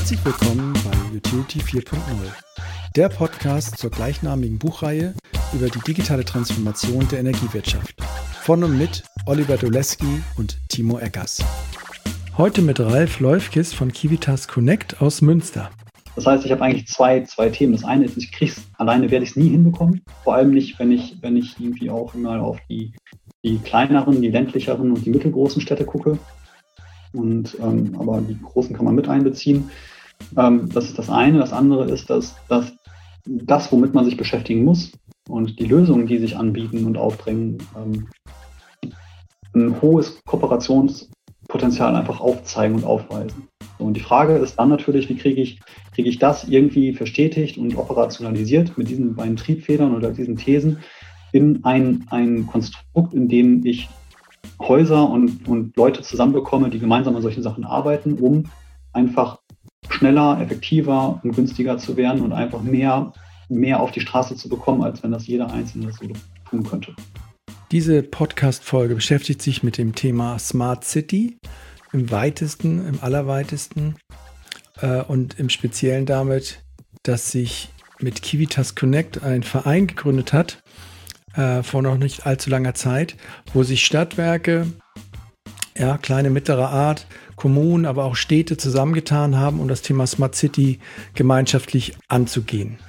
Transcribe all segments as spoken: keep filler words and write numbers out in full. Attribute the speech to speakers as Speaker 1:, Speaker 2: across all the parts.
Speaker 1: Herzlich willkommen bei Utility vier Punkt null, der Podcast zur gleichnamigen Buchreihe über die digitale Transformation der Energiewirtschaft. Von und mit Oliver Doleski und Timo Eggers. Heute mit Ralf Leufkes von Civitas Connect aus Münster.
Speaker 2: Das heißt, ich habe eigentlich zwei, zwei Themen. Das eine ist, ich kriege es, alleine werde ich es nie hinbekommen. Vor allem nicht, wenn ich, wenn ich irgendwie auch mal auf die, die kleineren, die ländlicheren und die mittelgroßen Städte gucke. Und, ähm, aber die großen kann man mit einbeziehen. Ähm, das ist das eine. Das andere ist, dass, dass das, womit man sich beschäftigen muss und die Lösungen, die sich anbieten und aufdrängen, ähm, ein hohes Kooperationspotenzial einfach aufzeigen und aufweisen. So, und die Frage ist dann natürlich, wie kriege ich, kriege ich das irgendwie verstetigt und operationalisiert mit diesen beiden Triebfedern oder diesen Thesen in ein, ein Konstrukt, in dem ich Häuser und, und Leute zusammenbekomme, die gemeinsam an solchen Sachen arbeiten, um einfach schneller, effektiver und günstiger zu werden und einfach mehr, mehr auf die Straße zu bekommen, als wenn das jeder Einzelne so tun könnte.
Speaker 1: Diese Podcast-Folge beschäftigt sich mit dem Thema Smart City im weitesten, im allerweitesten äh, und im Speziellen damit, dass sich mit Civitas Connect ein Verein gegründet hat, äh, vor noch nicht allzu langer Zeit, wo sich Stadtwerke, ja, kleine, mittlere Art, Kommunen, aber auch Städte zusammengetan haben, um das Thema Smart City gemeinschaftlich anzugehen.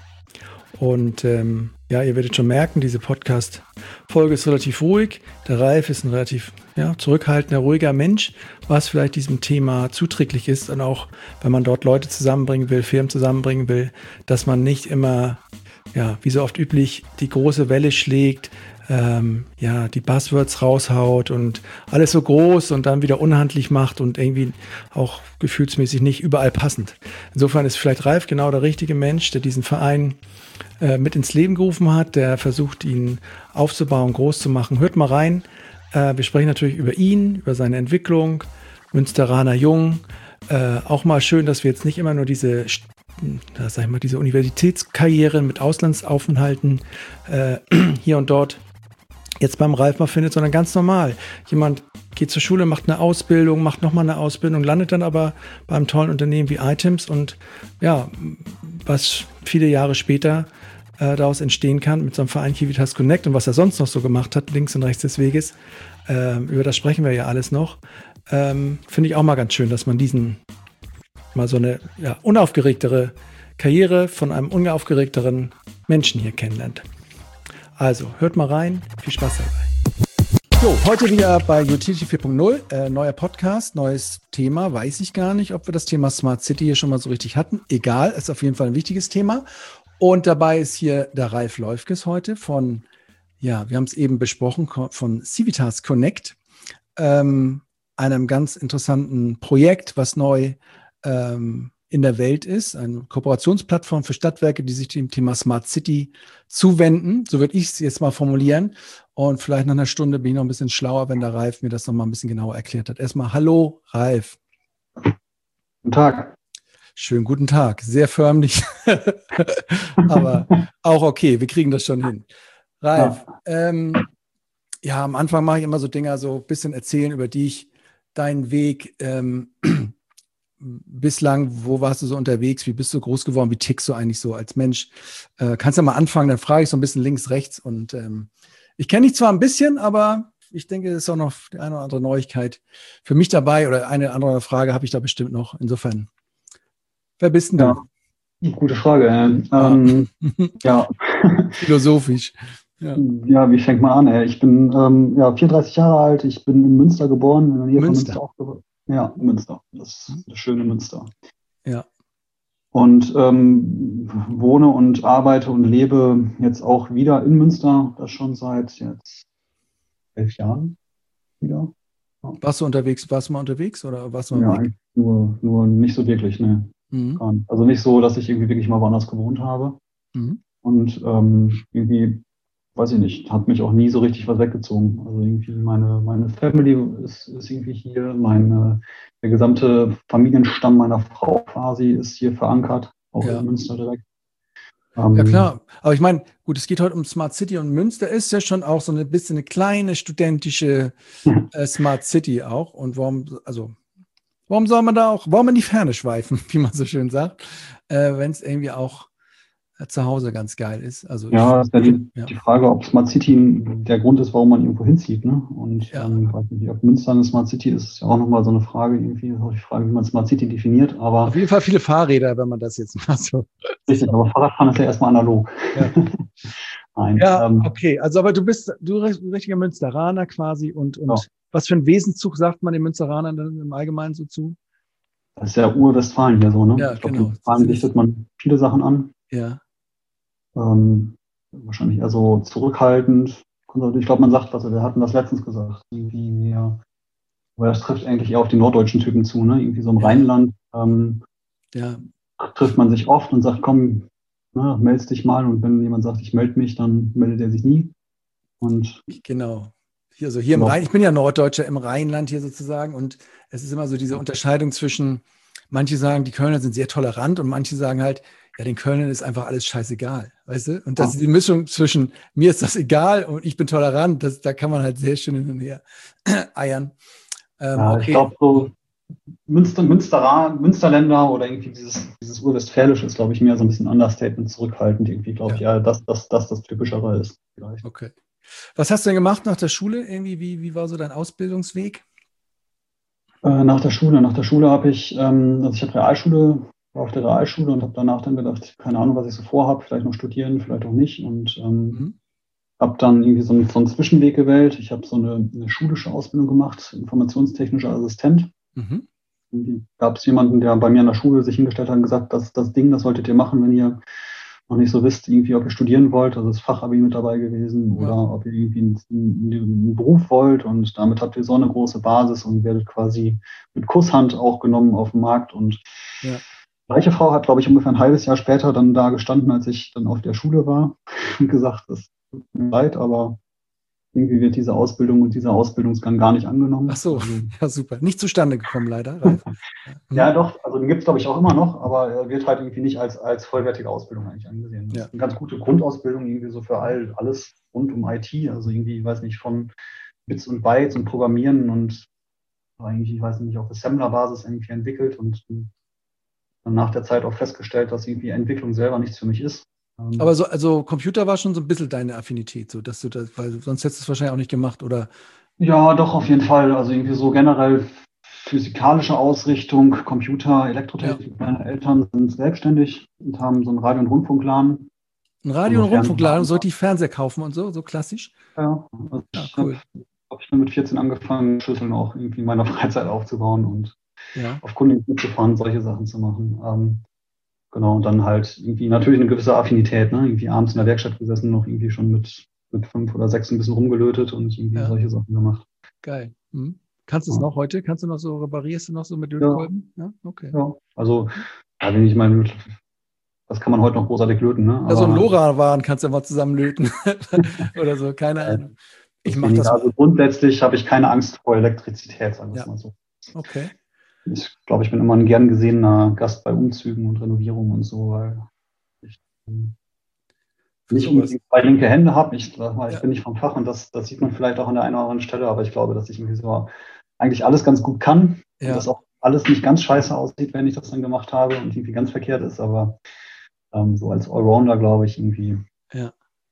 Speaker 1: Und ähm, ja, ihr werdet schon merken, diese Podcast-Folge ist relativ ruhig. Der Ralf ist ein relativ ja, zurückhaltender, ruhiger Mensch, was vielleicht diesem Thema zuträglich ist. Und auch, wenn man dort Leute zusammenbringen will, Firmen zusammenbringen will, dass man nicht immer, ja, wie so oft üblich, die große Welle schlägt, ähm, ja, die Buzzwords raushaut und alles so groß und dann wieder unhandlich macht und irgendwie auch gefühlsmäßig nicht überall passend. Insofern ist vielleicht Ralf genau der richtige Mensch, der diesen Verein äh, mit ins Leben gerufen hat, der versucht, ihn aufzubauen, groß zu machen. Hört mal rein. Äh, wir sprechen natürlich über ihn, über seine Entwicklung, Münsteraner Jung. Äh, auch mal schön, dass wir jetzt nicht immer nur diese Da sag ich mal, diese Universitätskarrieren mit Auslandsaufenthalten äh, hier und dort jetzt beim Ralf mal findet, sondern ganz normal. Jemand geht zur Schule, macht eine Ausbildung, macht nochmal eine Ausbildung, landet dann aber beim tollen Unternehmen wie Items und ja, was viele Jahre später äh, daraus entstehen kann mit so einem Verein Civitas Connect und was er sonst noch so gemacht hat, links und rechts des Weges, äh, über das sprechen wir ja alles noch, ähm, finde ich auch mal ganz schön, dass man diesen mal so eine ja, unaufgeregtere Karriere von einem unaufgeregteren Menschen hier kennenlernt. Also, hört mal rein. Viel Spaß dabei. So, heute wieder bei Utility vier Punkt null. Äh, neuer Podcast, neues Thema. Weiß ich gar nicht, ob wir das Thema Smart City hier schon mal so richtig hatten. Egal, ist auf jeden Fall ein wichtiges Thema. Und dabei ist hier der Ralf Leufkes heute von, ja, wir haben es eben besprochen, von Civitas Connect. Ähm, einem ganz interessanten Projekt, was neu ähm, in der Welt ist, eine Kooperationsplattform für Stadtwerke, die sich dem Thema Smart City zuwenden. So würde ich es jetzt mal formulieren. Und vielleicht nach einer Stunde bin ich noch ein bisschen schlauer, wenn der Ralf mir das noch mal ein bisschen genauer erklärt hat. Erstmal hallo, Ralf.
Speaker 2: Guten Tag.
Speaker 1: Schönen guten Tag. Sehr förmlich, aber auch okay. Wir kriegen das schon hin. Ralf, ja, ähm, ja am Anfang mache ich immer so Dinger, so ein bisschen erzählen über dich, deinen Weg, ähm, bislang, wo warst du so unterwegs? Wie bist du groß geworden? Wie tickst du eigentlich so als Mensch? Äh, kannst du mal anfangen? Dann frage ich so ein bisschen links, rechts. Und ähm, ich kenne dich zwar ein bisschen, aber ich denke, es ist auch noch die eine oder andere Neuigkeit für mich dabei oder eine andere Frage habe ich da bestimmt noch. Insofern, wer bist denn du?
Speaker 2: Ja, gute Frage. Ähm, ja.
Speaker 1: Philosophisch.
Speaker 2: Ja. ja, wie fängt man an? Ich bin ähm, ja, vierunddreißig Jahre alt. Ich bin in Münster geboren, in der Nähe
Speaker 1: Münster.
Speaker 2: von Münster aufgewachsen. Ja, Münster. Das, das schöne Münster.
Speaker 1: Ja.
Speaker 2: Und ähm, wohne und arbeite und lebe jetzt auch wieder in Münster, das schon seit jetzt elf Jahren wieder.
Speaker 1: Ja. Warst du unterwegs, warst du mal unterwegs oder warst du mal
Speaker 2: ja,
Speaker 1: weg?
Speaker 2: Eigentlich nur, nur nicht so wirklich, ne. Mhm. Also nicht so, dass ich irgendwie wirklich mal woanders gewohnt habe. Mhm. Und ähm, irgendwie, weiß ich nicht, hat mich auch nie so richtig was weggezogen. Also irgendwie meine, meine Family ist, ist irgendwie hier, meine, der gesamte Familienstamm meiner Frau quasi ist hier verankert, auch ja. in Münster direkt.
Speaker 1: Ähm, ja klar, aber ich meine, gut, es geht heute um Smart City und Münster ist ja schon auch so ein bisschen eine kleine studentische äh, Smart City auch. Und warum, also Warum soll man da auch, warum in die Ferne schweifen, wie man so schön sagt, äh, wenn es irgendwie auch äh, zu Hause ganz geil ist? Also
Speaker 2: Ja,
Speaker 1: ich,
Speaker 2: ist ja die,
Speaker 1: ja,
Speaker 2: die Frage, ob Smart City der Grund ist, warum man irgendwo hinzieht. Ne? Und
Speaker 1: ja,
Speaker 2: ähm, weiß nicht, ob Münster eine Smart City ist, ist ja auch nochmal so eine Frage irgendwie. Ist auch die Frage, wie man Smart City definiert. Aber
Speaker 1: auf jeden Fall viele Fahrräder, wenn man das jetzt mal so.
Speaker 2: richtig, aber Fahrradfahren ist ja erstmal analog.
Speaker 1: Ja.
Speaker 2: Nein,
Speaker 1: Ja,
Speaker 2: ähm,
Speaker 1: okay. Also, aber du bist du bist ein richtiger Münsteraner quasi und,
Speaker 2: ja,
Speaker 1: und was für ein Wesenszug sagt man den Münsteranern dann im Allgemeinen so zu?
Speaker 2: das ist ja Urwestfalen hier so. Ne?
Speaker 1: Ja,
Speaker 2: Ich glaube, in
Speaker 1: genau. Das
Speaker 2: Westfalen
Speaker 1: ist,
Speaker 2: dichtet man viele Sachen an.
Speaker 1: ja,
Speaker 2: Ähm, wahrscheinlich eher so zurückhaltend. Ich glaube, man sagt, also wir hatten das letztens gesagt, irgendwie, ja, aber das trifft eigentlich eher auf die norddeutschen Typen zu, ne? Irgendwie so im
Speaker 1: ja,
Speaker 2: Rheinland. Ähm,
Speaker 1: ja,
Speaker 2: trifft man sich oft und sagt, komm, ne, meldest dich mal. Und wenn jemand sagt, ich melde mich, dann meldet er sich nie. Und
Speaker 1: genau. Hier, also hier im
Speaker 2: genau.
Speaker 1: Rhein, ich bin ja Norddeutscher im Rheinland hier sozusagen und es ist immer so diese Unterscheidung zwischen, manche sagen, die Kölner sind sehr tolerant und manche sagen halt, ja, den Kölnern ist einfach alles scheißegal, weißt du? Und das
Speaker 2: Ja,
Speaker 1: ist die Mischung zwischen mir ist das egal und ich bin tolerant, das, da kann man halt sehr schön hin und her eiern. Ähm,
Speaker 2: ja, ich
Speaker 1: okay.
Speaker 2: glaube, so Münster, Münstera, Münsterländer oder irgendwie dieses, dieses Urwestfälische ist, glaube ich, mehr so ein bisschen Understatement, zurückhaltend. Irgendwie glaube ich,
Speaker 1: Ja,
Speaker 2: ja, dass das, das das Typischere ist, vielleicht.
Speaker 1: okay. Was hast du denn gemacht nach der Schule? Irgendwie, wie, wie war so dein Ausbildungsweg?
Speaker 2: Äh, nach der Schule, nach der Schule habe ich, ähm, also ich habe Realschule, war auf der Realschule und habe danach dann gedacht, keine Ahnung, was ich so vorhabe, vielleicht noch studieren, vielleicht auch nicht. Und ähm,
Speaker 1: Mhm.
Speaker 2: habe dann irgendwie so einen, so einen Zwischenweg gewählt. Ich habe so eine, eine schulische Ausbildung gemacht, informationstechnischer Assistent.
Speaker 1: Mhm.
Speaker 2: Irgendwie gab es jemanden, der bei mir an der Schule sich hingestellt hat und gesagt, das ist das Ding, das solltet ihr machen, wenn ihr noch nicht so wisst, irgendwie, ob ihr studieren wollt. Also das Fachabi mit dabei gewesen oder
Speaker 1: Ja,
Speaker 2: ob ihr irgendwie einen, einen, einen Beruf wollt und damit habt ihr so eine große Basis und werdet quasi mit Kusshand auch genommen auf den Markt. Und
Speaker 1: ja.
Speaker 2: die gleiche Frau hat, glaube ich, ungefähr ein halbes Jahr später dann da gestanden, als ich dann auf der Schule war und gesagt, es tut mir leid, aber irgendwie wird diese Ausbildung und dieser Ausbildungsgang gar nicht
Speaker 1: Ach
Speaker 2: angenommen.
Speaker 1: so,
Speaker 2: Also,
Speaker 1: ja, super. Nicht zustande gekommen, leider, Ralf. Ja,
Speaker 2: ja,
Speaker 1: mhm.
Speaker 2: doch, also den gibt es, glaube ich, auch immer noch, aber er wird halt irgendwie nicht als, als vollwertige Ausbildung eigentlich angesehen. Das
Speaker 1: Ja.
Speaker 2: ist eine ganz gute Grundausbildung, irgendwie so für all, alles rund um I T, also irgendwie, ich weiß nicht, von Bits und Bytes und Programmieren und eigentlich, ich weiß nicht, auf Assembler-Basis irgendwie entwickelt und dann nach der Zeit auch festgestellt, dass irgendwie Entwicklung selber nichts für mich ist.
Speaker 1: Aber
Speaker 2: Ähm,
Speaker 1: so, also Computer war schon so ein bisschen deine Affinität, so dass du das, weil sonst hättest du es wahrscheinlich auch nicht gemacht, oder?
Speaker 2: ja, doch, auf jeden Fall. Also irgendwie so generell physikalische Ausrichtung, Computer,
Speaker 1: Ja.
Speaker 2: Elektrotechnik. Meine Eltern sind selbstständig und haben so einen Radio- und Rundfunkladen.
Speaker 1: Ein Radio-
Speaker 2: Also
Speaker 1: und Rundfunkladen,
Speaker 2: Fernseher.
Speaker 1: sollte ich Fernseher kaufen und so, so klassisch?
Speaker 2: Ja, also
Speaker 1: Ja,
Speaker 2: ich habe
Speaker 1: cool.
Speaker 2: hab ich bin mit vierzehn angefangen, Schüsseln auch irgendwie in meiner Freizeit aufzubauen und
Speaker 1: Ja,
Speaker 2: auf Kunden mitzufahren, solche Sachen zu machen. Ähm, genau, und dann halt irgendwie natürlich eine gewisse Affinität, ne? Irgendwie abends in der Werkstatt gesessen, noch irgendwie schon mit, mit fünf oder sechs ein bisschen rumgelötet und irgendwie
Speaker 1: ja,
Speaker 2: solche Sachen gemacht.
Speaker 1: geil. Mhm. Kannst du es
Speaker 2: Ja,
Speaker 1: noch heute? Kannst du noch so, reparierst du noch so mit
Speaker 2: ja,
Speaker 1: Lötkolben? Ja, okay.
Speaker 2: ja. Also, ja, wenn ich meine, das kann man heute noch großartig löten, ne?
Speaker 1: Ja, so ein
Speaker 2: Aber
Speaker 1: LoRa-Waren kannst du mal zusammenlöten. Oder so, keine
Speaker 2: äh,
Speaker 1: Ahnung. Ich
Speaker 2: das
Speaker 1: mach das
Speaker 2: weniger. Also
Speaker 1: mal.
Speaker 2: grundsätzlich habe ich keine Angst vor Elektrizität, sagen wir es
Speaker 1: Ja,
Speaker 2: mal so.
Speaker 1: okay.
Speaker 2: Ich glaube, ich bin immer ein gern gesehener Gast bei Umzügen und Renovierungen und so, weil ich ähm,
Speaker 1: Für
Speaker 2: nicht
Speaker 1: sowas.
Speaker 2: unbedingt zwei linke Hände habe. Ich sag mal, ich
Speaker 1: Ja,
Speaker 2: bin nicht vom Fach und das, das sieht man vielleicht auch an der einen oder anderen Stelle, aber ich glaube, dass ich irgendwie so eigentlich alles ganz gut kann und
Speaker 1: ja,
Speaker 2: das auch alles nicht ganz scheiße aussieht, wenn ich das dann gemacht habe und irgendwie ganz verkehrt ist, aber ähm, so als Allrounder glaube ich irgendwie.
Speaker 1: ja.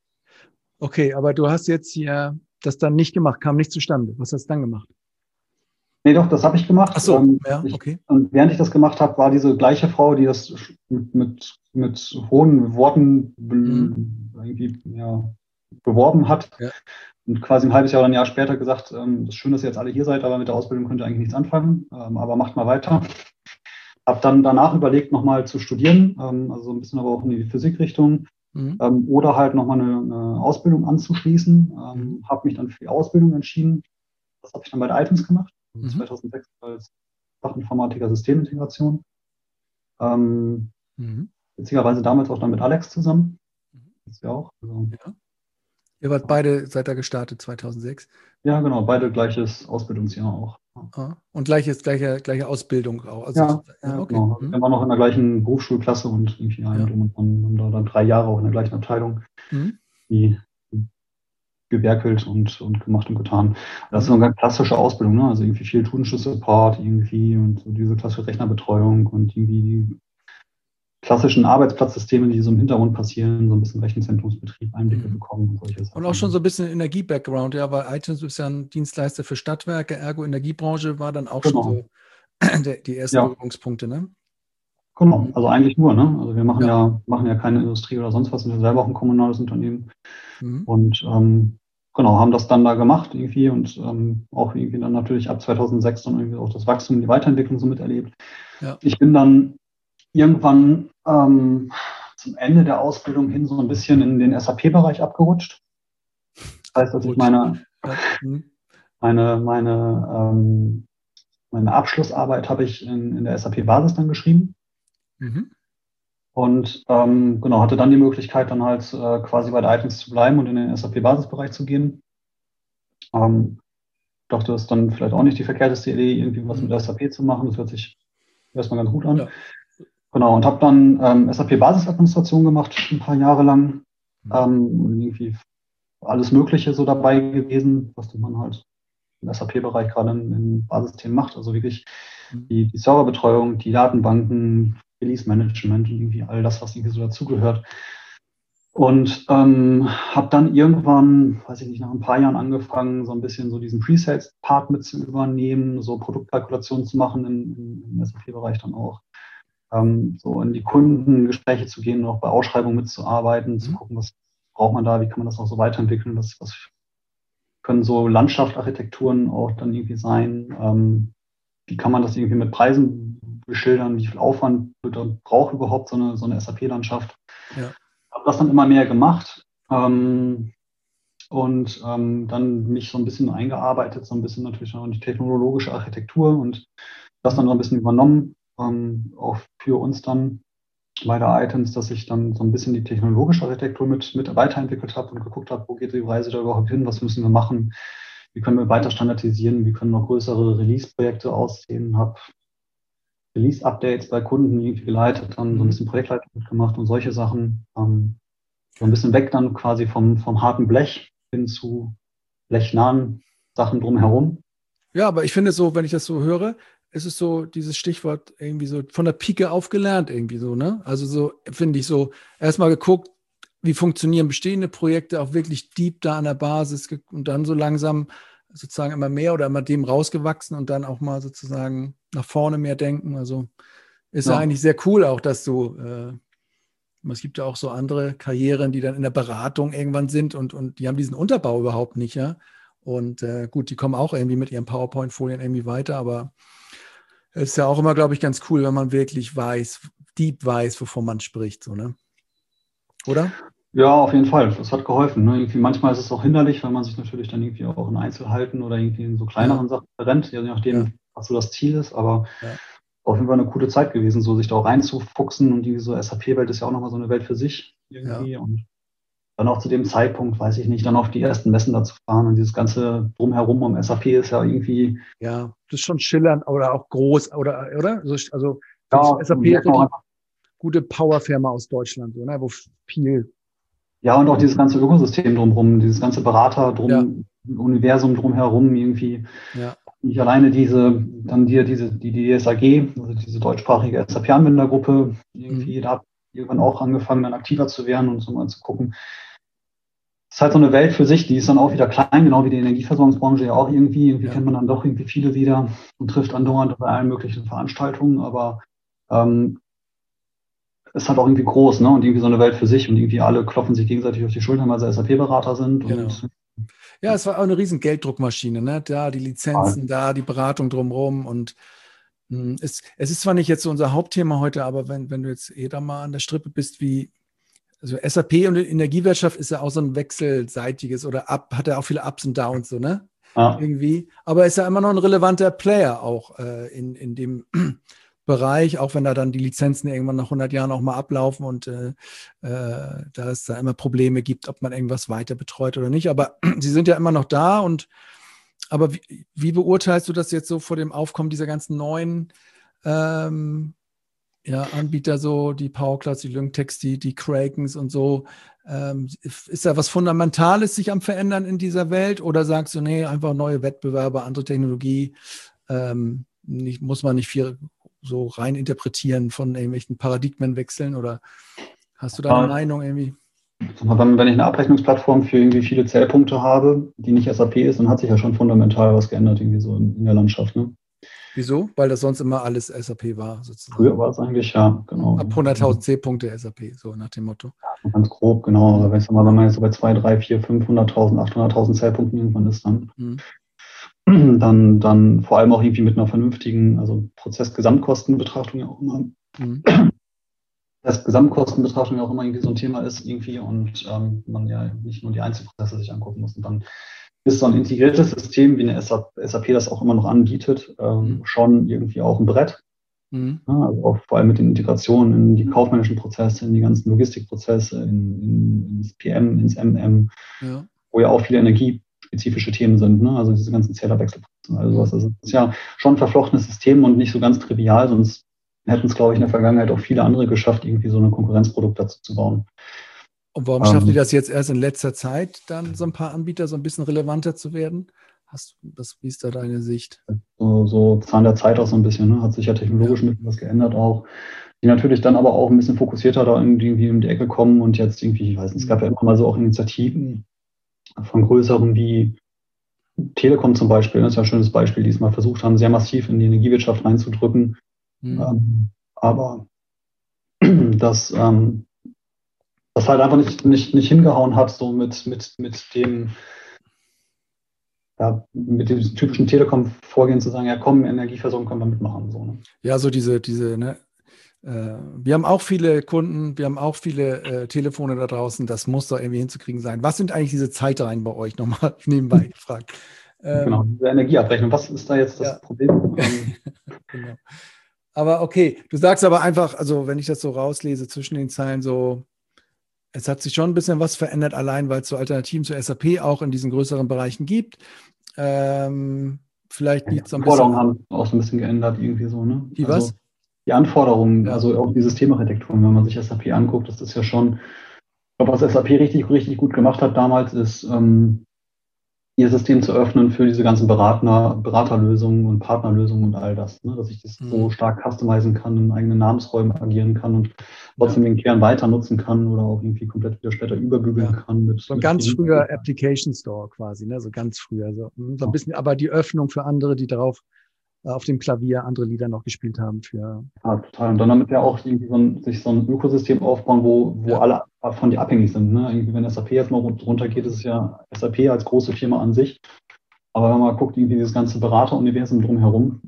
Speaker 1: Okay, aber du hast jetzt hier das dann nicht gemacht, kam nicht zustande. Was hast du dann gemacht?
Speaker 2: Nee, doch, das habe ich
Speaker 1: Ach
Speaker 2: gemacht.
Speaker 1: so,
Speaker 2: Ähm,
Speaker 1: ja,
Speaker 2: ich,
Speaker 1: okay.
Speaker 2: und während ich das gemacht habe, war diese gleiche Frau, die das mit, mit, mit hohen Worten
Speaker 1: Mhm.
Speaker 2: be, irgendwie, ja, beworben hat
Speaker 1: Ja,
Speaker 2: und quasi ein halbes Jahr oder ein Jahr später gesagt, ähm, es ist schön, dass ihr jetzt alle hier seid, aber mit der Ausbildung könnt ihr eigentlich nichts anfangen, ähm, aber macht mal weiter. Habe dann danach überlegt, nochmal zu studieren, ähm, also so ein bisschen aber auch in die Physikrichtung
Speaker 1: mhm.
Speaker 2: ähm, oder halt nochmal eine, eine Ausbildung anzuschließen.
Speaker 1: Mhm.
Speaker 2: Ähm, habe mich dann für die Ausbildung entschieden. Das habe ich dann bei der Items gemacht,
Speaker 1: Mhm.
Speaker 2: zweitausendsechs als Fachinformatiker Systemintegration. Ähm,
Speaker 1: Mhm.
Speaker 2: witzigerweise damals auch dann mit Alex zusammen.
Speaker 1: Mhm.
Speaker 2: Das ist ja auch. Also,
Speaker 1: Ja. Ihr wart beide, seid da gestartet zweitausendsechs.
Speaker 2: ja, genau, beide gleiches Ausbildungsjahr auch.
Speaker 1: Ah. Und gleiches, gleiche, gleiche Ausbildung auch. Also,
Speaker 2: Ja,
Speaker 1: ja,
Speaker 2: ja,
Speaker 1: okay.
Speaker 2: genau. Also,
Speaker 1: Mhm.
Speaker 2: wir waren noch in der gleichen Berufsschulklasse und irgendwie allem
Speaker 1: Ja.
Speaker 2: drum und dran. Haben da dann drei Jahre auch in der gleichen Abteilung.
Speaker 1: Mhm.
Speaker 2: Die gewerkelt und, und gemacht und getan. Das ist so eine ganz klassische Ausbildung, ne? Also irgendwie viel Tunschlüsselsupport irgendwie und so diese klassische Rechnerbetreuung und irgendwie die klassischen Arbeitsplatzsysteme, die so im Hintergrund passieren, so ein bisschen Rechenzentrumsbetrieb, Einblicke
Speaker 1: Mhm.
Speaker 2: bekommen und solche Sachen.
Speaker 1: Und auch schon so ein bisschen Energie-Background, ja, weil iTunes ist ja ein Dienstleister für Stadtwerke, ergo Energiebranche war dann auch schon
Speaker 2: Genau.
Speaker 1: so der, die ersten
Speaker 2: Ja,
Speaker 1: Berührungspunkte, ne?
Speaker 2: genau. Also eigentlich nur, ne? Also wir machen
Speaker 1: Ja.
Speaker 2: ja, machen ja keine Industrie oder sonst was, sind ja selber auch ein kommunales Unternehmen.
Speaker 1: Mhm.
Speaker 2: Und ähm, genau, haben das dann da gemacht irgendwie und ähm, auch irgendwie dann natürlich ab zweitausendsechs dann irgendwie auch das Wachstum, die Weiterentwicklung so miterlebt.
Speaker 1: Ja.
Speaker 2: Ich bin dann irgendwann ähm, zum Ende der Ausbildung hin so ein bisschen in den S A P-Bereich abgerutscht. Das heißt, dass ich
Speaker 1: Abgerutscht.
Speaker 2: meine,
Speaker 1: Ja. Mhm.
Speaker 2: meine, meine, ähm, meine Abschlussarbeit habe ich in, in der S A P-Basis dann geschrieben.
Speaker 1: Mhm.
Speaker 2: Und ähm, genau, hatte dann die Möglichkeit, dann halt äh, quasi bei der iTunes zu bleiben und in den S A P-Basisbereich zu gehen. Ähm, dachte, das ist dann vielleicht auch nicht die verkehrteste Idee, irgendwie was
Speaker 1: Mhm.
Speaker 2: mit S A P zu machen. Das hört sich erstmal ganz gut an.
Speaker 1: Ja.
Speaker 2: Genau, und habe dann ähm, S A P-Basisadministration gemacht, ein paar Jahre lang.
Speaker 1: Mhm.
Speaker 2: Ähm, und irgendwie alles Mögliche so dabei gewesen, was man halt im S A P-Bereich gerade in, in Basisthemen macht. Also wirklich
Speaker 1: Mhm.
Speaker 2: die, die Serverbetreuung, die Datenbanken, Release-Management und irgendwie all das, was irgendwie so dazugehört. Und ähm, habe dann irgendwann, weiß ich nicht, nach ein paar Jahren angefangen, so ein bisschen so diesen Pre-Sales-Part mit zu übernehmen, so Produktkalkulationen zu machen im, im S A P-Bereich dann auch. Ähm, so in die Kundengespräche zu gehen, auch bei Ausschreibungen mitzuarbeiten, mhm. zu gucken, was braucht man da, wie kann man das auch so weiterentwickeln, was, was können so Landschaftsarchitekturen auch dann irgendwie sein, ähm, wie kann man das irgendwie mit Preisen beschildern, wie viel Aufwand braucht überhaupt so eine, so eine S A P-Landschaft.
Speaker 1: Ja.
Speaker 2: Habe das dann immer mehr gemacht ähm, und ähm, dann mich so ein bisschen eingearbeitet, so ein bisschen natürlich auch in die technologische Architektur und das dann so ein bisschen übernommen, ähm, auch für uns dann bei der iTunes, dass ich dann so ein bisschen die technologische Architektur mit, mit weiterentwickelt habe und geguckt habe, wo geht die Reise da überhaupt hin, was müssen wir machen, wie können wir weiter standardisieren, wie können noch größere Release-Projekte aussehen, habe Release-Updates bei Kunden irgendwie geleitet, dann so ein bisschen Projektleitung mitgemacht und solche Sachen. Ähm, so ein bisschen weg dann quasi vom, vom harten Blech hin zu blechnahen Sachen drumherum.
Speaker 1: Ja, aber ich finde so, wenn ich das so höre, ist es so dieses Stichwort irgendwie so von der Pike auf gelernt irgendwie so, ne? Also so finde ich so erstmal geguckt, wie funktionieren bestehende Projekte auch wirklich deep da an der Basis und dann so langsam sozusagen immer mehr oder immer dem rausgewachsen und dann auch mal sozusagen nach vorne mehr denken. Also ist ja, ja eigentlich sehr cool auch, dass du, äh, es gibt ja auch so andere Karrieren, die dann in der Beratung irgendwann sind und, und die haben diesen Unterbau überhaupt nicht, ja. Und äh, gut, die kommen auch irgendwie mit ihren PowerPoint-Folien irgendwie weiter, aber es ist ja auch immer, glaube ich, ganz cool, wenn man wirklich weiß, deep weiß, wovon man spricht, so, ne? Oder?
Speaker 2: Ja, auf jeden Fall. Das hat geholfen. Ne? Irgendwie manchmal ist es auch hinderlich, weil man sich natürlich dann irgendwie auch in Einzelheiten oder irgendwie in so kleineren ja. Sachen rennt, je nachdem, ja. was so das Ziel ist. Aber ja. auf jeden Fall eine coole Zeit gewesen, so sich da auch reinzufuchsen. Und die so S A P-Welt ist ja auch nochmal so eine Welt für sich irgendwie. Ja. Und dann auch zu dem Zeitpunkt, weiß ich nicht, dann auf die ersten Messen da zu fahren und dieses ganze Drumherum um S A P ist ja irgendwie.
Speaker 1: Ja, das ist schon schillernd oder auch groß, oder, oder? Also
Speaker 2: ja,
Speaker 1: S A P ist eine gute Powerfirma aus Deutschland, so, ne? Wo viel.
Speaker 2: Ja, und auch dieses ganze Ökosystem drumherum, dieses ganze Berater drum, ja. Universum drumherum irgendwie.
Speaker 1: Ja.
Speaker 2: Nicht alleine diese, dann dir diese, die D S A G, also diese deutschsprachige S A P-Anwendergruppe, irgendwie, mhm. da hat irgendwann auch angefangen, dann aktiver zu werden und so mal zu gucken. Das ist halt so eine Welt für sich, die ist dann auch wieder klein, genau wie die Energieversorgungsbranche ja auch irgendwie. Irgendwie ja. kennt man dann doch irgendwie viele wieder und trifft andauernd bei allen möglichen Veranstaltungen, aber ähm, ist halt auch irgendwie groß, ne? Und irgendwie so eine Welt für sich und irgendwie alle klopfen sich gegenseitig auf die Schultern, weil sie S A P-Berater sind.
Speaker 1: Genau.
Speaker 2: Und
Speaker 1: ja, es war auch eine riesen Gelddruckmaschine, ne? Da die Lizenzen, ja. da die Beratung drumherum und mh, es, es ist zwar nicht jetzt so unser Hauptthema heute, aber wenn, wenn du jetzt eh da mal an der Strippe bist, wie also S A P und Energiewirtschaft ist ja auch so ein wechselseitiges oder ab, hat ja auch viele Ups und Downs, so, ne? Ja. Irgendwie. Aber ist ja immer noch ein relevanter Player auch äh, in, in dem Bereich, auch wenn da dann die Lizenzen irgendwann nach hundert Jahren auch mal ablaufen und äh, äh, da es da immer Probleme gibt, ob man irgendwas weiter betreut oder nicht. Aber sie sind ja immer noch da. Und aber wie, wie beurteilst du das jetzt so vor dem Aufkommen dieser ganzen neuen ähm, ja, Anbieter so, die PowerClouds, die Lyngtex, die, die Krakens und so. Ähm, ist da was Fundamentales sich am Verändern in dieser Welt oder sagst du, nee, einfach neue Wettbewerber, andere Technologie, ähm, nicht, muss man nicht viel so rein interpretieren von irgendwelchen Paradigmenwechseln oder hast du da eine
Speaker 2: Ja,
Speaker 1: Meinung irgendwie?
Speaker 2: wenn, wenn ich eine Abrechnungsplattform für irgendwie viele Zählpunkte habe, die nicht S A P ist, dann hat sich ja schon fundamental was geändert irgendwie so in, in der Landschaft. Ne?
Speaker 1: Wieso? Weil das sonst immer alles S A P war, sozusagen.
Speaker 2: Früher war es eigentlich, ja, genau.
Speaker 1: Ab hunderttausend Zählpunkte S A P, so nach dem Motto.
Speaker 2: Ganz grob, genau. Aber
Speaker 1: Mhm.
Speaker 2: wenn es mal, wenn man jetzt so bei zwei, drei, vier, fünfhunderttausend, achthunderttausend Zählpunkten irgendwann ist, dann,
Speaker 1: Mhm.
Speaker 2: dann, dann vor allem auch irgendwie mit einer vernünftigen, also Prozess-Gesamtkostenbetrachtung ja auch immer,
Speaker 1: Mhm.
Speaker 2: dass Gesamtkostenbetrachtung ja auch immer irgendwie so ein Thema ist irgendwie und ähm, man ja nicht nur die Einzelprozesse sich angucken muss. Und dann ist so ein integriertes System, wie eine S A P das auch immer noch anbietet, ähm,
Speaker 1: Mhm.
Speaker 2: schon irgendwie auch ein Brett.
Speaker 1: Mhm.
Speaker 2: Ja, also auch vor allem mit den Integrationen in die kaufmännischen Prozesse, in die ganzen Logistikprozesse, in, in, ins P M, ins M M,
Speaker 1: Ja.
Speaker 2: wo ja auch viele energiespezifische Themen sind, ne? Also diese ganzen Zählerwechselprozesse. Also was. Also das ist ja schon ein verflochtenes System und nicht so ganz trivial, sonst hätten es, glaube ich, in der Vergangenheit auch viele andere geschafft, irgendwie so ein Konkurrenzprodukt dazu zu bauen.
Speaker 1: Und warum schaffen die
Speaker 2: Ähm,
Speaker 1: das jetzt erst in letzter Zeit, dann so ein paar Anbieter so ein bisschen relevanter zu werden? Hast du, was, wie ist da deine Sicht?
Speaker 2: so, so Zahn der Zeit auch so ein bisschen, ne? Hat sich ja technologisch
Speaker 1: Ja.
Speaker 2: ein bisschen was geändert auch. Die natürlich dann aber auch ein bisschen fokussierter da irgendwie um die Ecke kommen und jetzt irgendwie, ich weiß nicht, es gab ja immer mal so auch Initiativen von größeren wie Telekom zum Beispiel, das ist ja ein schönes Beispiel, die es mal versucht haben, sehr massiv in die Energiewirtschaft reinzudrücken.
Speaker 1: Mhm.
Speaker 2: Ähm, aber das, ähm, das halt einfach nicht, nicht, nicht hingehauen hat, so mit, mit, mit dem, ja, mit dem typischen Telekom-Vorgehen zu sagen, ja komm, Energieversorgung können wir mitmachen. So, ne?
Speaker 1: Ja, so diese, diese, ne? Äh, wir haben auch viele Kunden, wir haben auch viele äh, Telefone da draußen, das muss doch irgendwie hinzukriegen sein. Was sind eigentlich diese Zeitreihen bei euch? Nochmal nebenbei gefragt.
Speaker 2: Genau,
Speaker 1: Ähm,
Speaker 2: diese Energieabrechnung. Was ist da jetzt das
Speaker 1: ja,
Speaker 2: Problem? Ähm,
Speaker 1: genau. Aber okay, du sagst aber einfach, also wenn ich das so rauslese zwischen den Zeilen, so, es hat sich schon ein bisschen was verändert, allein weil es so Alternativen zu S A P auch in diesen größeren Bereichen gibt. Ähm, vielleicht
Speaker 2: die
Speaker 1: liegt es so ein bisschen
Speaker 2: Anforderungen
Speaker 1: an.
Speaker 2: haben sich auch so ein bisschen geändert, irgendwie so, ne?
Speaker 1: Die
Speaker 2: Also
Speaker 1: was?
Speaker 2: die Anforderungen,
Speaker 1: Ja.
Speaker 2: also auch die Systemarchitektur, wenn man sich S A P anguckt, das ist ja schon, ich glaube, was S A P richtig, richtig gut gemacht hat damals, ist, ähm, ihr System zu öffnen für diese ganzen Berater, Beraterlösungen und Partnerlösungen und all das, ne? Dass ich das so
Speaker 1: Mhm.
Speaker 2: stark customizen kann, in eigenen Namensräumen agieren kann und
Speaker 1: Ja.
Speaker 2: trotzdem den Kern weiter nutzen kann oder auch irgendwie komplett wieder später überbügeln
Speaker 1: Ja.
Speaker 2: kann mit,
Speaker 1: So ein
Speaker 2: mit
Speaker 1: ganz früher
Speaker 2: Release.
Speaker 1: Application Store quasi, ne? So ganz früher. So, so ein bisschen, aber die Öffnung für andere, die darauf äh, auf dem Klavier andere Lieder noch gespielt haben. Für,
Speaker 2: Ja, total. Und dann damit ja auch irgendwie so ein, sich so ein Ökosystem aufbauen, wo, wo
Speaker 1: ja.
Speaker 2: alle von dir abhängig sind. Ne? Irgendwie, wenn S A P jetzt mal runter geht, ist es ja S A P als große Firma an sich. Aber wenn man guckt, irgendwie dieses ganze Berateruniversum drumherum,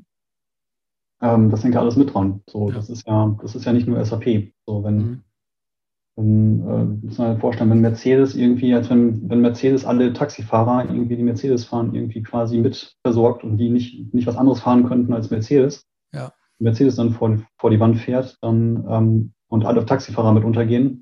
Speaker 2: ähm, das hängt ja alles mit dran. So,
Speaker 1: Ja.
Speaker 2: das ist ja, das ist ja nicht nur S A P. So, wenn,
Speaker 1: Mhm.
Speaker 2: wenn äh, muss man halt vorstellen, wenn Mercedes irgendwie, als wenn, wenn Mercedes alle Taxifahrer irgendwie, die Mercedes fahren, irgendwie quasi mit versorgt und die nicht, nicht was anderes fahren könnten als Mercedes,
Speaker 1: Ja.
Speaker 2: Mercedes dann vor, vor die Wand fährt, dann ähm, und alle Taxifahrer mit untergehen,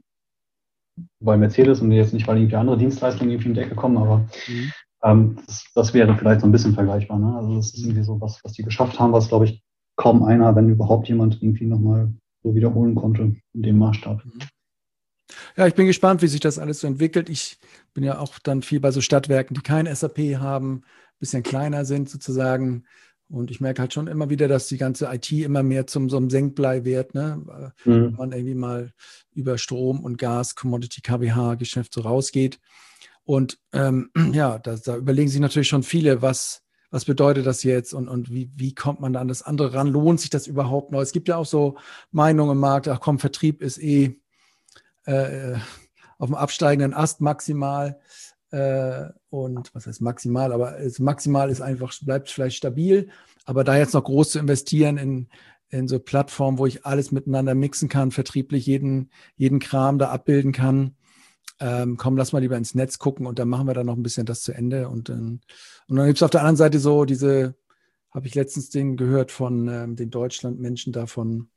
Speaker 2: weil Mercedes und jetzt nicht, weil irgendwie andere Dienstleistungen irgendwie in die Ecke kommen, aber
Speaker 1: Mhm.
Speaker 2: ähm, das, das wäre vielleicht so ein bisschen vergleichbar. Ne? Also das ist
Speaker 1: Mhm.
Speaker 2: irgendwie so was, was die geschafft haben, was, glaube ich, kaum einer, wenn überhaupt jemand irgendwie nochmal so wiederholen konnte in dem Maßstab.
Speaker 1: Mhm. Ja, ich bin gespannt, wie sich das alles so entwickelt. Ich bin ja auch dann viel bei so Stadtwerken, die kein S A P haben, ein bisschen kleiner sind sozusagen. Und ich merke halt schon immer wieder, dass die ganze I T immer mehr zum so einem Senkblei wird, ne? Wenn
Speaker 2: Mhm.
Speaker 1: man irgendwie mal über Strom und Gas, Commodity K W H-Geschäft so rausgeht. Und ähm, ja, da, da überlegen sich natürlich schon viele, was, was bedeutet das jetzt und, und wie, wie kommt man da an das andere ran? Lohnt sich das überhaupt noch? Es gibt ja auch so Meinungen im Markt, ach komm, Vertrieb ist eh äh, auf dem absteigenden Ast maximal. Äh, und was heißt maximal, aber es, maximal ist einfach, bleibt vielleicht stabil. Aber da jetzt noch groß zu investieren in, in so Plattformen, wo ich alles miteinander mixen kann, vertrieblich jeden, jeden Kram da abbilden kann, ähm, komm, lass mal lieber ins Netz gucken und dann machen wir da noch ein bisschen das zu Ende. Und dann, und dann gibt es auf der anderen Seite so diese, habe ich letztens den gehört von ähm, den Deutschlandmenschen da von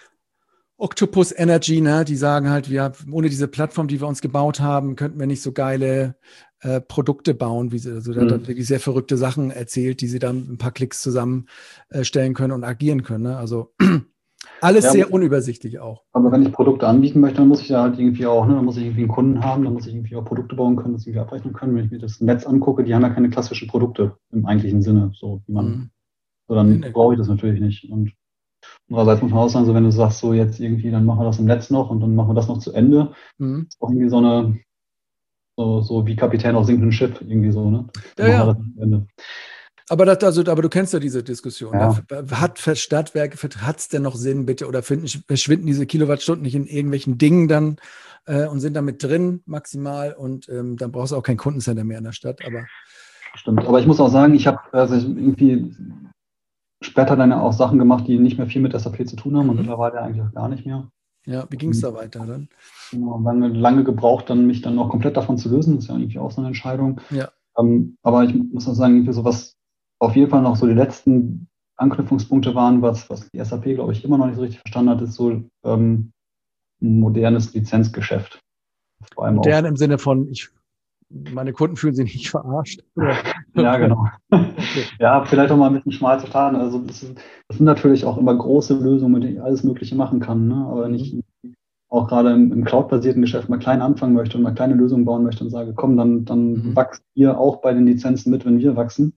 Speaker 1: Octopus Energy, ne? Die sagen halt, wir ohne diese Plattform, die wir uns gebaut haben, könnten wir nicht so geile äh, Produkte bauen, wie sie, also der hat dann
Speaker 2: Mhm.
Speaker 1: wirklich sehr verrückte Sachen erzählt, die sie dann ein paar Klicks zusammenstellen äh, können und agieren können. Ne? Also Alles
Speaker 2: Ja,
Speaker 1: sehr unübersichtlich auch.
Speaker 2: aber wenn ich Produkte anbieten möchte, dann muss ich ja halt irgendwie auch, ne, dann muss ich irgendwie einen Kunden haben, dann muss ich irgendwie auch Produkte bauen können, das irgendwie abrechnen können. Wenn ich mir das Netz angucke, die haben ja keine klassischen Produkte im eigentlichen Sinne, so wie man,
Speaker 1: Mhm.
Speaker 2: so
Speaker 1: Nee,
Speaker 2: dann
Speaker 1: nee.
Speaker 2: brauche ich das natürlich nicht. Und andererseits muss man auch sagen, so wenn du sagst, so jetzt irgendwie, dann machen wir das im Netz noch und dann machen wir das noch zu Ende,
Speaker 1: Mhm.
Speaker 2: ist auch irgendwie so eine, so, so wie Kapitän auf sinkendem Schiff, irgendwie so, ne?
Speaker 1: Ja,
Speaker 2: Dann machen wir
Speaker 1: ja.
Speaker 2: das noch zu Ende.
Speaker 1: Aber, das, also, aber du kennst ja diese Diskussion. Ne?
Speaker 2: Ja.
Speaker 1: Hat für Stadtwerke, hat es denn noch Sinn, bitte? Oder finden, verschwinden diese Kilowattstunden nicht in irgendwelchen Dingen dann äh, und sind damit drin maximal? Und ähm, dann brauchst du auch kein Kundencenter mehr in der Stadt. Aber
Speaker 2: Stimmt. Aber ich muss auch sagen, ich habe also irgendwie später dann ja auch Sachen gemacht, die nicht mehr viel mit S A P zu tun haben
Speaker 1: mhm.
Speaker 2: und mittlerweile eigentlich auch gar nicht mehr.
Speaker 1: Ja, wie ging es da weiter dann?
Speaker 2: Genau, lange, lange gebraucht, dann mich dann noch komplett davon zu lösen. Das ist ja irgendwie auch so eine Entscheidung.
Speaker 1: Ja.
Speaker 2: Ähm, aber ich muss auch sagen, irgendwie so was auf jeden Fall noch so die letzten Anknüpfungspunkte waren, was, was die S A P, glaube ich, immer noch nicht so richtig verstanden hat, ist so ähm, ein modernes Lizenzgeschäft. Vor allem
Speaker 1: Modern
Speaker 2: auch.
Speaker 1: im Sinne von, ich, meine Kunden fühlen sich nicht verarscht. Oder?
Speaker 2: Ja, genau.
Speaker 1: Okay.
Speaker 2: Ja, vielleicht auch mal ein bisschen schmal zu starten. Also das, ist, das sind natürlich auch immer große Lösungen, mit denen ich alles Mögliche machen kann. Ne? Aber wenn ich auch gerade im, im Cloud-basierten Geschäft mal klein anfangen möchte und mal kleine Lösungen bauen möchte und sage, komm, dann, dann
Speaker 1: Mhm.
Speaker 2: wachst ihr auch bei den Lizenzen mit, wenn wir wachsen.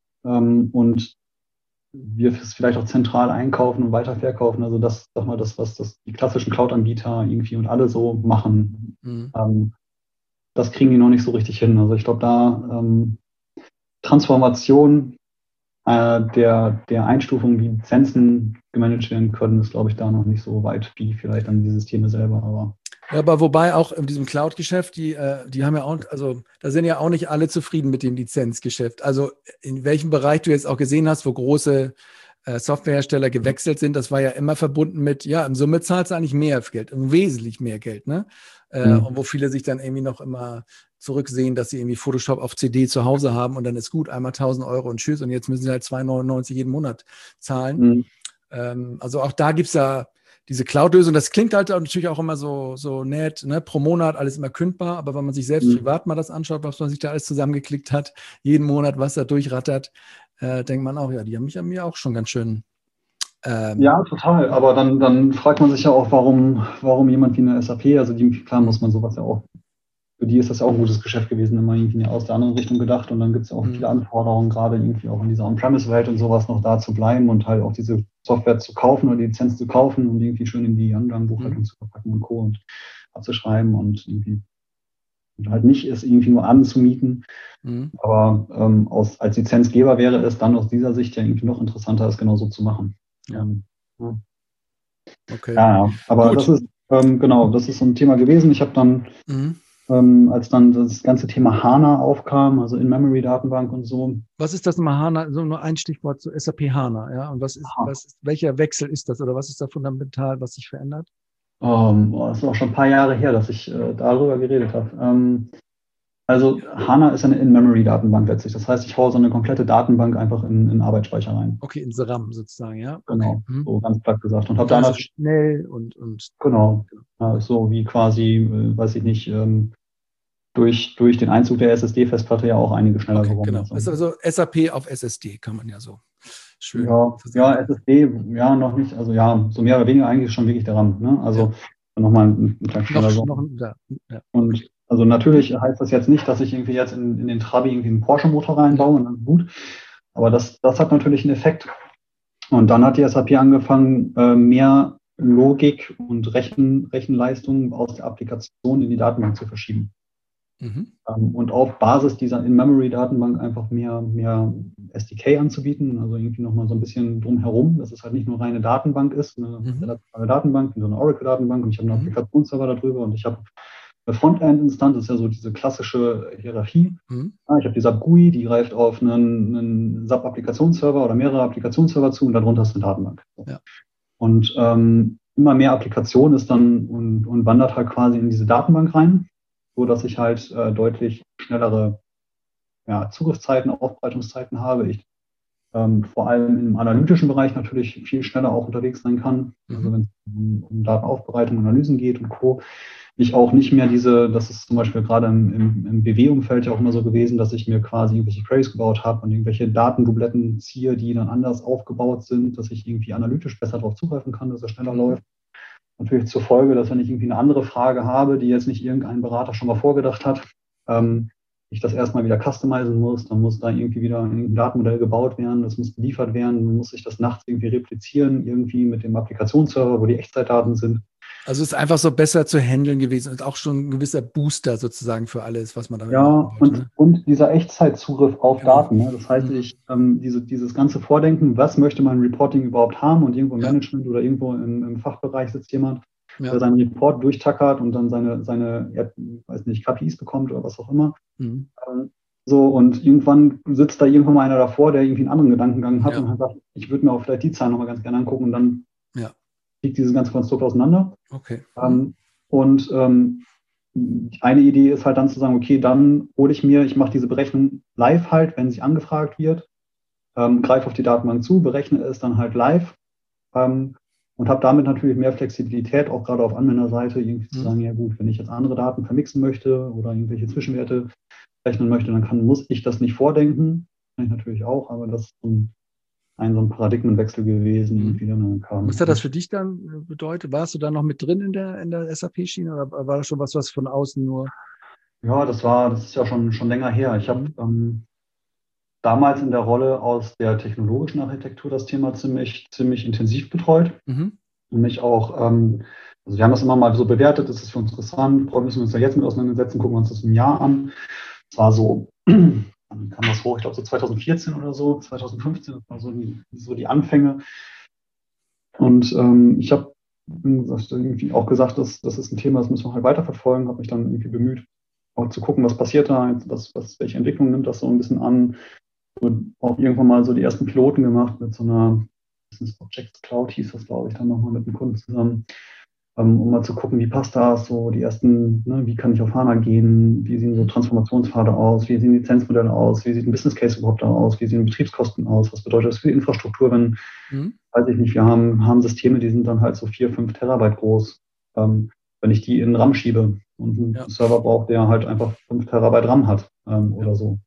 Speaker 2: Ähm, und wir es vielleicht auch zentral einkaufen und weiterverkaufen. Also das, sag mal, das, was das die klassischen Cloud-Anbieter irgendwie und alle so machen,
Speaker 1: Mhm.
Speaker 2: ähm, das kriegen die noch nicht so richtig hin. Also ich glaube, da ähm, Transformation äh, der, der Einstufung, wie Lizenzen gemanagt werden können, ist, glaube ich, da noch nicht so weit wie vielleicht dann die Systeme selber. Aber
Speaker 1: Ja, aber wobei auch in diesem Cloud-Geschäft, die, äh, die haben ja auch, also da sind ja auch nicht alle zufrieden mit dem Lizenzgeschäft. Also in welchem Bereich du jetzt auch gesehen hast, wo große äh, Softwarehersteller gewechselt sind, das war ja immer verbunden mit, ja, im Summe zahlst du eigentlich mehr Geld, wesentlich mehr Geld, ne? Äh,
Speaker 2: mhm.
Speaker 1: Und wo viele sich dann irgendwie noch immer zurücksehen, dass sie irgendwie Photoshop auf C D zu Hause haben und dann ist gut, einmal tausend Euro und tschüss und jetzt müssen sie halt zwei neunundneunzig jeden Monat zahlen.
Speaker 2: Mhm.
Speaker 1: Ähm, also auch da gibt es ja diese Cloud-Lösung, das klingt halt natürlich auch immer so, so nett, ne? Pro Monat alles immer kündbar, aber wenn man sich selbst
Speaker 2: Mhm.
Speaker 1: privat mal das anschaut, was man sich da alles zusammengeklickt hat, jeden Monat, was da durchrattert, äh, denkt man auch, ja, die haben mich an mir auch schon ganz schön. Ähm,
Speaker 2: Ja, total. Aber dann, dann fragt man sich ja auch, warum, warum jemand wie eine S A P, also die, klar muss man sowas ja auch, für die ist das ja auch ein gutes Geschäft gewesen, immer irgendwie aus der anderen Richtung gedacht. Und dann gibt es ja auch
Speaker 1: Mhm.
Speaker 2: viele Anforderungen, gerade irgendwie auch in dieser On-Premise-Welt und sowas noch da zu bleiben und halt auch diese Software zu kaufen oder die Lizenz zu kaufen und irgendwie schön in die Anlagenbuchhaltung
Speaker 1: Mhm.
Speaker 2: zu verpacken und Co. und abzuschreiben und irgendwie und halt nicht es irgendwie nur anzumieten.
Speaker 1: Mhm.
Speaker 2: Aber ähm, aus, als Lizenzgeber wäre es dann aus dieser Sicht ja irgendwie noch interessanter, es genau so zu machen.
Speaker 1: Ja.
Speaker 2: Ähm, ja.
Speaker 1: Okay.
Speaker 2: Ja, ja. Aber
Speaker 1: Gut.
Speaker 2: das ist, ähm, genau, das ist so ein Thema gewesen. Ich habe dann,
Speaker 1: Mhm.
Speaker 2: ähm, als dann das ganze Thema HANA aufkam, also In-Memory-Datenbank und so.
Speaker 1: Was ist das nochmal HANA? So nur ein Stichwort zu S A P HANA, ja? Und was ist,
Speaker 2: Aha.
Speaker 1: was ist, welcher Wechsel ist das oder was ist da fundamental, was sich verändert?
Speaker 2: Ähm, oh, das ist auch schon ein paar Jahre her, dass ich äh, darüber geredet habe. Ähm, also HANA ist eine In-Memory-Datenbank letztlich. Das heißt, ich haue so eine komplette Datenbank einfach in, in Arbeitsspeicher rein.
Speaker 1: Okay, ins RAM sozusagen, ja? Okay.
Speaker 2: Genau,
Speaker 1: Mhm.
Speaker 2: so ganz platt gesagt. Und habe
Speaker 1: Und
Speaker 2: da
Speaker 1: dann ist es
Speaker 2: natürlich,
Speaker 1: schnell und, und
Speaker 2: genau, ja, so wie quasi, äh, weiß ich nicht, ähm, durch, durch den Einzug der S S D-Festplatte ja auch einige schneller
Speaker 1: okay,
Speaker 2: geworden.
Speaker 1: genau.
Speaker 2: Also.
Speaker 1: Ist also S A P auf S S D, kann man ja so schön
Speaker 2: Ja, ja,
Speaker 1: zusammenfassen.
Speaker 2: S S D, ja, noch nicht. Also ja, so mehr oder weniger eigentlich schon wirklich der RAM. Ne? Also
Speaker 1: Ja.
Speaker 2: nochmal ein, ein Tag schneller
Speaker 1: Noch,
Speaker 2: so.
Speaker 1: noch, ja, ja,
Speaker 2: Und
Speaker 1: okay.
Speaker 2: also natürlich heißt das jetzt nicht, dass ich irgendwie jetzt in, in den Trabi irgendwie einen Porsche-Motor reinbaue
Speaker 1: Ja.
Speaker 2: und dann ist gut. Aber das, das hat natürlich einen Effekt. Und dann hat die S A P angefangen, äh, mehr Logik und Rechen, Rechenleistung aus der Applikation in die Datenbank zu verschieben.
Speaker 1: Mhm.
Speaker 2: Ähm, und auf Basis dieser In-Memory-Datenbank einfach mehr, mehr S D K anzubieten, also irgendwie nochmal so ein bisschen drumherum, dass es halt nicht nur reine Datenbank ist, eine
Speaker 1: Mhm.
Speaker 2: relationale Datenbank, so eine Oracle-Datenbank und ich habe einen
Speaker 1: Mhm.
Speaker 2: Applikationsserver darüber und ich habe eine Frontend-Instanz, das ist ja so diese klassische Hierarchie.
Speaker 1: Mhm.
Speaker 2: Ja, ich habe die SAP G U I, die greift auf einen, einen SAP Applikationsserver oder mehrere Applikationsserver zu und darunter ist eine Datenbank. So.
Speaker 1: Ja.
Speaker 2: Und ähm, immer mehr Applikation ist dann und, und wandert halt quasi in diese Datenbank rein, so dass ich halt äh, deutlich schnellere ja, Zugriffszeiten, Aufbereitungszeiten habe. Ich ähm, vor allem im analytischen Bereich natürlich viel schneller auch unterwegs sein kann.
Speaker 1: Mhm.
Speaker 2: Also wenn es um, um Datenaufbereitung, Analysen geht und Co. Ich auch nicht mehr diese, das ist zum Beispiel gerade im, im, im B W-Umfeld ja auch immer so gewesen, dass ich mir quasi irgendwelche Queries gebaut habe und irgendwelche Datendubletten ziehe, die dann anders aufgebaut sind, dass ich irgendwie analytisch besser darauf zugreifen kann, dass es schneller läuft. Natürlich zur Folge, dass wenn ich irgendwie eine andere Frage habe, die jetzt nicht irgendein Berater schon mal vorgedacht hat, ähm, ich das erstmal wieder customizen muss, dann muss da irgendwie wieder ein Datenmodell gebaut werden, das muss geliefert werden, dann muss ich das nachts irgendwie replizieren, irgendwie mit dem Applikationsserver, wo die Echtzeitdaten sind.
Speaker 1: Also es ist einfach so besser zu handeln gewesen und auch schon ein gewisser Booster sozusagen für alles, was man damit
Speaker 2: ja,
Speaker 1: machen wollte.
Speaker 2: Und,
Speaker 1: ne?
Speaker 2: und dieser Echtzeitzugriff auf
Speaker 1: Genau.
Speaker 2: Daten. Ne? Das heißt, ich ähm, diese, dieses ganze Vordenken, was möchte mein Reporting überhaupt haben und irgendwo im
Speaker 1: Ja.
Speaker 2: Management oder irgendwo im, im Fachbereich sitzt jemand,
Speaker 1: Ja.
Speaker 2: der seinen Report durchtackert und dann seine, seine ja, weiß nicht, K P Is bekommt oder was auch immer.
Speaker 1: Mhm.
Speaker 2: Ähm, so, und irgendwann sitzt da irgendwann mal einer davor, der irgendwie einen anderen Gedankengang hat
Speaker 1: Ja.
Speaker 2: und hat sagt, ich würde mir auch vielleicht die Zahlen nochmal ganz gerne angucken und dann
Speaker 1: Ja.
Speaker 2: liegt dieses ganze Konstrukt auseinander.
Speaker 1: Okay.
Speaker 2: Ähm, und ähm, eine Idee ist halt dann zu sagen, okay, dann hole ich mir, ich mache diese Berechnung live halt, wenn sie angefragt wird, ähm, greife auf die Datenbank zu, berechne es dann halt live ähm, und habe damit natürlich mehr Flexibilität, auch gerade auf Anwenderseite, irgendwie zu
Speaker 1: Mhm.
Speaker 2: sagen, ja gut, wenn ich jetzt andere Daten vermixen möchte oder irgendwelche Zwischenwerte rechnen möchte, dann kann, muss ich das nicht vordenken. Kann ich natürlich auch, aber das ist ein, ein so ein Paradigmenwechsel gewesen.
Speaker 1: Mhm.
Speaker 2: Irgendwie dann kam.
Speaker 1: Was hat das für dich dann bedeutet? Warst du da noch mit drin in der, in der S A P-Schiene oder war das schon was, was von außen nur?
Speaker 2: Ja, das war, das ist ja schon, schon länger her. Ich habe
Speaker 1: Mhm.
Speaker 2: ähm, damals in der Rolle aus der technologischen Architektur das Thema ziemlich, ziemlich intensiv betreut.
Speaker 1: Mhm.
Speaker 2: Und mich auch, ähm, also wir haben das immer mal so bewertet, das ist für uns interessant, müssen wir uns da jetzt mit auseinandersetzen, gucken wir uns das im Jahr an. Es war so, dann kam das hoch, ich glaube so zwanzig vierzehn oder so, zwanzig fünfzehn, das war so die, so die Anfänge. Und ähm, ich habe irgendwie auch gesagt, dass das ist ein Thema, das müssen wir halt weiterverfolgen, habe mich dann irgendwie bemüht, auch zu gucken, was passiert da, was, was, welche Entwicklung nimmt das so ein bisschen an. Und auch irgendwann mal so die ersten Piloten gemacht mit so einer Business Objects Cloud, hieß das, glaube ich, dann nochmal mit einem Kunden zusammen, ähm, um mal zu gucken, wie passt das, so die ersten, ne, wie kann ich auf HANA gehen, wie sehen so Transformationspfade aus, wie sehen Lizenzmodelle aus, wie sieht ein Business Case überhaupt aus, wie sehen Betriebskosten aus, was bedeutet das für die Infrastruktur, wenn,
Speaker 1: Mhm.
Speaker 2: weiß ich nicht, wir haben, haben Systeme, die sind dann halt so vier, fünf Terabyte groß, ähm, wenn ich die in RAM schiebe und einen
Speaker 1: Ja.
Speaker 2: Server braucht, der halt einfach fünf Terabyte RAM hat ähm,
Speaker 1: Ja.
Speaker 2: oder so.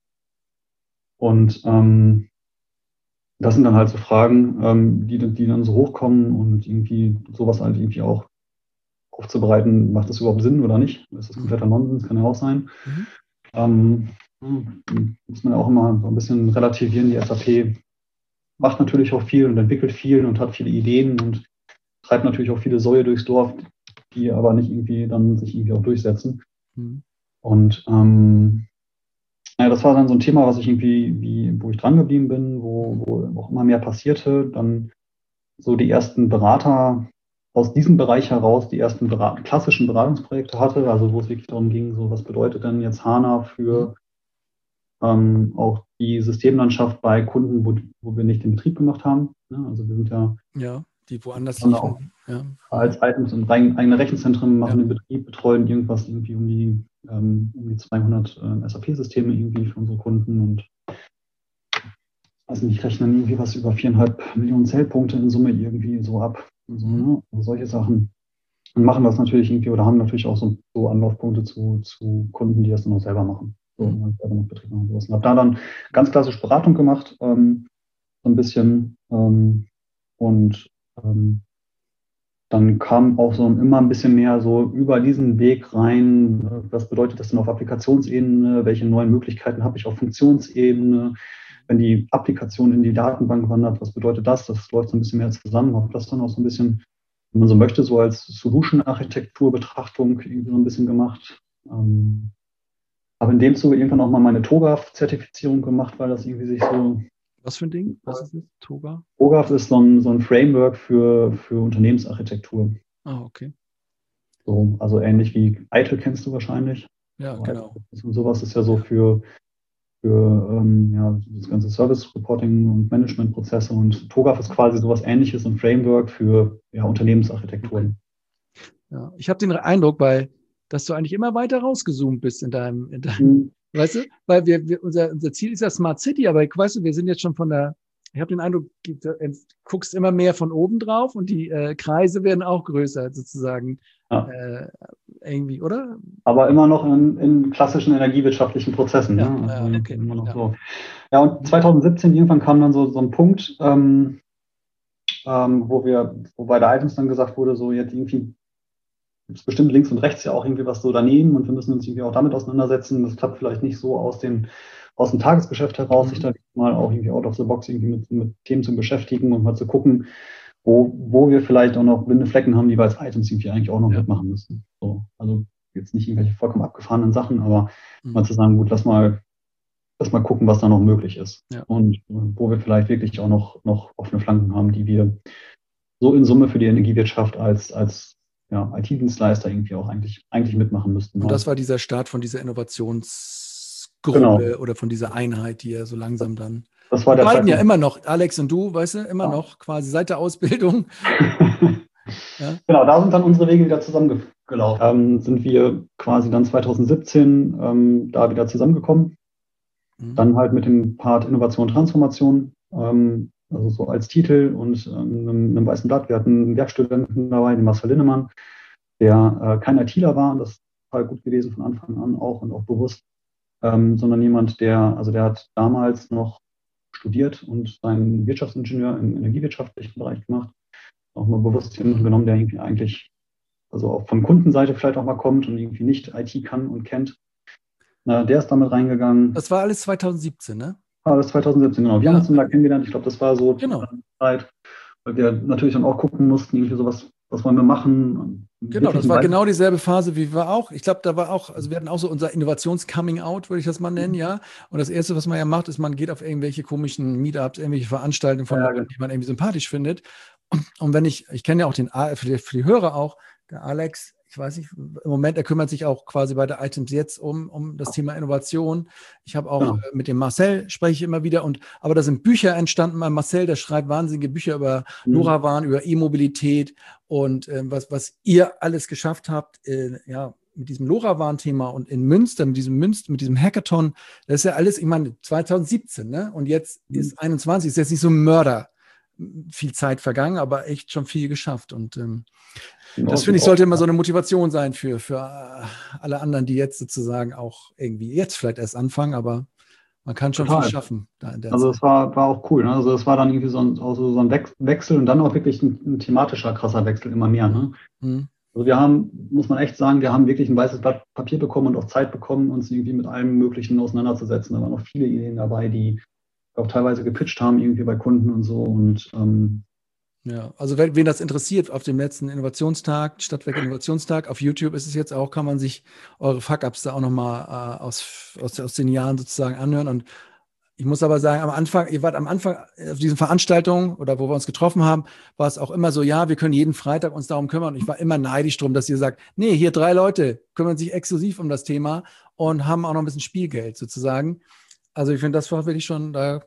Speaker 2: Und ähm, das sind dann halt so Fragen, ähm, die, die dann so hochkommen und irgendwie sowas halt irgendwie auch aufzubereiten, macht das überhaupt Sinn oder nicht? Ist das kompletter Nonsens? Kann ja auch sein.
Speaker 1: Mhm.
Speaker 2: Ähm, muss man ja auch immer so ein bisschen relativieren. Die S A P macht natürlich auch viel und entwickelt viel und hat viele Ideen und treibt natürlich auch viele Säue durchs Dorf, die aber nicht irgendwie dann sich irgendwie auch durchsetzen.
Speaker 1: Mhm.
Speaker 2: Und ähm, ja, das war dann so ein Thema, was ich irgendwie, wie, wo ich dran geblieben bin, wo, wo auch immer mehr passierte. Dann so die ersten Berater aus diesem Bereich heraus, die ersten Berat- klassischen Beratungsprojekte hatte, also wo es wirklich darum ging, so was bedeutet denn jetzt HANA für ähm, auch die Systemlandschaft bei Kunden, wo, wo wir nicht den Betrieb gemacht haben. Ja, also wir sind ja,
Speaker 1: Ja, die woanders
Speaker 2: haben auch
Speaker 1: liefen. Ja.
Speaker 2: als Items und rein, eigene Rechenzentren machen
Speaker 1: Ja.
Speaker 2: den Betrieb, betreuen irgendwas irgendwie um die, ähm, um die zweihundert äh, S A P-Systeme irgendwie für unsere Kunden und also nicht rechnen irgendwie was über viereinhalb Millionen Zählpunkte in Summe irgendwie so ab. Und so, ne? Also solche Sachen. Und machen das natürlich irgendwie oder haben natürlich auch so, so Anlaufpunkte zu, zu Kunden, die das dann auch selber machen. So,
Speaker 1: Mhm.
Speaker 2: und selber noch Betrieb machen. Und habe da dann ganz klassisch Beratung gemacht, ähm, so ein bisschen. Ähm, und ähm, dann kam auch so immer ein bisschen mehr so über diesen Weg rein, was bedeutet das denn auf Applikationsebene, welche neuen Möglichkeiten habe ich auf Funktionsebene, wenn die Applikation in die Datenbank wandert, was bedeutet das? Das läuft so ein bisschen mehr zusammen, habe das dann auch so ein bisschen, wenn man so möchte, so als Solution-Architektur-Betrachtung irgendwie so ein bisschen gemacht. Ähm, habe in dem Zuge irgendwann auch mal meine TOGAF-Zertifizierung gemacht, weil das irgendwie sich so...
Speaker 1: Was für ein Ding? Was ist das? Toga?
Speaker 2: TOGAF ist so ein, so ein Framework für, für Unternehmensarchitektur.
Speaker 1: Ah, okay.
Speaker 2: So, also ähnlich wie Eitel kennst du wahrscheinlich.
Speaker 1: Ja,
Speaker 2: So,
Speaker 1: genau.
Speaker 2: und sowas ist ja so für, für ähm, ja, das ganze Service-Reporting und Management-Prozesse und TOGAF ist quasi sowas ähnliches, ein Framework für ja, Unternehmensarchitekturen.
Speaker 1: Ja, ich habe den Eindruck, weil, dass du eigentlich immer weiter rausgezoomt bist in deinem, in deinem
Speaker 2: Mhm.
Speaker 1: weißt du, weil wir, wir unser, unser Ziel ist ja Smart City, aber weißt du, wir sind jetzt schon von der Ich habe den Eindruck, du guckst immer mehr von oben drauf und die äh, Kreise werden auch größer sozusagen.
Speaker 2: Ja.
Speaker 1: Äh, irgendwie, oder?
Speaker 2: Aber immer noch in, in klassischen energiewirtschaftlichen Prozessen.
Speaker 1: Ja,
Speaker 2: Ne? Also
Speaker 1: ja, okay.
Speaker 2: immer noch
Speaker 1: Ja.
Speaker 2: so. Ja, und zwanzig siebzehn irgendwann kam dann so, so ein Punkt, ähm, ähm, wo wir, wo bei der Items dann gesagt wurde, so jetzt irgendwie gibt es bestimmt links und rechts ja auch irgendwie was so daneben und wir müssen uns irgendwie auch damit auseinandersetzen. Das klappt vielleicht nicht so aus, den, aus dem Tagesgeschäft heraus,
Speaker 1: Mhm.
Speaker 2: sich da mal auch irgendwie out of the box irgendwie mit, mit Themen zu beschäftigen und mal zu gucken, wo, wo wir vielleicht auch noch blinde Flecken haben, die wir als Items irgendwie eigentlich auch noch
Speaker 1: Ja.
Speaker 2: mitmachen müssen. So, also jetzt nicht irgendwelche vollkommen abgefahrenen Sachen, aber
Speaker 1: Mhm.
Speaker 2: mal zu sagen, gut, lass mal, lass mal gucken, was da noch möglich ist.
Speaker 1: Ja.
Speaker 2: Und äh, wo wir vielleicht wirklich auch noch, noch offene Flanken haben, die wir so in Summe für die Energiewirtschaft als, als ja, I T-Dienstleister irgendwie auch eigentlich, eigentlich mitmachen müssten.
Speaker 1: Und das war dieser Start von dieser Innovationsgruppe
Speaker 2: Genau.
Speaker 1: oder von dieser Einheit, die ja so langsam dann.
Speaker 2: Das war
Speaker 1: Die
Speaker 2: der
Speaker 1: beiden ja
Speaker 2: Zeitpunkt.
Speaker 1: immer noch, Alex und du, weißt du, immer
Speaker 2: Ja.
Speaker 1: noch quasi seit der Ausbildung. Ja.
Speaker 2: Genau, da sind dann unsere Wege wieder zusammengelaufen. Ähm, sind wir quasi dann zwanzig siebzehn ähm, da wieder zusammengekommen.
Speaker 1: Mhm.
Speaker 2: Dann halt mit dem Part Innovation und Transformation, ähm, also so als Titel und ähm, einem, einem weißen Blatt. Wir hatten einen Werkstudenten dabei, den Marcel Linnemann, der äh, kein ITler war, das ist total gut gewesen von Anfang an auch und auch bewusst, ähm, sondern jemand, der, also der hat damals noch studiert und seinen Wirtschaftsingenieur im energiewirtschaftlichen Bereich gemacht. Auch mal bewusst jemanden genommen, der irgendwie eigentlich, also auch von Kundenseite vielleicht auch mal kommt und irgendwie nicht I T kann und kennt. Na, der ist damit reingegangen.
Speaker 1: Das war alles zwanzig siebzehn, ne?
Speaker 2: Ah, das ist zwanzig siebzehn, genau. Wir
Speaker 1: Ja.
Speaker 2: haben uns dann da kennengelernt. Ich glaube, das war so
Speaker 1: Genau.
Speaker 2: die Zeit, weil wir natürlich dann auch gucken mussten, irgendwie sowas, was wollen wir machen.
Speaker 1: Genau, das
Speaker 2: Wirklich
Speaker 1: war
Speaker 2: ein
Speaker 1: genau dieselbe Phase wie wir auch. Ich glaube, da war auch, also wir hatten auch so unser Innovations-Coming-out, würde ich das mal nennen, ja. Und das Erste, was man ja macht, ist, man geht auf irgendwelche komischen Meetups, irgendwelche Veranstaltungen von
Speaker 2: Ja,
Speaker 1: Leuten, die man irgendwie sympathisch findet. Und, und wenn ich, ich kenne ja auch den, A- für die, für die Hörer auch, der Alex, ich weiß nicht, im Moment, er kümmert sich auch quasi bei der Items jetzt um, um das Thema Innovation. Ich habe auch
Speaker 2: Genau.
Speaker 1: äh, mit dem Marcel spreche ich immer wieder und, aber da sind Bücher entstanden bei Marcel, der schreibt wahnsinnige Bücher über
Speaker 2: Mhm.
Speaker 1: LoRaWAN, über E-Mobilität und äh, was, was ihr alles geschafft habt, äh, ja, mit diesem LoRaWAN-Thema und in Münster, mit diesem Münster, mit diesem Hackathon, das ist ja alles, ich meine, zwanzig siebzehn, ne? Und jetzt
Speaker 2: Mhm.
Speaker 1: ist einundzwanzig, ist jetzt nicht so ein Mörder, viel Zeit vergangen, aber echt schon viel geschafft. Und ähm,
Speaker 2: Genau,
Speaker 1: das finde ich,
Speaker 2: auch-
Speaker 1: sollte immer so eine Motivation sein für, für äh, alle anderen, die jetzt sozusagen auch irgendwie jetzt vielleicht erst anfangen, aber man kann schon
Speaker 2: Total.
Speaker 1: viel schaffen da in der
Speaker 2: Also
Speaker 1: Zeit.
Speaker 2: es war, war auch cool. Ne? Also es war dann irgendwie so ein, auch so, so ein Wech- Wechsel und dann auch wirklich ein, ein thematischer, krasser Wechsel immer mehr. Ne?
Speaker 1: Mhm.
Speaker 2: Also wir haben, muss man echt sagen, wir haben wirklich ein weißes Blatt Papier bekommen und auch Zeit bekommen, uns irgendwie mit allem Möglichen auseinanderzusetzen. Da waren noch viele Ideen dabei, die auch teilweise gepitcht haben, irgendwie bei Kunden und so. Und ähm,
Speaker 1: Ja, also wenn, wen das interessiert, auf dem letzten Innovationstag, Stadtwerk Innovationstag, auf YouTube ist es jetzt auch, kann man sich eure Fuck-Ups da auch nochmal äh, aus, aus, aus den Jahren sozusagen anhören. Und ich muss aber sagen, am Anfang, ihr wart am Anfang auf diesen Veranstaltungen oder wo wir uns getroffen haben, war es auch immer so, ja, wir können jeden Freitag uns darum kümmern. Und ich war immer neidisch drum, dass ihr sagt, nee, hier drei Leute kümmern sich exklusiv um das Thema und haben auch noch ein bisschen Spielgeld sozusagen. Also ich finde, das war wirklich schon, da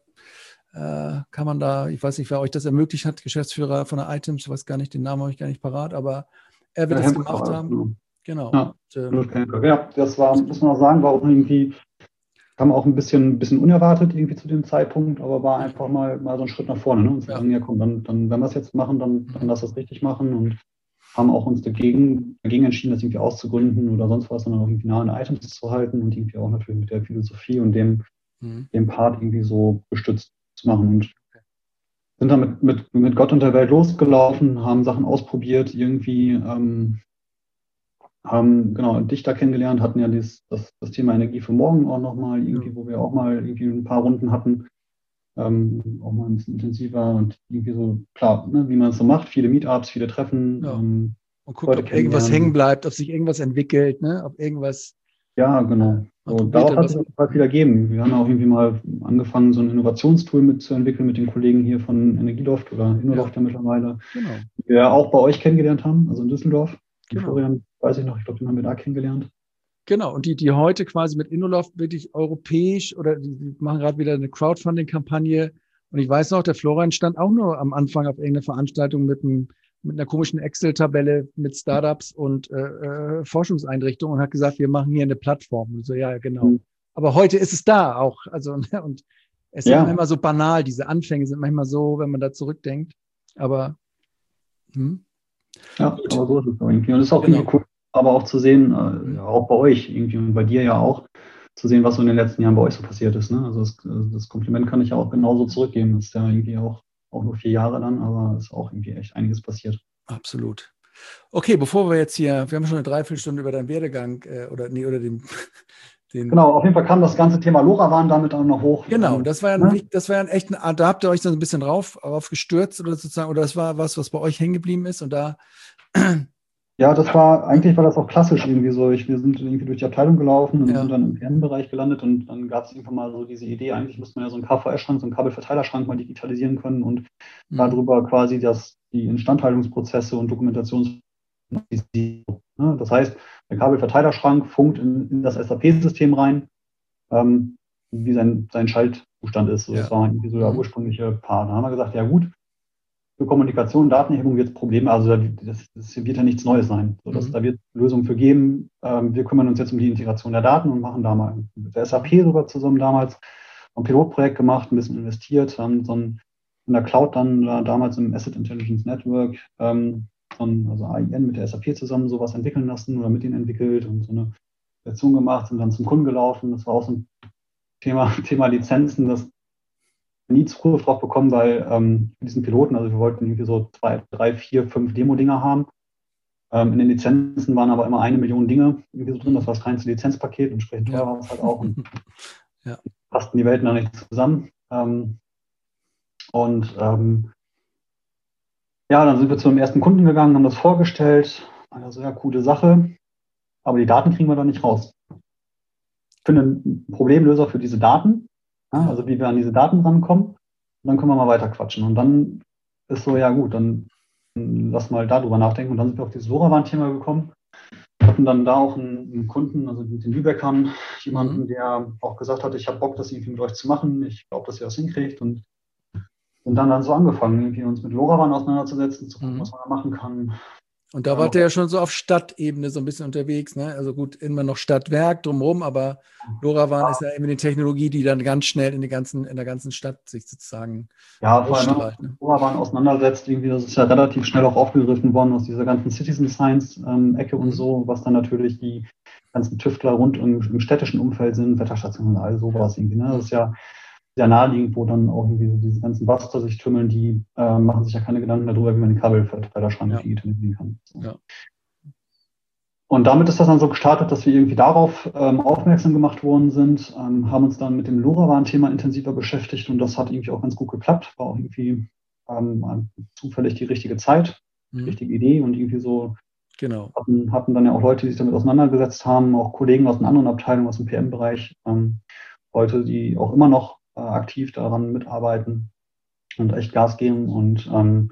Speaker 1: äh, kann man da, ich weiß nicht, wer euch das ermöglicht hat, Geschäftsführer von der Items, ich weiß gar nicht, den Namen habe ich gar nicht parat, aber er wird
Speaker 2: ja,
Speaker 1: es
Speaker 2: Hemd-
Speaker 1: gemacht haben. Genau.
Speaker 2: Ja,
Speaker 1: Und, ähm,
Speaker 2: Knut ja, das war, muss man auch sagen, war auch irgendwie, kam auch ein bisschen, bisschen unerwartet irgendwie zu dem Zeitpunkt, aber war einfach mal, mal so ein Schritt nach vorne. Ne? Und zu
Speaker 1: Ja.
Speaker 2: sagen, ja komm, dann, dann wenn wir es jetzt machen, dann, dann lass es richtig machen und haben auch uns dagegen, dagegen entschieden, das irgendwie auszugründen oder sonst was, sondern auch irgendwie nah an Items zu halten und irgendwie auch natürlich mit der Philosophie und dem,
Speaker 1: Mhm.
Speaker 2: dem Part irgendwie so gestützt zu machen. Und sind dann mit, mit, mit Gott und der Welt losgelaufen, haben Sachen ausprobiert, irgendwie ähm, haben genau dich da kennengelernt, hatten ja dieses, das, das Thema Energie für morgen auch nochmal irgendwie,
Speaker 1: Ja.
Speaker 2: wo wir auch mal irgendwie ein paar Runden hatten, ähm, auch mal ein bisschen intensiver und irgendwie so, klar, ne, wie man es so macht, viele Meetups, viele Treffen,
Speaker 1: Ja.
Speaker 2: ähm,
Speaker 1: Und guckt,
Speaker 2: Leute
Speaker 1: ob irgendwas
Speaker 2: kennenlernen.
Speaker 1: hängen bleibt, ob sich irgendwas entwickelt, ne? Ob irgendwas,
Speaker 2: Ja, genau.
Speaker 1: man
Speaker 2: So,
Speaker 1: probiert
Speaker 2: darauf
Speaker 1: dann
Speaker 2: hat
Speaker 1: was.
Speaker 2: sich auch total viel ergeben. Wir haben auch irgendwie mal angefangen, so ein Innovationstool mitzuentwickeln mit den Kollegen hier von Energieloft oder Innoloft ja mittlerweile,
Speaker 1: Genau,
Speaker 2: die wir auch bei euch kennengelernt haben, also in Düsseldorf. Und
Speaker 1: genau.
Speaker 2: Florian, weiß ich noch, ich glaube, den haben wir da kennengelernt.
Speaker 1: Genau, und die, die heute quasi mit Innoloft wirklich europäisch oder die, die machen gerade wieder eine Crowdfunding-Kampagne. Und ich weiß noch, der Florian stand auch nur am Anfang auf irgendeiner Veranstaltung mit, einem, mit einer komischen Excel-Tabelle mit Startups und äh, äh, Forschungseinrichtungen und hat gesagt, wir machen hier eine Plattform. Und so, ja, genau.
Speaker 2: Mhm.
Speaker 1: Aber heute ist es da auch. Also, und Es
Speaker 2: Ja.
Speaker 1: ist manchmal so banal, diese Anfänge sind manchmal so, wenn man da zurückdenkt. Aber hm?
Speaker 2: Ja,
Speaker 1: Gut.
Speaker 2: aber so ist es irgendwie. Und es ist auch
Speaker 1: Genau.
Speaker 2: irgendwie cool, aber auch zu sehen, äh,
Speaker 1: Mhm.
Speaker 2: auch bei euch irgendwie und bei dir ja auch, zu sehen, was so in den letzten Jahren bei euch so passiert ist. Ne? Also das, das Kompliment kann ich ja auch genauso zurückgeben. Das ist ja irgendwie auch, auch nur vier Jahre dann, aber es ist auch irgendwie echt einiges passiert.
Speaker 1: Absolut. Okay, bevor wir jetzt hier, wir haben schon eine Dreiviertelstunde über deinen Werdegang äh, oder nee, oder den, den
Speaker 2: Genau, auf jeden Fall kam das ganze Thema LoRaWAN damit auch noch hoch.
Speaker 1: Genau,
Speaker 2: Ähm,
Speaker 1: das war ja ein,
Speaker 2: ne?
Speaker 1: wicht- das war ja ein echt, ein, da habt ihr euch so ein bisschen drauf, drauf gestürzt oder sozusagen, oder das war was, was bei euch hängen geblieben ist und da,
Speaker 2: Ja, das war, eigentlich war das auch klassisch irgendwie so. Ich, wir sind irgendwie durch die Abteilung gelaufen und sind
Speaker 1: ja,
Speaker 2: dann im P M-Bereich gelandet und dann gab es irgendwann mal so diese Idee, eigentlich müsste man ja so einen K V S-Schrank, so einen Kabelverteilerschrank mal digitalisieren können und
Speaker 1: mhm.
Speaker 2: darüber quasi das, die Instandhaltungsprozesse und Dokumentations. Ne? Das heißt, der Kabelverteilerschrank funkt in, in das S A P-System rein, ähm, wie sein, sein Schaltzustand ist. So, das
Speaker 1: Ja,
Speaker 2: war irgendwie so der
Speaker 1: mhm.
Speaker 2: ursprüngliche Part. Da haben wir gesagt, ja gut, für Kommunikation, Datenerhebung wird es Probleme, also das, das wird ja nichts Neues sein. So, dass,
Speaker 1: Mhm.
Speaker 2: da wird Lösungen für geben. Ähm, wir kümmern uns jetzt um die Integration der Daten und machen da mal mit der S A P sogar zusammen damals ein Pilotprojekt gemacht, ein bisschen investiert, haben so ein, in der Cloud dann da, damals im Asset Intelligence Network, ähm, von, also A I N mit der S A P zusammen sowas entwickeln lassen oder mit ihnen entwickelt und so eine Version gemacht, sind dann zum Kunden gelaufen. Das war auch so ein Thema, Thema Lizenzen, das nie Zugriff drauf bekommen, weil ähm, für diesen Piloten, also wir wollten irgendwie so zwei, drei, vier, fünf Demo-Dinger haben. Ähm, in den Lizenzen waren aber immer eine Million Dinge irgendwie so drin. Das war das kleinste Lizenzpaket, entsprechend teuer
Speaker 1: Ja.
Speaker 2: war es halt auch und
Speaker 1: Ja.
Speaker 2: passten die Welten da nicht zusammen. Ähm, und ähm, ja, dann sind wir zu dem ersten Kunden gegangen, haben das vorgestellt. Also ja, coole Sache, aber die Daten kriegen wir da nicht raus. Ich finde einen Problemlöser für diese Daten, ja,
Speaker 1: Ja.
Speaker 2: also wie wir an diese Daten rankommen. Und dann können wir mal weiter quatschen. Und dann ist so, ja gut, dann lass mal darüber nachdenken. Und dann sind wir auf dieses LoRaWAN-Thema gekommen. Wir hatten dann da auch einen, einen Kunden, also mit den Lübeckern, jemanden,
Speaker 1: Mhm.
Speaker 2: der auch gesagt hat, ich habe Bock, das irgendwie mit euch zu machen. Ich glaube, dass ihr das hinkriegt. Und sind dann, dann so angefangen, irgendwie uns mit LoRaWAN auseinanderzusetzen, zu gucken,
Speaker 1: Mhm.
Speaker 2: was man da machen kann.
Speaker 1: Und da
Speaker 2: Dann
Speaker 1: wart
Speaker 2: noch,
Speaker 1: ihr ja schon so auf Stadtebene so ein bisschen unterwegs, ne? Also gut, immer noch Stadtwerk drumherum, aber LoRaWAN ist ja eben die Technologie, die dann ganz schnell in, die ganzen, in der ganzen Stadt sich sozusagen
Speaker 2: ja, vor allem, wenn man sich
Speaker 1: ausstrahlt.
Speaker 2: mit
Speaker 1: Ne?
Speaker 2: LoRaWAN auseinandersetzt, irgendwie, das ist ja relativ schnell auch aufgegriffen worden aus dieser ganzen Citizen Science-Ecke ähm, und
Speaker 1: Mhm.
Speaker 2: so, was dann natürlich die ganzen Tüftler rund im, im städtischen Umfeld sind, Wetterstationen und all sowas irgendwie. Ne? Das ist ja sehr naheliegend, wo dann auch irgendwie so diese ganzen Buster sich tümmeln, die äh, machen sich ja keine Gedanken darüber, wie man den Kabelverteilerschrank
Speaker 1: Ja.
Speaker 2: digitalisieren kann. So.
Speaker 1: Ja.
Speaker 2: Und damit ist das dann so gestartet, dass wir irgendwie darauf ähm, aufmerksam gemacht worden sind, ähm, haben uns dann mit dem LoRaWAN-Thema intensiver beschäftigt und das hat irgendwie auch ganz gut geklappt. War auch irgendwie ähm, zufällig die richtige Zeit, die
Speaker 1: Mhm.
Speaker 2: richtige Idee und irgendwie so
Speaker 1: Genau.
Speaker 2: hatten, hatten dann ja auch Leute, die sich damit auseinandergesetzt haben, auch Kollegen aus einer anderen Abteilung, aus dem P M-Bereich, ähm, Leute, die auch immer noch äh, aktiv daran mitarbeiten und echt Gas geben und ähm,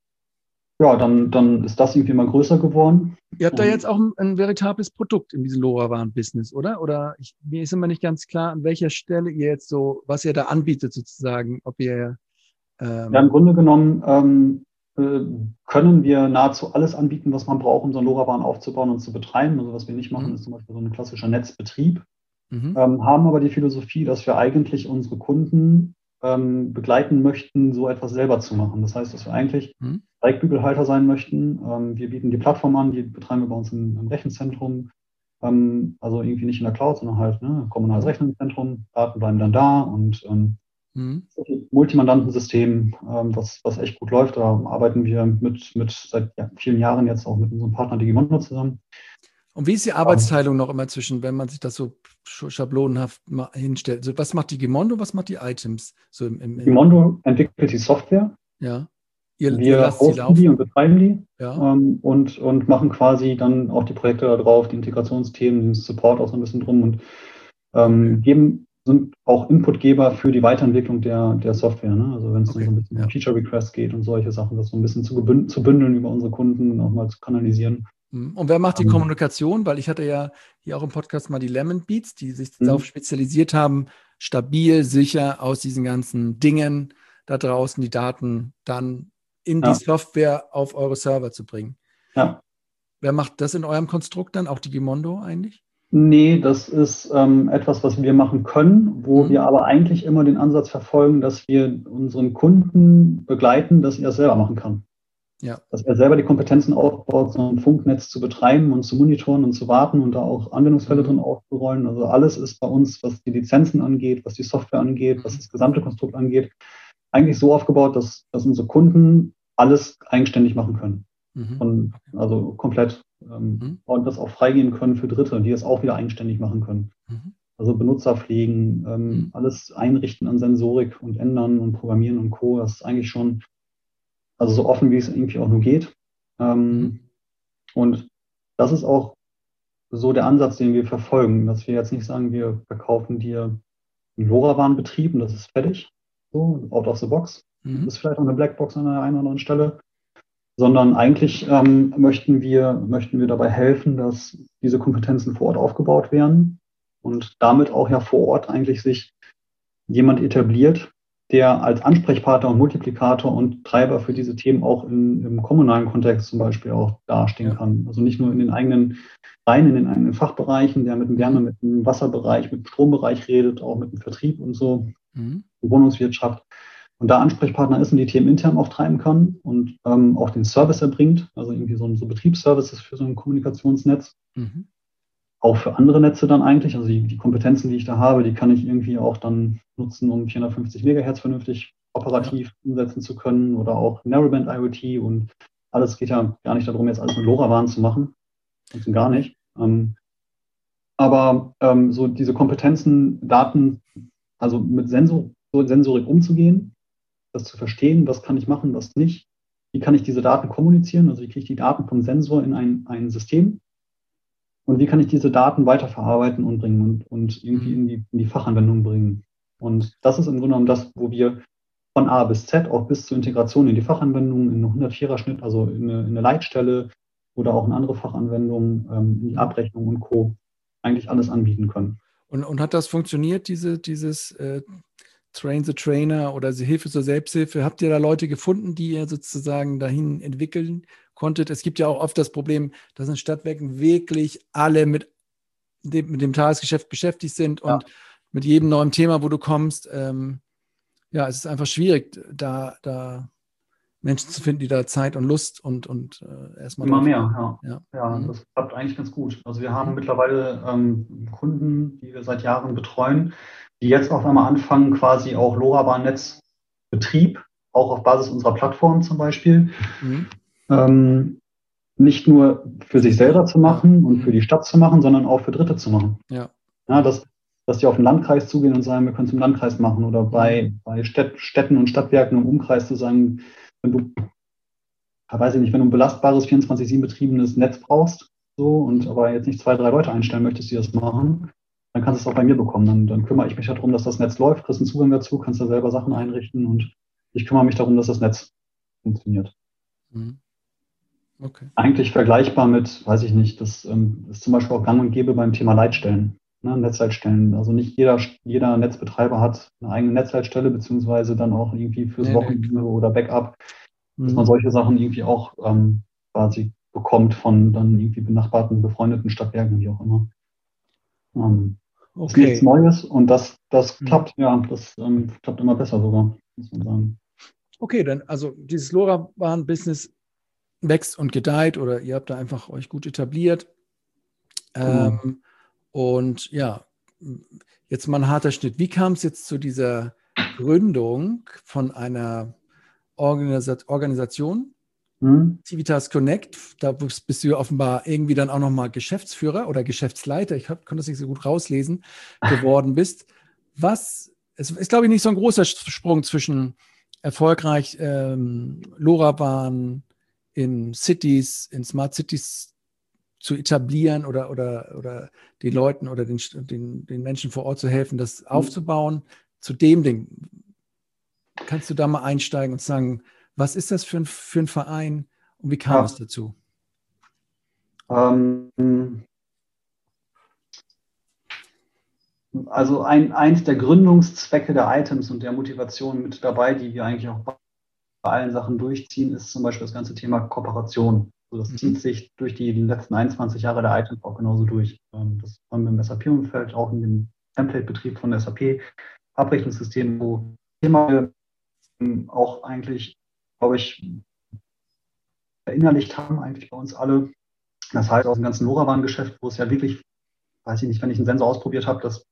Speaker 2: ja, dann, dann ist das irgendwie mal größer geworden.
Speaker 1: Ihr habt da
Speaker 2: Und
Speaker 1: jetzt auch ein, ein veritables Produkt in diesem LoRaWAN-Business, oder? Oder ich, mir ist immer nicht ganz klar, an welcher Stelle ihr jetzt so, was ihr da anbietet sozusagen, ob ihr
Speaker 2: ja, im
Speaker 1: ähm,
Speaker 2: Grunde genommen ähm, äh, können wir nahezu alles anbieten, was man braucht, um so ein LoRaWAN aufzubauen und zu betreiben. Also was wir nicht machen,
Speaker 1: mhm.
Speaker 2: ist zum Beispiel so ein klassischer Netzbetrieb,
Speaker 1: Mhm.
Speaker 2: ähm, haben aber die Philosophie, dass wir eigentlich unsere Kunden ähm, begleiten möchten, so etwas selber zu machen. Das heißt, dass wir eigentlich
Speaker 1: Mhm.
Speaker 2: Steigbügelhalter sein möchten. Ähm, wir bieten die Plattform an, die betreiben wir bei uns im, im Rechenzentrum. Ähm, also irgendwie nicht in der Cloud, sondern halt ne, kommunales
Speaker 1: Mhm.
Speaker 2: Rechenzentrum. Daten bleiben dann da und ähm,
Speaker 1: Mhm.
Speaker 2: Multimandantensystem, ähm, was, was echt gut läuft. Da arbeiten wir mit, mit seit ja, vielen Jahren jetzt auch mit unserem Partner Digimondo zusammen.
Speaker 1: Und wie ist die
Speaker 2: Ähm,
Speaker 1: Arbeitsteilung noch immer zwischen, wenn man sich das so sch- schablonenhaft ma- hinstellt? Also was macht die Gimondo, was macht die Items? So im, im, im,
Speaker 2: Digimondo entwickelt die Software.
Speaker 1: ja. Ihr, ihr
Speaker 2: Wir
Speaker 1: lasst sie
Speaker 2: hosten die und
Speaker 1: laufen?
Speaker 2: betreiben die
Speaker 1: Ja.
Speaker 2: ähm, und, und machen quasi dann auch die Projekte da drauf, die Integrationsthemen, den Support auch so ein bisschen drum und
Speaker 1: Okay.
Speaker 2: ähm, geben, sind auch Inputgeber für die Weiterentwicklung der, der Software. Ne? Also wenn es dann
Speaker 1: Okay.
Speaker 2: so ein bisschen um
Speaker 1: Ja.
Speaker 2: Feature Requests geht und solche Sachen, das so ein bisschen zu, gebünd, zu bündeln über unsere Kunden, auch mal zu kanalisieren.
Speaker 1: Mhm. Und wer macht die
Speaker 2: Ähm,
Speaker 1: Kommunikation? Weil ich hatte ja hier auch im Podcast mal die Lemon Beats, die sich darauf
Speaker 2: mhm.
Speaker 1: spezialisiert haben, stabil, sicher aus diesen ganzen Dingen da draußen die Daten dann in die
Speaker 2: ja,
Speaker 1: Software auf eure Server zu bringen.
Speaker 2: ja.
Speaker 1: Wer macht das in eurem Konstrukt dann? Auch die Gimondo eigentlich?
Speaker 2: Nee, das ist ähm, etwas, was wir machen können, wo
Speaker 1: Mhm.
Speaker 2: wir aber eigentlich immer den Ansatz verfolgen, dass wir unseren Kunden begleiten, dass er es selber machen kann.
Speaker 1: Ja.
Speaker 2: Dass er selber die Kompetenzen aufbaut, so ein Funknetz zu betreiben und zu monitoren und zu warten und da auch Anwendungsfälle
Speaker 1: Mhm.
Speaker 2: drin aufzurollen. Also alles ist bei uns, was die Lizenzen angeht, was die Software angeht, was das gesamte Konstrukt angeht, eigentlich so aufgebaut, dass, dass unsere Kunden alles eigenständig machen können.
Speaker 1: Mhm.
Speaker 2: Und also komplett ähm,
Speaker 1: Mhm.
Speaker 2: und das auch freigeben können für Dritte, die es auch wieder eigenständig machen können.
Speaker 1: Mhm.
Speaker 2: Also Benutzer pflegen, ähm,
Speaker 1: Mhm.
Speaker 2: alles einrichten an Sensorik und ändern und programmieren und Co. Das ist eigentlich schon, also so offen, wie es irgendwie auch nur geht. Ähm,
Speaker 1: Mhm.
Speaker 2: und das ist auch so der Ansatz, den wir verfolgen, dass wir jetzt nicht sagen, wir verkaufen dir einen LoRaWAN-Betrieb und das ist fertig, so, out of the box.
Speaker 1: Mhm.
Speaker 2: Das ist vielleicht auch eine Blackbox an der einen oder anderen Stelle, sondern eigentlich ähm, möchten wir, möchten wir dabei helfen, dass diese Kompetenzen vor Ort aufgebaut werden und damit auch ja vor Ort eigentlich sich jemand etabliert, der als Ansprechpartner und Multiplikator und Treiber für diese Themen auch in, im kommunalen Kontext zum Beispiel auch dastehen
Speaker 1: Ja.
Speaker 2: kann. Also nicht nur in den eigenen rein in den eigenen Fachbereichen, der mit dem Wärme,
Speaker 1: Mhm.
Speaker 2: mit dem Wasserbereich, mit dem Strombereich redet, auch mit dem Vertrieb und so,
Speaker 1: Mhm.
Speaker 2: Wohnungswirtschaft. Und da Ansprechpartner ist und die Themen intern auch treiben kann und ähm, auch den Service erbringt, also irgendwie so, ein, so Betriebsservices für so ein Kommunikationsnetz.
Speaker 1: Mhm.
Speaker 2: Auch für andere Netze dann eigentlich, also die, die Kompetenzen, die ich da habe, die kann ich irgendwie auch dann nutzen, um vierhundertfünfzig Megahertz vernünftig operativ ja. umsetzen zu können oder auch Narrowband IoT und alles geht ja gar nicht darum, jetzt alles mit LoRaWAN zu machen, ganz und gar nicht. Ähm, aber ähm, so diese Kompetenzen, Daten, also mit Sensor, so Sensorik umzugehen, das zu verstehen, was kann ich machen, was nicht, wie kann ich diese Daten kommunizieren, also wie kriege ich die Daten vom Sensor in ein, ein System und wie kann ich diese Daten weiterverarbeiten und bringen und, und irgendwie in die, in die Fachanwendung bringen. Und das ist im Grunde genommen das, wo wir von A bis Z, auch bis zur Integration in die Fachanwendung, in einen hundertvierer Schnitt, also in eine, in eine Leitstelle oder auch in andere Fachanwendungen, ähm, in die Abrechnung und Co. eigentlich alles anbieten können.
Speaker 1: Und, und hat das funktioniert, diese, dieses äh, Train the Trainer oder Hilfe zur Selbsthilfe? Habt ihr da Leute gefunden, die ihr sozusagen dahin entwickeln konntet? Es gibt ja auch oft das Problem, dass in Stadtwerken wirklich alle mit dem, mit dem Tagesgeschäft beschäftigt sind und ja. mit jedem neuen Thema, wo du kommst, ähm, ja, es ist einfach schwierig, da, da Menschen zu finden, die da Zeit und Lust und, und äh, erstmal
Speaker 2: Immer
Speaker 1: drauf
Speaker 2: mehr,
Speaker 1: haben.
Speaker 2: ja.
Speaker 1: Ja,
Speaker 2: ja
Speaker 1: mhm.
Speaker 2: Das klappt eigentlich ganz gut. Also wir haben mhm. mittlerweile ähm, Kunden, die wir seit Jahren betreuen, die jetzt auf einmal anfangen, quasi auch LoRaWAN-Netzbetrieb, auch auf Basis unserer Plattform zum Beispiel, mhm. ähm, nicht nur für, für sich selber zu machen ja. und mhm. für die Stadt zu machen, sondern auch für Dritte zu machen.
Speaker 1: Ja.
Speaker 2: Ja, dass, dass die auf den Landkreis zugehen und sagen, wir können es im Landkreis machen oder bei, mhm. bei Städt, Städten und Stadtwerken im Umkreis zu sagen, wenn du weiß ich nicht, wenn du ein belastbares vierundzwanzig sieben betriebenes Netz brauchst, so, und aber jetzt nicht zwei, drei Leute einstellen möchtest, die das machen, dann kannst du es auch bei mir bekommen. Dann, dann kümmere ich mich darum, dass das Netz läuft, kriegst einen Zugang dazu, kannst da selber Sachen einrichten und ich kümmere mich darum, dass das Netz funktioniert.
Speaker 1: Mhm. Okay.
Speaker 2: Eigentlich vergleichbar mit, weiß ich nicht, das ähm, ist zum Beispiel auch gang und gäbe beim Thema Leitstellen, ne, Netzleitstellen. Also nicht jeder, jeder Netzbetreiber hat eine eigene Netzleitstelle, beziehungsweise dann auch irgendwie fürs nee, Wochenende nee. oder Backup, dass man solche Sachen irgendwie auch ähm, quasi bekommt von dann irgendwie benachbarten, befreundeten Stadtwerken, wie auch immer. Ähm, okay. Ist nichts Neues und das, das mhm. klappt, ja, das ähm, klappt immer besser sogar, muss man sagen.
Speaker 1: Okay, dann also dieses LoRaWAN-Business wächst und gedeiht oder ihr habt da einfach euch gut etabliert. Genau. Ähm, und ja, jetzt mal ein harter Schnitt. Wie kam es jetzt zu dieser Gründung von einer Organis- Organisation, hm. Civitas Connect? Da bist du ja offenbar irgendwie dann auch nochmal Geschäftsführer oder Geschäftsleiter, ich hab, konnte das nicht so gut rauslesen, geworden bist. Was, es ist, glaube ich, nicht so ein großer Sprung zwischen erfolgreich ähm, LoRaWAN in Cities, in Smart Cities zu etablieren oder, oder, oder den Leuten oder den, den, den Menschen vor Ort zu helfen, das aufzubauen, zu dem Ding. Kannst du da mal einsteigen und sagen, was ist das für ein, für ein Verein und wie kam ja. es dazu?
Speaker 2: Ähm, also ein, eins der Gründungszwecke der Items und der Motivation mit dabei, die wir eigentlich auch bei allen Sachen durchziehen, ist zum Beispiel das ganze Thema Kooperation. So, das
Speaker 1: Mhm.
Speaker 2: zieht sich durch die letzten einundzwanzig Jahre der I T auch genauso durch. Ähm, das haben wir im S A P-Umfeld, auch in dem Template-Betrieb von S A P, Abrechnungssystem, wo Thema ähm, auch eigentlich, glaube ich, verinnerlicht haben, eigentlich bei uns alle. Das heißt, aus dem ganzen LoRaWAN-Geschäft, wo es ja wirklich, weiß ich nicht, wenn ich einen Sensor ausprobiert habe, das,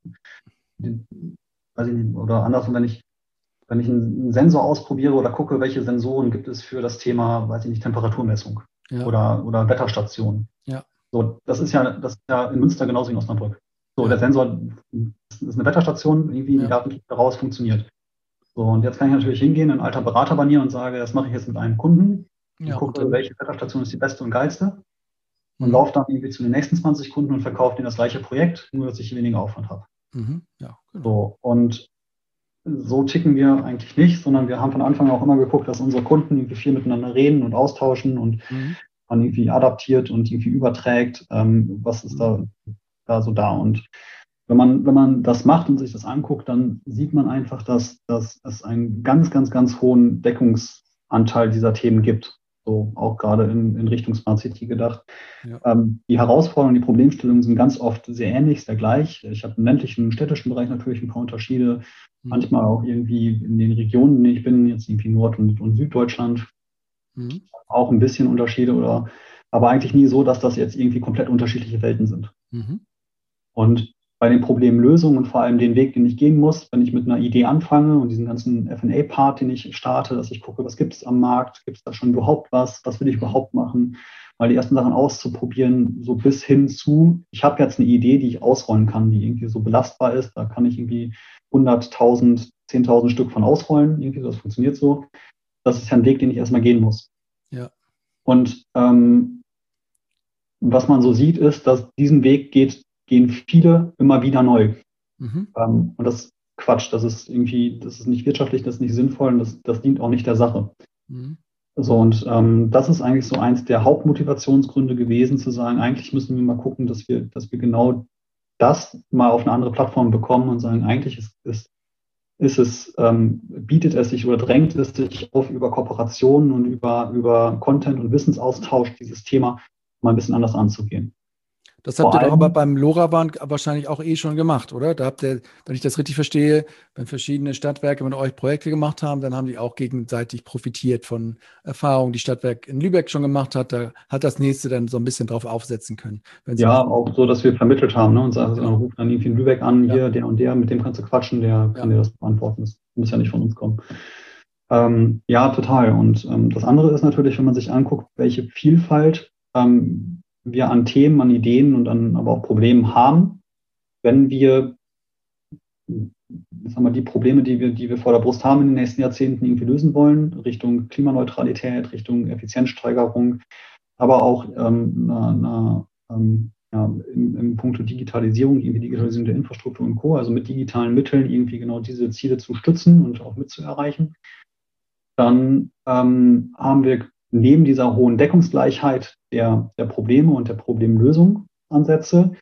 Speaker 2: weiß ich nicht, oder andersrum, wenn ich, wenn ich einen Sensor ausprobiere oder gucke, welche Sensoren gibt es für das Thema, weiß ich nicht, Temperaturmessung
Speaker 1: Ja.
Speaker 2: oder, oder Wetterstation.
Speaker 1: Ja.
Speaker 2: So, das ist ja, das ist ja in Münster genauso wie in Osnabrück. So,
Speaker 1: Ja.
Speaker 2: der Sensor ist eine Wetterstation, irgendwie die
Speaker 1: Ja.
Speaker 2: Daten kriegt daraus, funktioniert. So, und jetzt kann ich natürlich hingehen in alter Beratermanier und sage, das mache ich jetzt mit einem Kunden und
Speaker 1: Ja,
Speaker 2: gucke,
Speaker 1: und dann,
Speaker 2: welche Wetterstation ist die beste und geilste und
Speaker 1: Mhm.
Speaker 2: laufe dann irgendwie zu den nächsten zwanzig Kunden und verkaufe denen das gleiche Projekt, nur dass ich weniger Aufwand habe.
Speaker 1: Mhm. Ja, genau.
Speaker 2: So, und so ticken wir eigentlich nicht, sondern wir haben von Anfang an auch immer geguckt, dass unsere Kunden irgendwie viel miteinander reden und austauschen und
Speaker 1: Mhm.
Speaker 2: man irgendwie adaptiert und irgendwie überträgt, ähm, was ist
Speaker 1: Mhm.
Speaker 2: da, da so da. Und wenn man, wenn man das macht und sich das anguckt, dann sieht man einfach, dass, dass es einen ganz, ganz, ganz hohen Deckungsanteil dieser Themen gibt. So auch gerade in, in Richtung Smart City gedacht.
Speaker 1: Ja.
Speaker 2: Ähm, die Herausforderungen, die Problemstellungen sind ganz oft sehr ähnlich, sehr gleich. Ich habe im ländlichen, im städtischen Bereich natürlich ein paar Unterschiede.
Speaker 1: Mhm.
Speaker 2: Manchmal auch irgendwie in den Regionen, in denen ich bin, jetzt irgendwie Nord- und, und Süddeutschland,
Speaker 1: Mhm.
Speaker 2: auch ein bisschen Unterschiede oder, aber eigentlich nie so, dass das jetzt irgendwie komplett unterschiedliche Welten sind.
Speaker 1: Mhm.
Speaker 2: Und bei den Problemlösungen und vor allem den Weg, den ich gehen muss, wenn ich mit einer Idee anfange und diesen ganzen F und A-Part, den ich starte, dass ich gucke, was gibt es am Markt, gibt es da schon überhaupt was, was will ich überhaupt machen, mal die ersten Sachen auszuprobieren, so bis hin zu, ich habe jetzt eine Idee, die ich ausrollen kann, die irgendwie so belastbar ist, da kann ich irgendwie hunderttausend, zehntausend Stück von ausrollen, irgendwie, das funktioniert so. Das ist ja ein Weg, den ich erstmal gehen muss.
Speaker 1: Ja.
Speaker 2: Und ähm, was man so sieht, ist, dass diesen Weg geht, gehen viele immer wieder neu.
Speaker 1: Mhm.
Speaker 2: Ähm, und das ist Quatsch, das ist irgendwie, das ist nicht wirtschaftlich, das ist nicht sinnvoll und das, das dient auch nicht der Sache.
Speaker 1: Mhm.
Speaker 2: So, und ähm, das ist eigentlich so eins der Hauptmotivationsgründe gewesen, zu sagen, eigentlich müssen wir mal gucken, dass wir, dass wir genau das mal auf eine andere Plattform bekommen und sagen, eigentlich ist, ist, ist es, ähm, bietet es sich oder drängt es sich auf, über Kooperationen und über, über Content und Wissensaustausch dieses Thema mal ein bisschen anders anzugehen.
Speaker 1: Das
Speaker 2: Vor
Speaker 1: habt ihr doch aber
Speaker 2: allem,
Speaker 1: beim LoRaWAN wahrscheinlich auch eh schon gemacht, oder? Da habt ihr, wenn ich das richtig verstehe, wenn verschiedene Stadtwerke mit euch Projekte gemacht haben, dann haben die auch gegenseitig profitiert von Erfahrungen, die Stadtwerk in Lübeck schon gemacht hat. Da hat das nächste dann so ein bisschen drauf aufsetzen können. Wenn sie
Speaker 2: ja,
Speaker 1: wissen,
Speaker 2: auch so, dass wir vermittelt haben, ne, und sagen,
Speaker 1: genau.
Speaker 2: ruft dann irgendwie in Lübeck an,
Speaker 1: Ja.
Speaker 2: hier, der und der, mit dem kannst du quatschen, der
Speaker 1: Ja.
Speaker 2: kann dir das beantworten. Das muss ja nicht von uns kommen. Ähm, ja, total. Und ähm, das andere ist natürlich, wenn man sich anguckt, welche Vielfalt ähm, wir an Themen, an Ideen und an aber auch Problemen haben, wenn wir, sagen wir, die Probleme, die wir, die wir vor der Brust haben in den nächsten Jahrzehnten irgendwie lösen wollen, Richtung Klimaneutralität, Richtung Effizienzsteigerung, aber auch ähm, einer, einer, ähm, ja, im, im Punkto Digitalisierung, irgendwie Digitalisierung der Infrastruktur und Co., also mit digitalen Mitteln irgendwie genau diese Ziele zu stützen und auch mitzuerreichen. Dann ähm, haben wir neben dieser hohen Deckungsgleichheit der, der Probleme und der Problemlösungsansätze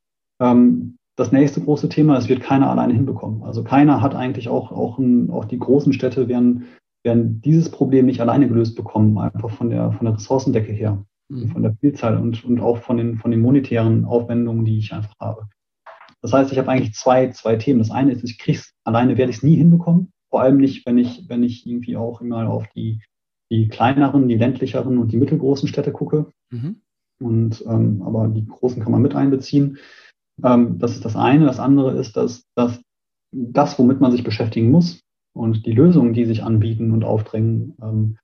Speaker 2: ähm, das nächste große Thema, es wird keiner alleine hinbekommen. Also keiner hat eigentlich auch, auch, ein, auch die großen Städte werden, werden dieses Problem nicht alleine gelöst bekommen, einfach von der, von der Ressourcendecke her,
Speaker 1: Mhm.
Speaker 2: von der Vielzahl und, und auch von den, von den monetären Aufwendungen, die ich einfach habe. Das heißt, ich habe eigentlich zwei, zwei Themen. Das eine ist, ich kriege es alleine, werde ich es nie hinbekommen. Vor allem nicht, wenn ich, wenn ich irgendwie auch immer auf die, die kleineren, die ländlicheren und die mittelgroßen Städte gucke.
Speaker 1: Mhm.
Speaker 2: Und ähm, aber die großen kann man mit einbeziehen. Ähm, das ist das eine. Das andere ist, dass, dass das, womit man sich beschäftigen muss und die Lösungen, die sich anbieten und aufdrängen, ähm,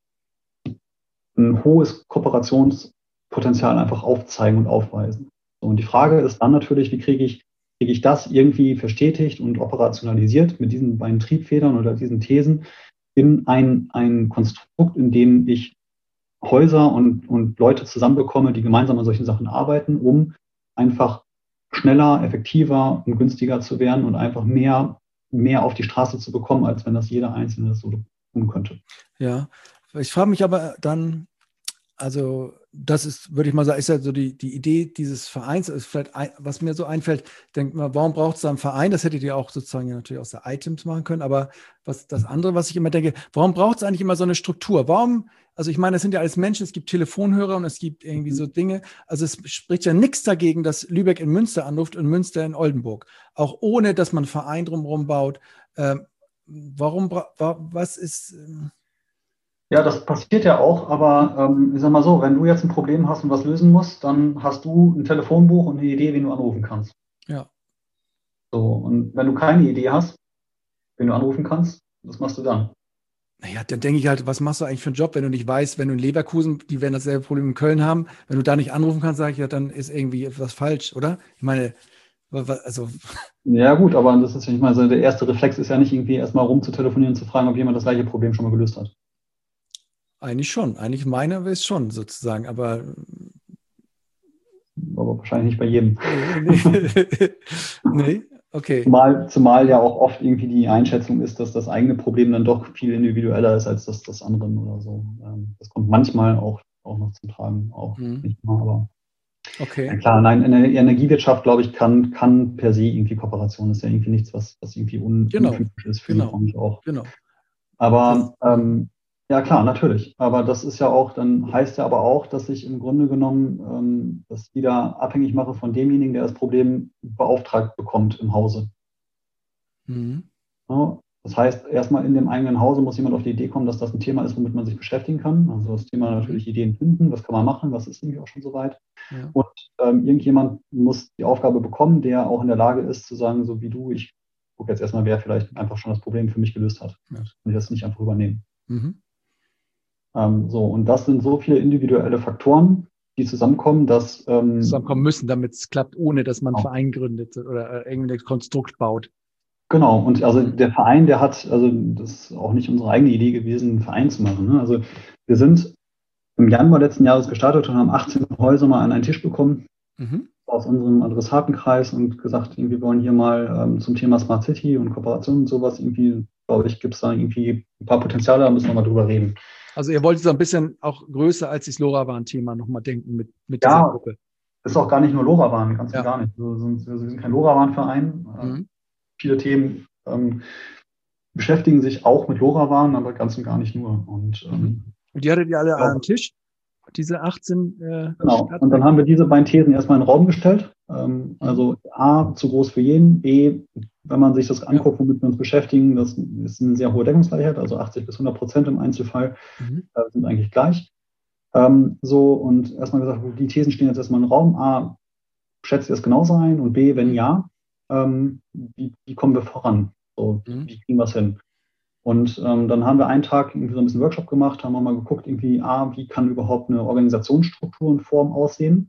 Speaker 2: ein hohes Kooperationspotenzial einfach aufzeigen und aufweisen. So, und die Frage ist dann natürlich, wie kriege ich, kriege ich das irgendwie verstetigt und operationalisiert mit diesen beiden Triebfedern oder diesen Thesen in ein, ein Konstrukt, in dem ich Häuser und, und Leute zusammenbekomme, die gemeinsam an solchen Sachen arbeiten, um einfach schneller, effektiver und günstiger zu werden und einfach mehr, mehr auf die Straße zu bekommen, als wenn das jeder Einzelne so tun könnte.
Speaker 1: Ja, ich frage mich aber dann, Also das ist, würde ich mal sagen, ist ja so die, die Idee dieses Vereins, ist vielleicht, ein, was mir so einfällt, denkt man, warum braucht es da einen Verein? Das hättet ihr auch sozusagen ja natürlich aus der Items machen können, aber was das andere, was ich immer denke, warum braucht es eigentlich immer so eine Struktur? Warum, also ich meine, das sind ja alles Menschen, es gibt Telefonhörer und es gibt irgendwie so Dinge, also es spricht ja nichts dagegen, dass Lübeck in Münster anruft und Münster in Oldenburg, auch ohne, dass man einen Verein drumherum baut. Ähm, warum, was ist... Ähm,
Speaker 2: Ja, das passiert ja auch, aber ähm, ich sag mal so, wenn du jetzt ein Problem hast und was lösen musst, dann hast du ein Telefonbuch und eine Idee, wen du anrufen kannst.
Speaker 1: ja.
Speaker 2: So, und wenn du keine Idee hast, wen du anrufen kannst, was machst du dann?
Speaker 1: Naja, dann denke ich halt, was machst du eigentlich für einen Job, wenn du nicht weißt, wenn du in Leverkusen, die werden dasselbe Problem in Köln haben, wenn du da nicht anrufen kannst, sage ich ja, dann ist irgendwie etwas falsch, oder? Ich meine, also.
Speaker 2: Ja, gut, aber das ist, ich meine, so der erste Reflex ist ja nicht irgendwie erstmal rumzutelefonieren und zu fragen, ob jemand das gleiche Problem schon mal gelöst hat.
Speaker 1: Eigentlich schon. Eigentlich meine ist schon sozusagen, aber.
Speaker 2: Aber wahrscheinlich nicht bei jedem.
Speaker 1: Nee, nee. Nee, okay.
Speaker 2: Zumal, zumal ja auch oft irgendwie die Einschätzung ist, dass das eigene Problem dann doch viel individueller ist als das des anderen oder so. Das kommt manchmal auch, auch noch zum Tragen, auch
Speaker 1: Mhm.
Speaker 2: nicht immer, aber.
Speaker 1: Okay.
Speaker 2: Ja, klar, nein, in der Energiewirtschaft, glaube ich, kann, kann per se irgendwie Kooperation, das ist ja irgendwie nichts, was, was irgendwie un,
Speaker 1: Genau.
Speaker 2: untypisch ist für
Speaker 1: Genau.
Speaker 2: die Branche auch.
Speaker 1: Genau.
Speaker 2: Aber ähm, ja klar, natürlich. Aber das ist ja auch, dann heißt ja aber auch, dass ich im Grunde genommen ähm, das wieder abhängig mache von demjenigen, der das Problem beauftragt bekommt im Hause.
Speaker 1: Mhm.
Speaker 2: Ja, das heißt, erstmal in dem eigenen Hause muss jemand auf die Idee kommen, dass das ein Thema ist, womit man sich beschäftigen kann. Also das Thema natürlich Ideen finden, was kann man machen, was ist irgendwie auch schon soweit.
Speaker 1: Ja.
Speaker 2: Und ähm, irgendjemand muss die Aufgabe bekommen, der auch in der Lage ist zu sagen, so wie du, ich gucke jetzt erstmal, wer vielleicht einfach schon das Problem für mich gelöst hat.
Speaker 1: Ja.
Speaker 2: Und ich das nicht einfach übernehmen.
Speaker 1: Mhm.
Speaker 2: Ähm, so, und das sind so viele individuelle Faktoren, die zusammenkommen, dass ähm,
Speaker 1: zusammenkommen müssen, damit es klappt, ohne dass man einen
Speaker 2: genau.
Speaker 1: Verein gründet oder äh, irgendein Konstrukt baut.
Speaker 2: Genau, und also der Verein, der hat, also das ist auch nicht unsere eigene Idee gewesen, einen Verein zu machen. Ne? Also wir sind im Januar letzten Jahres gestartet und haben achtzehn Häuser mal an einen Tisch bekommen
Speaker 1: Mhm.
Speaker 2: aus unserem Adressatenkreis und gesagt, wir wollen hier mal ähm, zum Thema Smart City und Kooperation und sowas irgendwie, glaube ich, gibt es da irgendwie ein paar Potenziale, da müssen wir mal drüber reden.
Speaker 1: Also ihr wolltet so ein bisschen auch größer als das LoRaWAN-Thema nochmal denken mit, mit
Speaker 2: ja,
Speaker 1: dieser Gruppe.
Speaker 2: Ist auch gar nicht nur LoRaWAN, ganz
Speaker 1: ja.
Speaker 2: und gar nicht. Wir sind, wir sind kein LoRaWAN-Verein.
Speaker 1: Mhm.
Speaker 2: Viele Themen ähm, beschäftigen sich auch mit LoRaWAN, aber ganz und gar nicht nur. Und, ähm,
Speaker 1: und die hattet ihr alle
Speaker 2: ja.
Speaker 1: an einem Tisch? Diese achtzehn äh,
Speaker 2: Genau. Und dann haben wir diese beiden Thesen erstmal in den Raum gestellt. Ähm, also A, zu groß für jeden. B, wenn man sich das anguckt, womit wir uns beschäftigen, das ist eine sehr hohe Deckungsgleichheit, also achtzig bis hundert Prozent im Einzelfall
Speaker 1: mhm.
Speaker 2: äh, sind eigentlich gleich. Ähm, so, und erstmal gesagt, die Thesen stehen jetzt erstmal im Raum. A, schätzt ihr das genauso ein? Und B, wenn ja, ähm, wie, wie kommen wir voran? So,
Speaker 1: Mhm.
Speaker 2: wie kriegen wir es hin? Und ähm, dann haben wir einen Tag irgendwie so ein bisschen Workshop gemacht, haben wir mal geguckt, irgendwie, ah, wie kann überhaupt eine Organisationsstruktur und Form aussehen?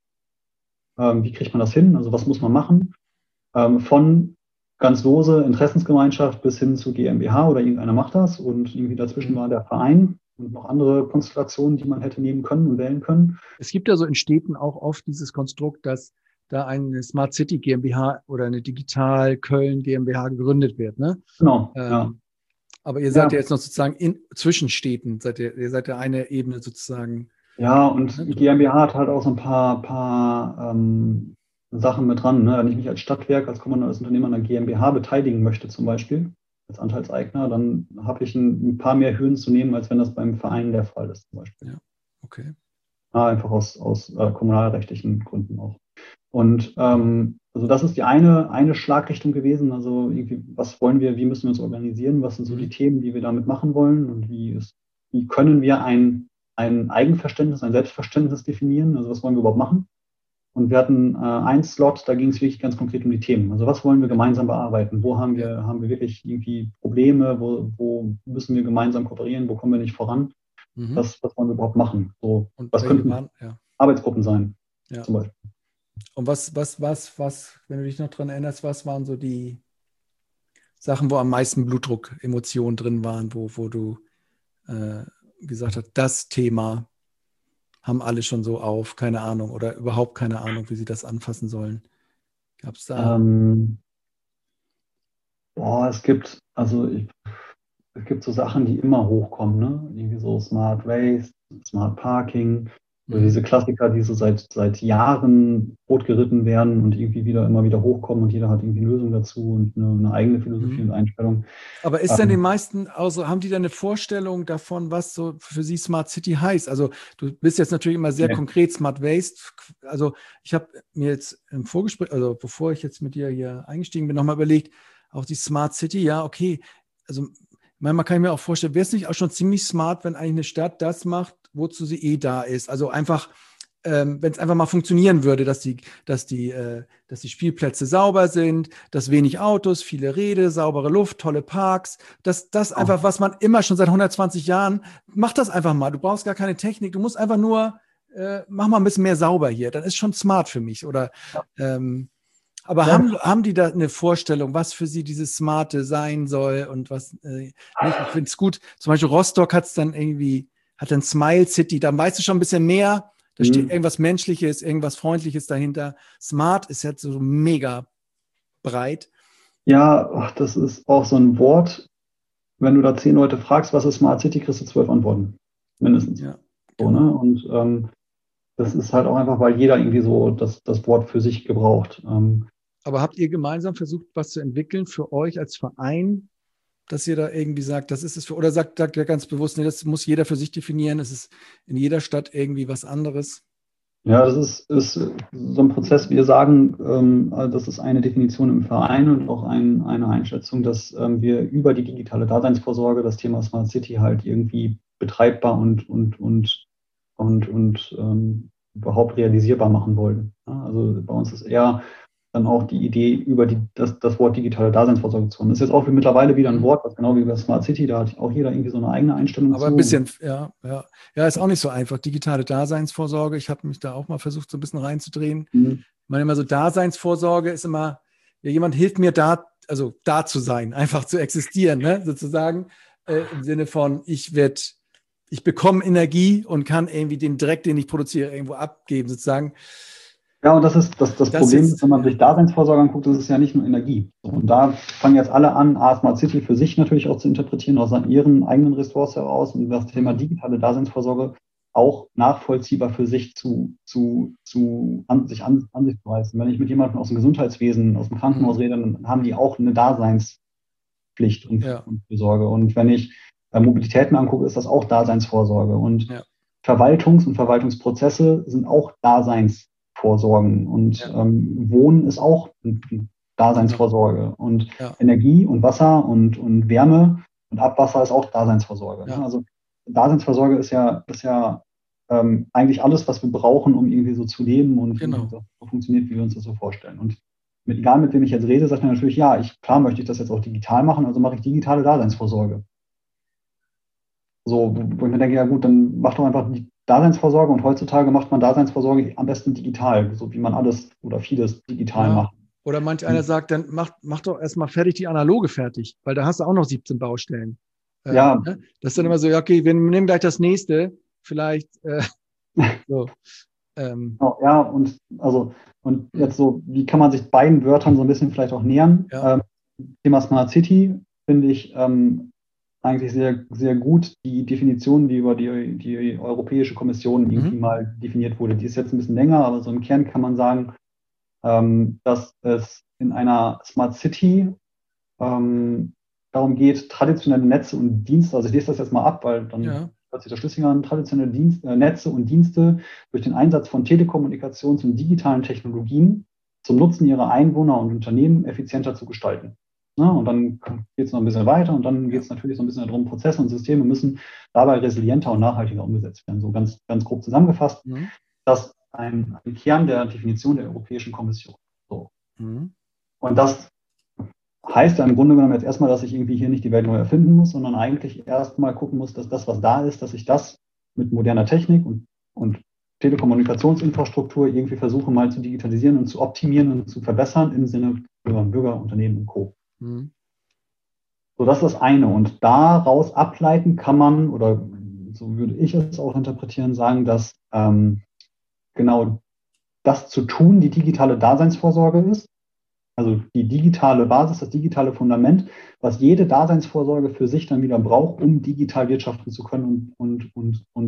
Speaker 2: Ähm, wie kriegt man das hin? Also was muss man machen? Ähm, von ganz lose Interessensgemeinschaft bis hin zu GmbH oder irgendeiner macht das und irgendwie dazwischen war der Verein und noch andere Konstellationen, die man hätte nehmen können und wählen können.
Speaker 1: Es gibt ja so in Städten auch oft dieses Konstrukt, dass da eine Smart City GmbH oder eine Digital Köln GmbH gegründet wird. Ne?
Speaker 2: Genau,
Speaker 1: ähm,
Speaker 2: ja.
Speaker 1: Aber ihr seid ja
Speaker 2: Ja.
Speaker 1: jetzt noch sozusagen in Zwischenstädten, seid ihr, ihr seid ja eine Ebene sozusagen.
Speaker 2: Ja, und
Speaker 1: Ne?
Speaker 2: GmbH hat halt auch so ein paar, paar ähm, Sachen mit dran. Ne? Wenn ich mich als Stadtwerk, als kommunales Unternehmen an einer GmbH beteiligen möchte, zum Beispiel, als Anteilseigner, dann habe ich ein, ein paar mehr Hürden zu nehmen, als wenn das beim Verein der Fall ist, zum Beispiel.
Speaker 1: Ja, okay.
Speaker 2: Ja, einfach aus, aus äh, kommunalrechtlichen Gründen auch. Und ähm, also das ist die eine, eine Schlagrichtung gewesen. Also irgendwie, was wollen wir, wie müssen wir uns organisieren, was sind so
Speaker 1: Mhm.
Speaker 2: die Themen, die wir damit machen wollen und wie, ist, wie können wir ein, ein Eigenverständnis, ein Selbstverständnis definieren, also was wollen wir überhaupt machen. Und wir hatten äh, einen Slot, da ging es wirklich ganz konkret um die Themen. Also was wollen wir gemeinsam bearbeiten? Wo haben wir, haben wir wirklich irgendwie Probleme? Wo, wo müssen wir gemeinsam kooperieren? Wo kommen wir nicht voran?
Speaker 1: Mhm.
Speaker 2: Was, was wollen wir überhaupt machen? So,
Speaker 1: Und
Speaker 2: was könnten
Speaker 1: waren, ja.
Speaker 2: Arbeitsgruppen sein,
Speaker 1: ja.
Speaker 2: zum Beispiel.
Speaker 1: Und was, was, was, was, wenn du dich noch dran erinnerst, was waren so die Sachen, wo am meisten Blutdruck, Emotionen drin waren, wo, wo du äh, gesagt hast, das Thema haben alle schon so auf, keine Ahnung, oder überhaupt keine Ahnung, wie sie das anfassen sollen. Gab es da?
Speaker 2: Ähm, boah, es gibt, also ich, es gibt so Sachen, die immer hochkommen, ne? Irgendwie so Smart Waste, Smart Parking, also diese Klassiker, die so seit, seit Jahren totgeritten werden und irgendwie wieder immer wieder hochkommen und jeder hat irgendwie eine Lösung dazu und eine, eine eigene Philosophie
Speaker 1: Mhm.
Speaker 2: und Einstellung.
Speaker 1: Aber ist
Speaker 2: Ähm,
Speaker 1: denn den meisten, also haben die da eine Vorstellung davon, was so für sie Smart City heißt? Also du bist jetzt natürlich immer sehr
Speaker 2: nee.
Speaker 1: konkret, Smart Waste. Also ich habe mir jetzt im Vorgespräch, also bevor ich jetzt mit dir hier eingestiegen bin, nochmal überlegt, auch die Smart City, ja, okay. Also manchmal kann ich mir auch vorstellen, wäre es nicht auch schon ziemlich smart, wenn eigentlich eine Stadt das macht, wozu sie eh da ist? Also einfach, ähm, wenn es einfach mal funktionieren würde, dass die, dass die, äh, dass die Spielplätze sauber sind, dass wenig Autos, viele Rede, saubere Luft, tolle Parks, das, das einfach, was man immer schon seit hundertzwanzig Jahren, mach das einfach mal. Du brauchst gar keine Technik, du musst einfach nur, äh, mach mal ein bisschen mehr sauber hier, dann ist schon smart für mich. Oder ähm, aber
Speaker 2: Ja,
Speaker 1: haben, haben die da eine Vorstellung, was für sie dieses Smarte sein soll und was äh, nicht? Ich finde es gut. Zum Beispiel Rostock hat es dann irgendwie, hat dann Smile City, da weißt du schon ein bisschen mehr. Da steht
Speaker 2: mhm.
Speaker 1: irgendwas Menschliches, irgendwas Freundliches dahinter. Smart ist jetzt so mega breit.
Speaker 2: Ja, ach, das ist auch so ein Wort. Wenn du da zehn Leute fragst, was ist Smart City, kriegst du zwölf Antworten. Mindestens.
Speaker 1: Ja,
Speaker 2: So,
Speaker 1: genau.
Speaker 2: ne? Und ähm, das ist halt auch einfach, weil jeder irgendwie so das, das Wort für sich gebraucht. Ähm,
Speaker 1: Aber habt ihr gemeinsam versucht, was zu entwickeln für euch als Verein, dass ihr da irgendwie sagt, das ist es für, oder sagt, sagt ihr ganz bewusst, nee, das muss jeder für sich definieren, es ist in jeder Stadt irgendwie was anderes?
Speaker 2: Ja, das ist, ist so ein Prozess. Wir sagen, ähm, also das ist eine Definition im Verein und auch ein, eine Einschätzung, dass ähm, wir über die digitale Daseinsvorsorge das Thema Smart City halt irgendwie betreibbar und, und, und, und, und ähm, überhaupt realisierbar machen wollen. Ja, also bei uns ist eher dann auch die Idee, über die, das, das Wort digitale Daseinsvorsorge zu haben. Das ist jetzt auch mittlerweile wieder ein
Speaker 1: Mhm.
Speaker 2: Wort, was genau wie bei Smart City, da hat auch jeder irgendwie so eine eigene Einstellung
Speaker 1: Aber ein
Speaker 2: zu.
Speaker 1: bisschen, ja, ja. Ja, ist auch nicht so einfach. Digitale Daseinsvorsorge. Ich habe mich da auch mal versucht, so ein bisschen reinzudrehen.
Speaker 2: Mhm.
Speaker 1: Ich meine immer so, Daseinsvorsorge ist immer, ja, jemand hilft mir da, also da zu sein, einfach zu existieren, ne? Sozusagen. Äh, im Sinne von, ich werde, ich bekomme Energie und kann irgendwie den Dreck, den ich produziere, irgendwo abgeben, sozusagen.
Speaker 2: Ja, und das ist das, das
Speaker 1: Das
Speaker 2: Problem,
Speaker 1: jetzt,
Speaker 2: wenn man
Speaker 1: ja.
Speaker 2: sich Daseinsvorsorge anguckt, das ist ja nicht nur Energie. So, und da fangen jetzt alle an, A, Smart City für sich natürlich auch zu interpretieren, aus ihren eigenen Ressourcen heraus und das Thema
Speaker 1: Mhm.
Speaker 2: digitale Daseinsvorsorge auch nachvollziehbar für sich zu, zu, zu an, sich an, an sich zu reißen. Wenn ich mit jemandem aus dem Gesundheitswesen, aus dem Krankenhaus
Speaker 1: Mhm.
Speaker 2: rede, dann haben die auch eine Daseinspflicht und,
Speaker 1: Ja,
Speaker 2: und Fürsorge. Und wenn ich äh, Mobilität mir angucke, ist das auch Daseinsvorsorge. Und
Speaker 1: ja,
Speaker 2: Verwaltungs- und Verwaltungsprozesse sind auch Daseinsvorsorgen. Und
Speaker 1: ja,
Speaker 2: ähm, Wohnen ist auch eine
Speaker 1: genau.
Speaker 2: Daseinsvorsorge. Und
Speaker 1: Ja,
Speaker 2: Energie und Wasser und, und Wärme und Abwasser ist auch Daseinsvorsorge. Ne?
Speaker 1: ja.
Speaker 2: Also Daseinsvorsorge ist ja, ist ja ähm, eigentlich alles, was wir brauchen, um irgendwie so zu leben und irgendwie
Speaker 1: Genau.
Speaker 2: so funktioniert, wie wir uns das so vorstellen. Und mit, egal mit wem ich jetzt rede, sagt er natürlich, ja, ich, klar möchte ich das jetzt auch digital machen, also mache ich digitale Daseinsvorsorge. So, wo ich mir denke, ja gut, dann mach doch einfach die Daseinsvorsorge und heutzutage macht man Daseinsvorsorge am besten digital, so wie man alles oder vieles digital
Speaker 1: Ja.
Speaker 2: macht.
Speaker 1: Oder manch einer sagt, dann mach, mach doch erstmal fertig die analoge fertig, weil da hast du auch noch siebzehn Baustellen. Ähm,
Speaker 2: Ja,
Speaker 1: ne? Das ist dann immer so, ja, okay, wir nehmen gleich das nächste, vielleicht äh, so. Ähm,
Speaker 2: genau, ja, und also, und
Speaker 1: hm,
Speaker 2: jetzt so, wie kann man sich beiden Wörtern so ein bisschen vielleicht auch nähern?
Speaker 1: ja.
Speaker 2: Ähm, Thema Smart City finde ich ähm, eigentlich sehr, sehr gut. Die Definition, die über die, die Europäische Kommission irgendwie
Speaker 1: Mhm.
Speaker 2: mal definiert wurde, die ist jetzt ein bisschen länger, aber so im Kern kann man sagen, ähm, dass es in einer Smart City ähm, darum geht, traditionelle Netze und Dienste, also ich lese das jetzt mal ab, weil dann
Speaker 1: Ja.
Speaker 2: hört sich das schlüssig an, traditionelle Dienst, äh, Netze und Dienste durch den Einsatz von Telekommunikations- und digitalen Technologien zum Nutzen ihrer Einwohner und Unternehmen effizienter zu gestalten. Ne? Und dann geht es noch ein bisschen weiter und dann geht
Speaker 1: Ja.
Speaker 2: es natürlich so ein bisschen darum, Prozesse und Systeme müssen dabei resilienter und nachhaltiger umgesetzt werden. So ganz, ganz grob zusammengefasst,
Speaker 1: Mhm.
Speaker 2: das ist ein, ein Kern der Definition der Europäischen Kommission. So.
Speaker 1: Mhm.
Speaker 2: Und das heißt ja im Grunde genommen jetzt erstmal, dass ich irgendwie hier nicht die Welt neu erfinden muss, sondern eigentlich erstmal gucken muss, dass das, was da ist, dass ich das mit moderner Technik und, und Telekommunikationsinfrastruktur irgendwie versuche mal zu digitalisieren und zu optimieren und zu verbessern im Sinne für Bürger, Unternehmen und Co.
Speaker 1: Mhm.
Speaker 2: So, das ist das eine. Und daraus ableiten kann man, oder so würde ich es auch interpretieren, sagen, dass ähm, genau das zu tun die digitale Daseinsvorsorge ist. Also die digitale Basis, das digitale Fundament, was jede Daseinsvorsorge für sich dann wieder braucht, um digital wirtschaften zu können und, und, und, und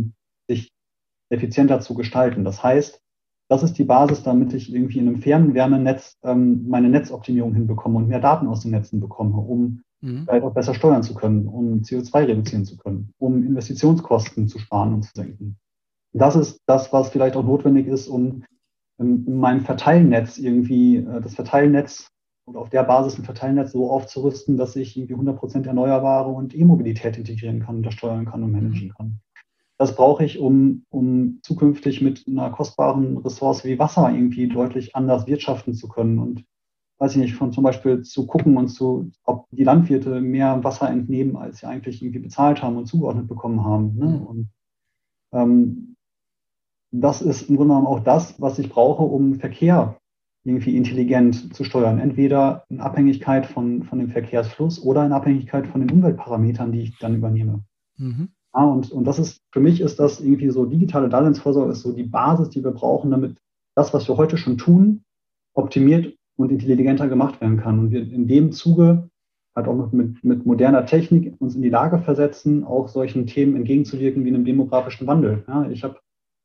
Speaker 2: sich effizienter zu gestalten. Das heißt, das ist die Basis, damit ich irgendwie in einem Fernwärmenetz ähm, meine Netzoptimierung hinbekomme und mehr Daten aus den Netzen bekomme, um mhm. vielleicht auch besser steuern zu können, um C O zwei reduzieren zu können, um Investitionskosten zu sparen und zu senken. Das ist das, was vielleicht auch notwendig ist, um in, in meinem Verteilnetz irgendwie äh, das Verteilnetz oder auf der Basis ein Verteilnetz so aufzurüsten, dass ich irgendwie hundert Prozent Erneuerbare und E-Mobilität integrieren kann, untersteuern kann und managen kann. Das brauche ich, um, um zukünftig mit einer kostbaren Ressource wie Wasser irgendwie deutlich anders wirtschaften zu können und, weiß ich nicht, von zum Beispiel zu gucken und zu, ob die Landwirte mehr Wasser entnehmen, als sie eigentlich irgendwie bezahlt haben und zugeordnet bekommen haben. Ne? Und ähm, das ist im Grunde genommen auch das, was ich brauche, um Verkehr irgendwie intelligent zu steuern. Entweder in Abhängigkeit von, von dem Verkehrsfluss oder in Abhängigkeit von den Umweltparametern, die ich dann übernehme. Mhm. Ja, und, und das ist, für mich ist das irgendwie so, digitale Daseinsvorsorge ist so die Basis, die wir brauchen, damit das, was wir heute schon tun, optimiert und intelligenter gemacht werden kann. Und wir in dem Zuge halt auch mit, mit, mit moderner Technik uns in die Lage versetzen, auch solchen Themen entgegenzuwirken wie einem demografischen Wandel. Ja, ich habe,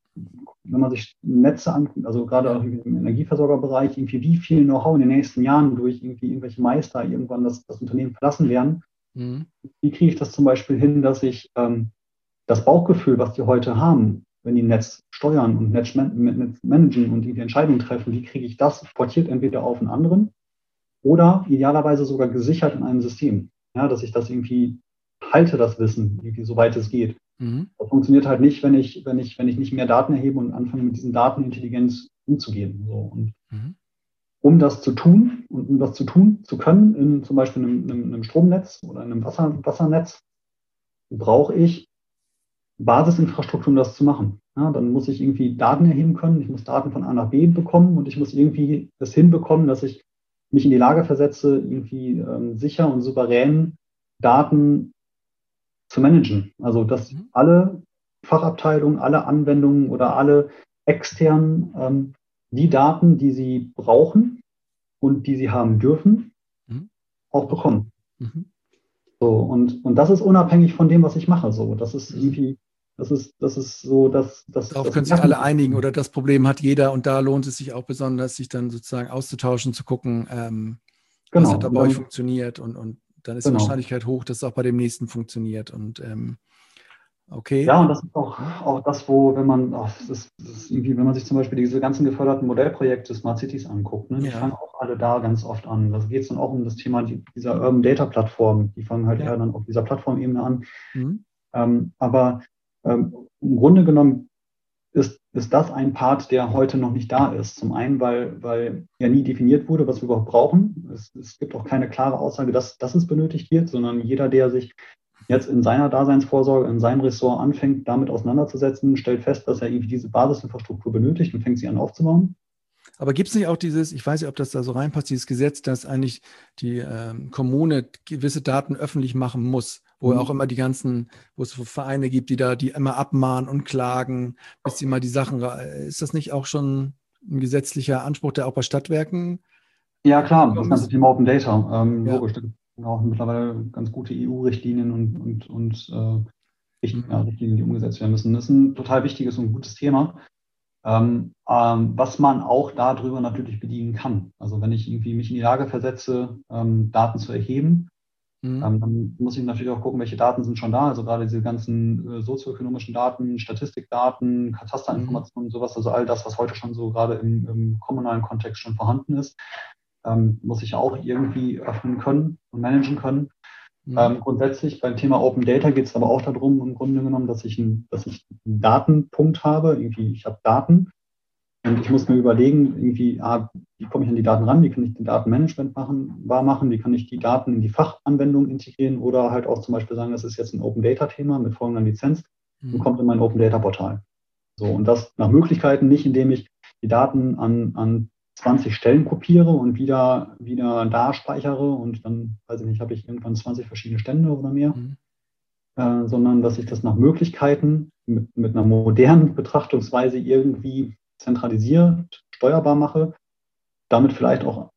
Speaker 2: wenn man sich Netze anguckt, also gerade auch im Energieversorgerbereich, irgendwie wie viel Know-how in den nächsten Jahren durch irgendwie irgendwelche Meister irgendwann das, das Unternehmen verlassen werden. Mhm. Wie kriege ich das zum Beispiel hin, dass ich ähm, das Bauchgefühl, was die heute haben, wenn die Netz steuern und Netz managen und die Entscheidungen treffen, wie kriege ich das portiert entweder auf einen anderen oder idealerweise sogar gesichert in einem System, ja, dass ich das irgendwie halte, das Wissen, irgendwie, soweit es geht. Mhm. Das funktioniert halt nicht, wenn ich, wenn ich, wenn ich nicht mehr Daten erhebe und anfange, mit diesen Daten intelligent umzugehen. So. Und mhm. um das zu tun und um das zu tun zu können, in zum Beispiel einem, einem, einem Stromnetz oder einem Wasser, Wassernetz, brauche ich Basisinfrastruktur, um das zu machen. Ja, dann muss ich irgendwie Daten erheben können, ich muss Daten von A nach B bekommen und ich muss irgendwie es hinbekommen, dass ich mich in die Lage versetze, irgendwie ähm, sicher und souverän Daten zu managen. Also dass mhm. alle Fachabteilungen, alle Anwendungen oder alle externen ähm, die Daten, die sie brauchen und die sie haben dürfen, mhm. auch bekommen. Mhm. So, und, und das ist unabhängig von dem, was ich mache. So, das ist irgendwie, das ist, das ist so, dass das.
Speaker 1: Darauf
Speaker 2: das
Speaker 1: können sich alle einigen oder das Problem hat jeder und da lohnt es sich auch besonders, sich dann sozusagen auszutauschen, zu gucken, ähm, genau. was hat da bei euch funktioniert und, und dann ist genau. die Wahrscheinlichkeit hoch, dass es auch bei dem nächsten funktioniert. Und ähm, okay.
Speaker 2: Ja, und das ist auch, auch das, wo, wenn man, ach, das ist, das ist irgendwie, wenn man sich zum Beispiel diese ganzen geförderten Modellprojekte Smart Cities anguckt, ne, die ja. fangen auch alle da ganz oft an. Da geht es dann auch um das Thema dieser Urban Data Plattform. Die fangen halt ja. eher dann auf dieser Plattformebene an. Mhm. Ähm, aber ähm, im Grunde genommen ist, ist das ein Part, der heute noch nicht da ist. Zum einen, weil, weil ja nie definiert wurde, was wir überhaupt brauchen. Es, es gibt auch keine klare Aussage, dass, dass es benötigt wird, sondern jeder, der sich jetzt in seiner Daseinsvorsorge, in seinem Ressort anfängt, damit auseinanderzusetzen, stellt fest, dass er irgendwie diese Basisinfrastruktur benötigt und fängt sie an aufzubauen.
Speaker 1: Aber gibt es nicht auch dieses, ich weiß nicht, ob das da so reinpasst, dieses Gesetz, dass eigentlich die ähm, Kommune gewisse Daten öffentlich machen muss, wo mhm. auch immer die ganzen, wo es Vereine gibt, die da, die immer abmahnen und klagen, bis sie mal die Sachen, ist das nicht auch schon ein gesetzlicher Anspruch, der auch bei Stadtwerken?
Speaker 2: Ja, klar, das ganze Thema Open Data, ähm, ja. logisch, da gibt es auch mittlerweile ganz gute E U-Richtlinien und, und, und äh, Richt, mhm. ja, Richtlinien, die umgesetzt werden müssen. Das ist ein total wichtiges und gutes Thema. Ähm, ähm, was man auch darüber natürlich bedienen kann. Also wenn ich irgendwie mich in die Lage versetze, ähm, Daten zu erheben, mhm. ähm, dann muss ich natürlich auch gucken, welche Daten sind schon da. Also gerade diese ganzen äh, sozioökonomischen Daten, Statistikdaten, Katasterinformationen, mhm. sowas, also all das, was heute schon so gerade im, im kommunalen Kontext schon vorhanden ist, ähm, muss ich auch irgendwie öffnen können und managen können. Mhm. Ähm, grundsätzlich beim Thema Open Data geht es aber auch darum, im Grunde genommen, dass ich, ein, dass ich einen Datenpunkt habe. Irgendwie, ich habe Daten und ich muss mir überlegen, irgendwie, ah, wie komme ich an die Daten ran, wie kann ich den Datenmanagement machen, wahr machen, wie kann ich die Daten in die Fachanwendung integrieren oder halt auch zum Beispiel sagen, das ist jetzt ein Open Data Thema mit folgender Lizenz mhm. und kommt in mein Open Data Portal. So, und das nach Möglichkeiten, nicht indem ich die Daten an, an zwanzig Stellen kopiere und wieder, wieder da speichere und dann, weiß ich nicht, habe ich irgendwann zwanzig verschiedene Stände oder mehr, mhm. äh, sondern dass ich das nach Möglichkeiten mit, mit einer modernen Betrachtungsweise irgendwie zentralisiert, steuerbar mache, damit vielleicht auch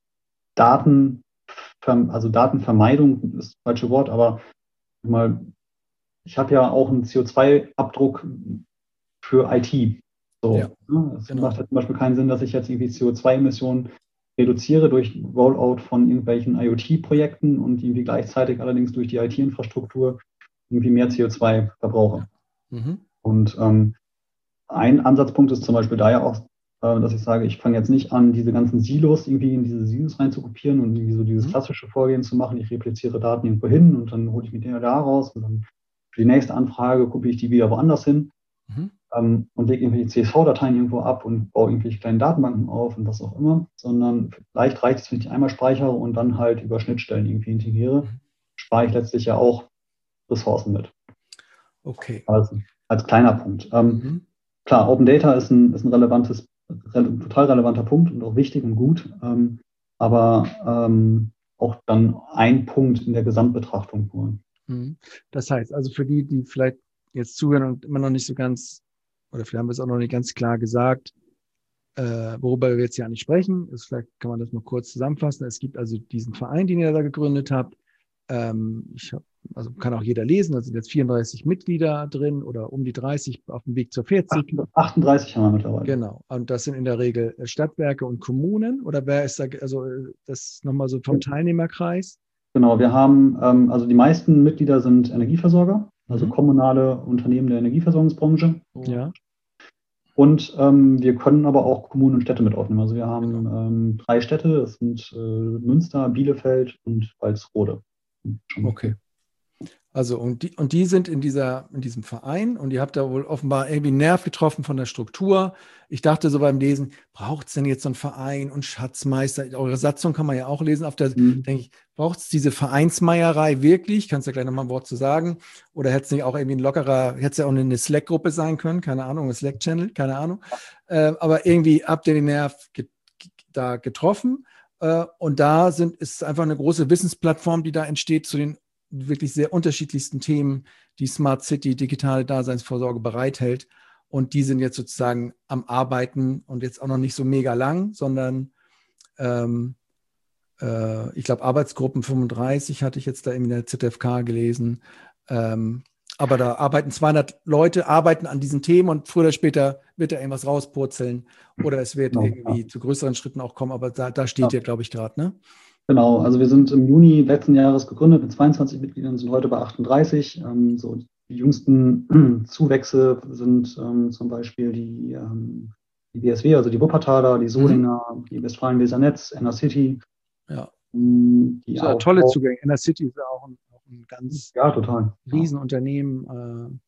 Speaker 2: Daten, also Datenvermeidung ist das falsche Wort, aber mal, ich habe ja auch einen C O zwei Abdruck für I T. So,
Speaker 1: Ja,
Speaker 2: ne? Es
Speaker 1: genau.
Speaker 2: macht halt zum Beispiel keinen Sinn, dass ich jetzt irgendwie C O zwei Emissionen reduziere durch Rollout von irgendwelchen IoT-Projekten und irgendwie gleichzeitig allerdings durch die I T-Infrastruktur irgendwie mehr C O zwei verbrauche.
Speaker 1: Ja. Mhm.
Speaker 2: Und ähm, ein Ansatzpunkt ist zum Beispiel da ja auch, äh, dass ich sage, ich fange jetzt nicht an, diese ganzen Silos irgendwie in diese Silos reinzukopieren und irgendwie so dieses
Speaker 1: Mhm.
Speaker 2: klassische Vorgehen zu machen. Ich repliziere Daten irgendwo hin und dann hole ich mir die da raus und dann für die nächste Anfrage kopiere ich die wieder woanders hin.
Speaker 1: Mhm.
Speaker 2: Ähm, und lege irgendwelche C S V-Dateien irgendwo ab und baue irgendwelche kleinen Datenbanken auf und was auch immer, sondern vielleicht reicht es, wenn ich die einmal speichere und dann halt über Schnittstellen irgendwie integriere,
Speaker 1: Mhm.
Speaker 2: spare ich letztlich ja auch Ressourcen mit.
Speaker 1: Okay.
Speaker 2: Also als kleiner Punkt. Ähm,
Speaker 1: Mhm.
Speaker 2: klar, Open Data ist ein, ist ein relevantes, re total relevanter Punkt und auch wichtig und gut, ähm, aber ähm, auch dann ein Punkt in der Gesamtbetrachtung nur.
Speaker 1: Mhm. Das heißt, also für die, die vielleicht jetzt zuhören und immer noch nicht so ganz, oder vielleicht haben wir es auch noch nicht ganz klar gesagt, äh, worüber wir jetzt hier eigentlich sprechen, ist, vielleicht kann man das mal kurz zusammenfassen. Es gibt also diesen Verein, den ihr da gegründet habt. Ähm, ich hab, also kann auch jeder lesen, da sind jetzt vierunddreißig Mitglieder drin oder um die dreißig auf dem Weg zur vierzig.
Speaker 2: achtunddreißig haben wir mittlerweile.
Speaker 1: Genau. Und das sind in der Regel Stadtwerke und Kommunen. Oder wer ist da, also das nochmal so vom Teilnehmerkreis?
Speaker 2: Genau, wir haben, ähm, also die meisten Mitglieder sind Energieversorger, also
Speaker 1: Mhm.
Speaker 2: kommunale Unternehmen der Energieversorgungsbranche.
Speaker 1: Ja,
Speaker 2: Und ähm, wir können aber auch Kommunen und Städte mit aufnehmen. Also wir haben
Speaker 1: genau.
Speaker 2: ähm, drei Städte, das sind äh, Münster, Bielefeld und Walsrode.
Speaker 1: Okay. Also, und die, und die sind in dieser, in diesem Verein und ihr habt da wohl offenbar irgendwie einen Nerv getroffen von der Struktur. Ich dachte so beim Lesen, braucht es denn jetzt so einen Verein und Schatzmeister? Eure Satzung kann man ja auch lesen. Auf der,
Speaker 2: Mhm.
Speaker 1: denke ich, braucht es diese Vereinsmeierei wirklich? Kannst du ja gleich nochmal ein Wort zu sagen? Oder hätte es nicht auch irgendwie ein lockerer, hätte es ja auch eine Slack-Gruppe sein können? Keine Ahnung, ein Slack-Channel, keine Ahnung. Äh, aber irgendwie habt ihr den Nerv ge da getroffen. Äh, und da sind, ist einfach eine große Wissensplattform, die da entsteht zu den wirklich sehr unterschiedlichsten Themen, die Smart City, digitale Daseinsvorsorge bereithält. Und die sind jetzt sozusagen am Arbeiten und jetzt auch noch nicht so mega lang, sondern ähm, äh, ich glaube, Arbeitsgruppen fünfunddreißig hatte ich jetzt da in der Z F K gelesen. Ähm, aber da arbeiten zweihundert Leute, arbeiten an diesen Themen und früher oder später wird da irgendwas rauspurzeln oder es wird
Speaker 2: Genau,
Speaker 1: irgendwie
Speaker 2: ja.
Speaker 1: zu größeren Schritten auch kommen. Aber da, da steht
Speaker 2: Ja,
Speaker 1: ihr, glaube ich, gerade, ne?
Speaker 2: genau, also wir sind im Juni letzten Jahres gegründet mit zweiundzwanzig Mitgliedern, sind heute bei achtunddreißig. Ähm, so die jüngsten Zuwächse sind ähm, zum Beispiel die, ähm, die B S W, also die Wuppertaler, die
Speaker 1: Mhm.
Speaker 2: Solinger, die Westfalen-Weser Netz, N R City,
Speaker 1: Ja.
Speaker 2: ähm, die
Speaker 1: Ja, tolle
Speaker 2: Aufbau.
Speaker 1: Zugänge. Inner City ist ja auch ein, auch ein ganz
Speaker 2: Ja, total. Ja.
Speaker 1: Riesenunternehmen.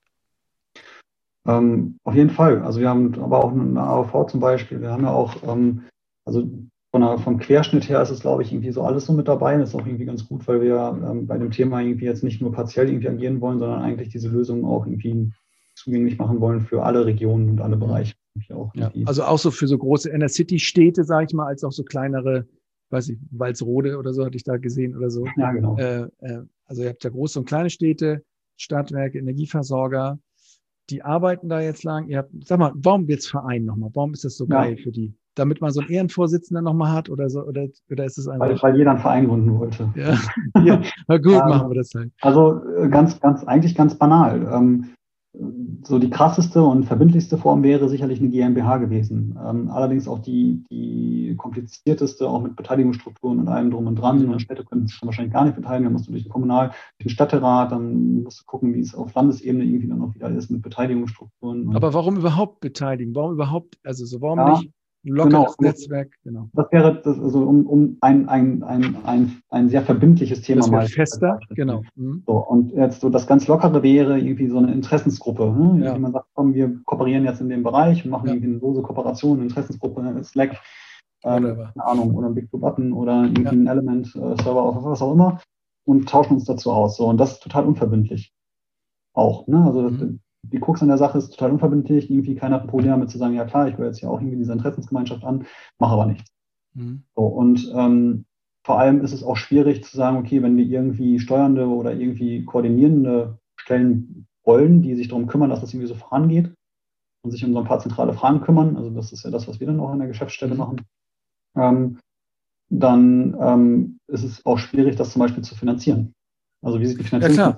Speaker 2: Ähm, auf jeden Fall. Also wir haben aber auch eine A O V zum Beispiel. Wir haben ja auch, ähm, also von der, vom Querschnitt her ist es, glaube ich, irgendwie so alles so mit dabei. Das ist auch irgendwie ganz gut, weil wir ähm, bei dem Thema irgendwie jetzt nicht nur partiell irgendwie agieren wollen, sondern eigentlich diese Lösung auch irgendwie zugänglich machen wollen für alle Regionen und alle
Speaker 1: Äh, mhm.
Speaker 2: Bereiche. Auch
Speaker 1: Ja,
Speaker 2: irgendwie.
Speaker 1: also auch so für so große Inner City-Städte, sage ich mal, als auch so kleinere, weiß ich, Walsrode oder so hatte ich da gesehen oder so.
Speaker 2: Ja, genau.
Speaker 1: Äh, äh, also ihr habt ja große und kleine Städte, Stadtwerke, Energieversorger, die arbeiten da jetzt lang. Ihr habt, sag mal, warum jetzt Verein nochmal? Warum ist das so
Speaker 2: Ja,
Speaker 1: geil für die? Damit man so einen Ehrenvorsitzenden nochmal hat oder so? Oder, oder ist es
Speaker 2: weil,
Speaker 1: einfach,
Speaker 2: weil jeder einen Verein gründen wollte.
Speaker 1: ja, ja, na gut,
Speaker 2: Ähm,
Speaker 1: machen wir das halt.
Speaker 2: also äh, ganz, ganz, eigentlich ganz banal. Ähm, so die krasseste und verbindlichste Form wäre sicherlich eine GmbH gewesen. Ähm, allerdings auch die, die komplizierteste, auch mit Beteiligungsstrukturen und allem drum und dran.
Speaker 1: Ja.
Speaker 2: Und Städte könnten sich dann wahrscheinlich gar nicht beteiligen. Dann musst du durch den Kommunal, durch den Städterat, dann musst du gucken, wie es auf Landesebene irgendwie dann auch wieder ist mit Beteiligungsstrukturen. Und
Speaker 1: Aber warum überhaupt beteiligen? Warum überhaupt, also so, warum
Speaker 2: ja,
Speaker 1: nicht ein
Speaker 2: genau.
Speaker 1: lockeres Netzwerk? Genau.
Speaker 2: Das wäre das, also um, um ein, ein, ein, ein, ein sehr verbindliches Thema
Speaker 1: Das wäre
Speaker 2: mal.
Speaker 1: fester, genau. Mhm.
Speaker 2: So, und jetzt so das ganz Lockere wäre irgendwie so eine Interessensgruppe. Ne? Irgendwie
Speaker 1: Ja,
Speaker 2: man sagt, komm, wir kooperieren jetzt in dem Bereich und machen
Speaker 1: ja,
Speaker 2: irgendwie eine lose Kooperation, eine Interessensgruppe, eine Slack, ähm,
Speaker 1: whatever.
Speaker 2: keine Ahnung, oder ein Big Blue Button oder irgendwie
Speaker 1: Ja.
Speaker 2: ein Element-Server oder was auch immer und tauschen uns dazu aus. So, und das ist total unverbindlich auch. Ne? Also das,
Speaker 1: Mhm.
Speaker 2: die Krux an der Sache ist total unverbindlich. Irgendwie keiner hat ein Problem damit zu sagen, ja klar, ich gehöre jetzt ja auch irgendwie dieser Interessensgemeinschaft an, mache aber nichts.
Speaker 1: Mhm.
Speaker 2: So, und ähm, vor allem ist es auch schwierig zu sagen, okay, wenn wir irgendwie steuernde oder irgendwie koordinierende Stellen wollen, die sich darum kümmern, dass das irgendwie so vorangeht und sich um so ein paar zentrale Fragen kümmern, also das ist ja das, was wir dann auch in der Geschäftsstelle
Speaker 1: Mhm.
Speaker 2: machen, ähm, dann ähm, ist es auch schwierig, das zum Beispiel zu finanzieren. Also wie sieht die
Speaker 1: Ja,
Speaker 2: Finanzierung
Speaker 1: klar.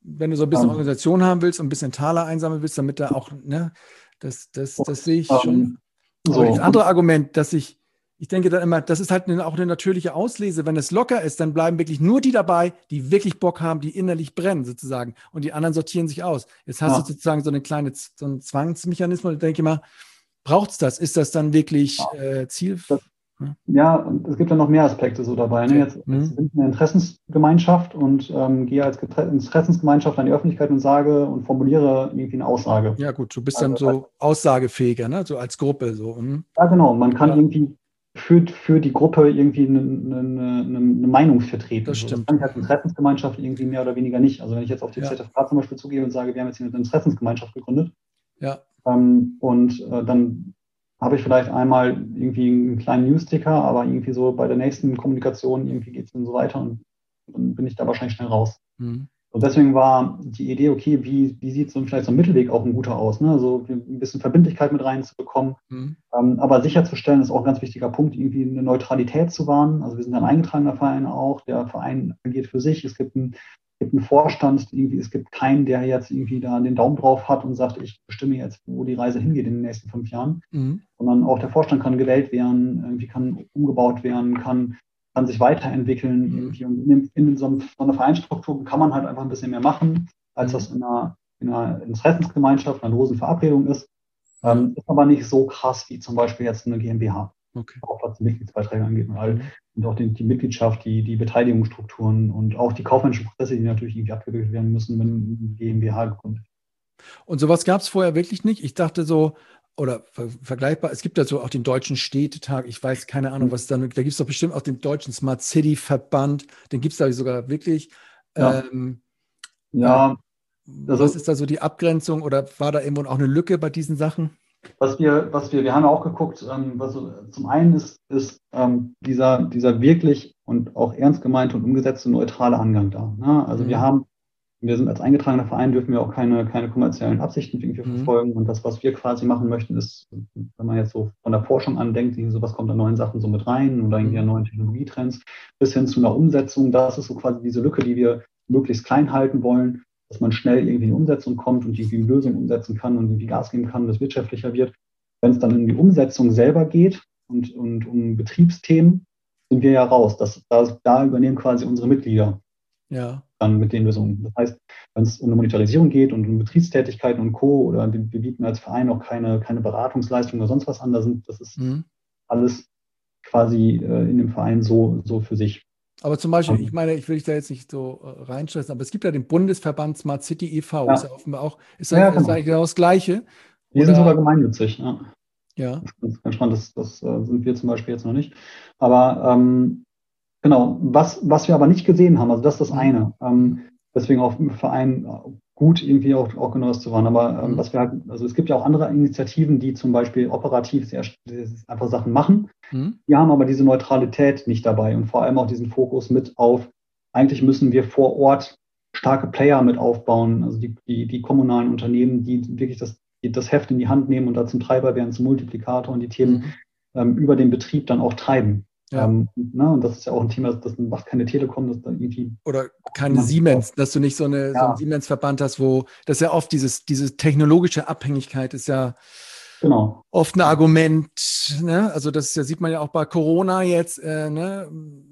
Speaker 1: wenn du so ein bisschen
Speaker 2: Ähm,
Speaker 1: Organisation haben willst und ein bisschen Taler einsammeln willst, damit da auch, ne, das, das, das sehe ich schon.
Speaker 2: ähm,
Speaker 1: Aber
Speaker 2: so,
Speaker 1: das
Speaker 2: und
Speaker 1: andere Argument, dass ich, ich denke dann immer, das ist halt eine, auch eine natürliche Auslese. Wenn es locker ist, dann bleiben wirklich nur die dabei, die wirklich Bock haben, die innerlich brennen sozusagen. Und die anderen sortieren sich aus. Jetzt hast du
Speaker 2: ja,
Speaker 1: sozusagen so eine kleine, so einen Zwangsmechanismus. Ich denke immer, braucht es das? Ist das dann wirklich äh, Ziel?
Speaker 2: das,
Speaker 1: Hm?
Speaker 2: ja, und es gibt ja noch mehr Aspekte so dabei. Ne?
Speaker 1: Okay.
Speaker 2: Jetzt, jetzt
Speaker 1: Hm?
Speaker 2: sind wir eine Interessensgemeinschaft und ähm, gehe als Getre- Interessensgemeinschaft an die Öffentlichkeit und sage und formuliere irgendwie eine Aussage.
Speaker 1: Ja, gut, du bist dann
Speaker 2: Also,
Speaker 1: so aussagefähiger, ne? So als Gruppe. So. Hm?
Speaker 2: ja, genau, man kann
Speaker 1: Ja,
Speaker 2: irgendwie für, für die Gruppe irgendwie eine, eine, eine, eine Meinung
Speaker 1: das
Speaker 2: vertreten. So, das
Speaker 1: stimmt.
Speaker 2: kann ich als Interessensgemeinschaft irgendwie mehr oder weniger nicht. Also wenn ich jetzt auf die
Speaker 1: Ja,
Speaker 2: Z F K zum Beispiel zugehe und sage, wir haben jetzt hier eine Interessensgemeinschaft gegründet,
Speaker 1: ja.
Speaker 2: ähm, und äh, dann habe ich vielleicht einmal irgendwie einen kleinen Newsticker, aber irgendwie so bei der nächsten Kommunikation irgendwie geht es dann so weiter und dann bin ich da wahrscheinlich schnell raus.
Speaker 1: Hm.
Speaker 2: Und deswegen war die Idee, okay, wie, wie sieht so vielleicht so ein Mittelweg auch ein guter aus, ne? So ein bisschen Verbindlichkeit mit reinzubekommen.
Speaker 1: Hm.
Speaker 2: Ähm, aber sicherzustellen ist auch ein ganz wichtiger Punkt, irgendwie eine Neutralität zu wahren. Also wir sind ein eingetragener Verein auch, der Verein agiert für sich. Es gibt einen, gibt einen Vorstand, irgendwie, es gibt keinen, der jetzt irgendwie da den Daumen drauf hat und sagt, ich bestimme jetzt, wo die Reise hingeht in den nächsten fünf Jahren.
Speaker 1: Hm.
Speaker 2: Sondern auch der Vorstand kann gewählt werden, irgendwie kann umgebaut werden, kann, kann sich weiterentwickeln
Speaker 1: Hm.
Speaker 2: irgendwie. Und in, in so, einem, so einer Vereinsstruktur kann man halt einfach ein bisschen mehr machen, als
Speaker 1: Hm.
Speaker 2: das in einer, in einer Interessensgemeinschaft, einer losen Verabredung ist.
Speaker 1: Ja,
Speaker 2: Ähm, ist aber nicht so krass wie zum Beispiel jetzt eine GmbH,
Speaker 1: okay.
Speaker 2: auch was die Mitgliedsbeiträge angeht und, all,
Speaker 1: Hm.
Speaker 2: und auch die, die Mitgliedschaft, die, die Beteiligungsstrukturen und auch die kaufmännischen Prozesse, die natürlich irgendwie abgewickelt werden müssen, wenn eine GmbH gegründet wird.
Speaker 1: Und sowas gab es vorher wirklich nicht. Ich dachte so, oder ver vergleichbar, es gibt ja so auch den Deutschen Städtetag, ich weiß keine Ahnung, was dann, da gibt es doch bestimmt auch den Deutschen Smart City Verband, den gibt es da sogar wirklich.
Speaker 2: Ja,
Speaker 1: Ähm, äh,
Speaker 2: ja,
Speaker 1: was
Speaker 2: also
Speaker 1: ist da so die Abgrenzung oder war da irgendwo auch eine Lücke bei diesen Sachen?
Speaker 2: was wir, was wir, wir haben ja auch geguckt, ähm, was so, zum einen ist, ist ähm, dieser, dieser wirklich und auch ernst gemeinte und umgesetzte neutrale Angang da. Ne? Also wir
Speaker 1: Mhm.
Speaker 2: haben, wir sind als eingetragener Verein, dürfen wir auch keine, keine kommerziellen Absichten irgendwie
Speaker 1: Mhm.
Speaker 2: verfolgen. Und das, was wir quasi machen möchten, ist, wenn man jetzt so von der Forschung an denkt, so was kommt an neuen Sachen so mit rein oder irgendwie an
Speaker 1: Mhm.
Speaker 2: neuen Technologietrends, bis hin zu einer Umsetzung, das ist so quasi diese Lücke, die wir möglichst klein halten wollen, dass man schnell irgendwie in die Umsetzung kommt und irgendwie eine Lösung umsetzen kann und irgendwie Gas geben kann, dass wirtschaftlicher wird. Wenn es dann in die Umsetzung selber geht und, und um Betriebsthemen, sind wir ja raus. Das, da, da übernehmen quasi unsere Mitglieder
Speaker 1: Ja.
Speaker 2: dann mit den Lösungen. Das heißt, wenn es um eine Monetarisierung geht und um Betriebstätigkeiten und Co. oder wir, wir bieten als Verein auch keine, keine Beratungsleistung oder sonst was an, da sind, das ist
Speaker 1: Mhm.
Speaker 2: alles quasi äh, in dem Verein so, so für sich.
Speaker 1: Aber zum Beispiel, ich
Speaker 2: Ähm,
Speaker 1: meine, ich will dich da jetzt nicht so äh, reinstressen, aber es gibt ja den Bundesverband Smart City e V, ist
Speaker 2: ja,
Speaker 1: ja offenbar auch, ist
Speaker 2: ja,
Speaker 1: das,
Speaker 2: ja,
Speaker 1: ist
Speaker 2: genau.
Speaker 1: eigentlich genau das Gleiche?
Speaker 2: Die sind sogar
Speaker 1: Oder,
Speaker 2: gemeinnützig. Ja.
Speaker 1: ja.
Speaker 2: Das ist ganz, ganz spannend, das, das äh, sind wir zum Beispiel jetzt noch nicht. Aber ähm, genau, was, was wir aber nicht gesehen haben, also das ist das
Speaker 1: Mhm.
Speaker 2: eine. Ähm, deswegen auch im Verein gut irgendwie auch, auch genau das zu waren. Aber ähm,
Speaker 1: Mhm.
Speaker 2: was wir halt, also es gibt ja auch andere Initiativen, die zum Beispiel operativ sehr, sehr einfach Sachen machen.
Speaker 1: Mhm.
Speaker 2: Wir haben aber diese Neutralität nicht dabei und vor allem auch diesen Fokus mit auf, eigentlich müssen wir vor Ort starke Player mit aufbauen, also die, die, die kommunalen Unternehmen, die wirklich das, die das Heft in die Hand nehmen und da zum Treiber werden, zum Multiplikator und die Themen
Speaker 1: Mhm.
Speaker 2: ähm, über den Betrieb dann auch treiben.
Speaker 1: Ja.
Speaker 2: Ähm, ne, und das ist ja auch ein Thema, das, das macht keine Telekom, das da irgendwie
Speaker 1: Oder keine
Speaker 2: jemand
Speaker 1: Siemens, dass du nicht so, eine, so einen
Speaker 2: ja,
Speaker 1: Siemens-Verband hast, wo das ist ja oft dieses, diese technologische Abhängigkeit ist ja
Speaker 2: genau.
Speaker 1: oft ein Argument. Ne? Also das ist ja, sieht man ja auch bei Corona jetzt. Äh, ne?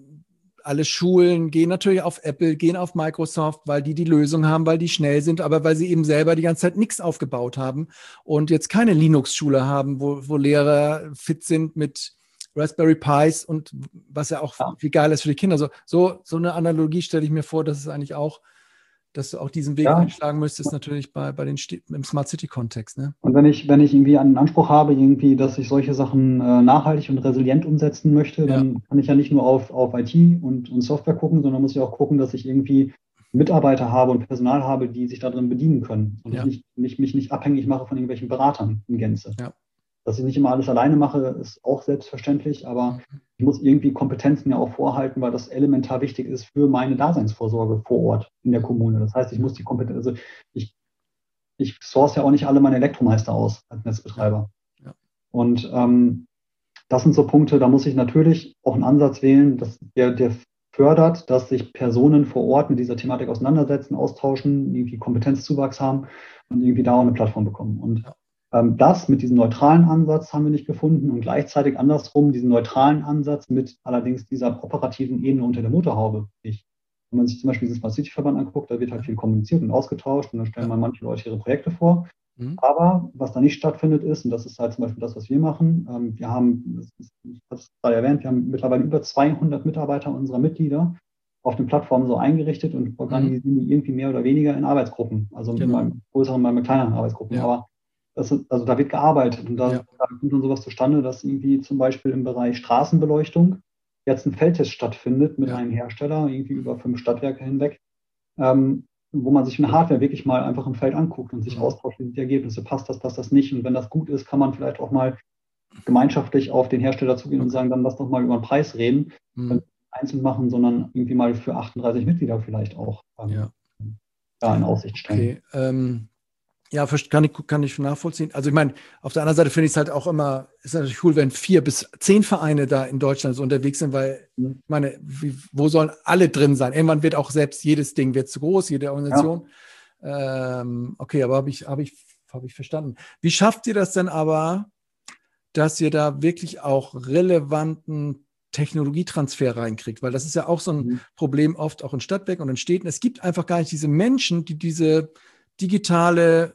Speaker 1: Alle Schulen gehen natürlich auf Apple, gehen auf Microsoft, weil die die Lösung haben, weil die schnell sind, aber weil sie eben selber die ganze Zeit nichts aufgebaut haben und jetzt keine Linux-Schule haben, wo, wo Lehrer fit sind mit Raspberry Pis und was ja auch
Speaker 2: Ja.
Speaker 1: viel geil ist für die Kinder. So, so, so eine Analogie stelle ich mir vor, dass es eigentlich auch, dass du auch diesen Weg
Speaker 2: Ja.
Speaker 1: einschlagen müsstest, natürlich bei, bei den Städten, im Smart City-Kontext. Ne?
Speaker 2: Und wenn ich, wenn ich irgendwie einen Anspruch habe, irgendwie, dass ich solche Sachen äh, nachhaltig und resilient umsetzen möchte,
Speaker 1: Ja.
Speaker 2: dann kann ich ja nicht nur auf, auf I T und, und Software gucken, sondern muss ich auch gucken, dass ich irgendwie Mitarbeiter habe und Personal habe, die sich darin bedienen können und
Speaker 1: Ja.
Speaker 2: ich nicht, nicht, mich nicht abhängig mache von irgendwelchen Beratern in Gänze.
Speaker 1: Ja.
Speaker 2: Dass ich nicht immer alles alleine mache, ist auch selbstverständlich, aber ich muss irgendwie Kompetenzen ja auch vorhalten, weil das elementar wichtig ist für meine Daseinsvorsorge vor Ort in der Kommune. Das heißt, ich muss die Kompetenz, also ich, ich source ja auch nicht alle meine Elektromeister aus als Netzbetreiber.
Speaker 1: Ja. Ja.
Speaker 2: Und ähm, das sind so Punkte, da muss ich natürlich auch einen Ansatz wählen, dass der, der fördert, dass sich Personen vor Ort mit dieser Thematik auseinandersetzen, austauschen, irgendwie Kompetenzzuwachs haben und irgendwie da auch eine Plattform bekommen. Und ähm, das mit diesem neutralen Ansatz haben wir nicht gefunden und gleichzeitig andersrum diesen neutralen Ansatz mit allerdings dieser operativen Ebene unter der Motorhaube nicht. Wenn man sich zum Beispiel diesen Smart City Verband anguckt, da wird halt viel kommuniziert und ausgetauscht und da stellen mal manche Leute ihre Projekte vor. Mhm. Aber was da nicht stattfindet ist, und das ist halt zum Beispiel das, was wir machen, ähm, wir haben, das ist, ich habe es gerade erwähnt, wir haben mittlerweile über zweihundert Mitarbeiter unserer Mitglieder auf den Plattformen so eingerichtet und organisieren mhm. die irgendwie mehr oder weniger in Arbeitsgruppen, also genau. mal größeren, mal mit kleineren Arbeitsgruppen. Ja. Aber das ist, also da wird gearbeitet und da, ja. da kommt dann sowas zustande, dass irgendwie zum Beispiel im Bereich Straßenbeleuchtung jetzt ein Feldtest stattfindet mit ja. einem Hersteller, irgendwie über fünf Stadtwerke hinweg, ähm, wo man sich eine Hardware wirklich mal einfach im Feld anguckt und sich mhm. austauscht, wie sind die Ergebnisse, passt das, passt das nicht. Und wenn das gut ist, kann man vielleicht auch mal gemeinschaftlich auf den Hersteller zugehen okay. und sagen, dann lass doch mal über den Preis reden. Mhm. Dann nicht einzeln machen, sondern irgendwie mal für achtunddreißig Mitglieder vielleicht auch ähm, ja. da in Aussicht stellen.
Speaker 1: Okay, ähm ja, kann ich, kann ich nachvollziehen. Also ich meine, auf der anderen Seite finde ich es halt auch immer, ist natürlich cool, wenn vier bis zehn Vereine da in Deutschland so unterwegs sind, weil ich meine, wie, wo sollen alle drin sein? Irgendwann wird auch selbst jedes Ding wird zu groß, jede Organisation. Ja. Ähm, okay, aber habe ich, habe ich, habe ich verstanden. Wie schafft ihr das denn aber, dass ihr da wirklich auch relevanten Technologietransfer reinkriegt? Weil das ist ja auch so ein mhm. Problem oft auch in Stadtwerken und in Städten. Es gibt einfach gar nicht diese Menschen, die diese digitale,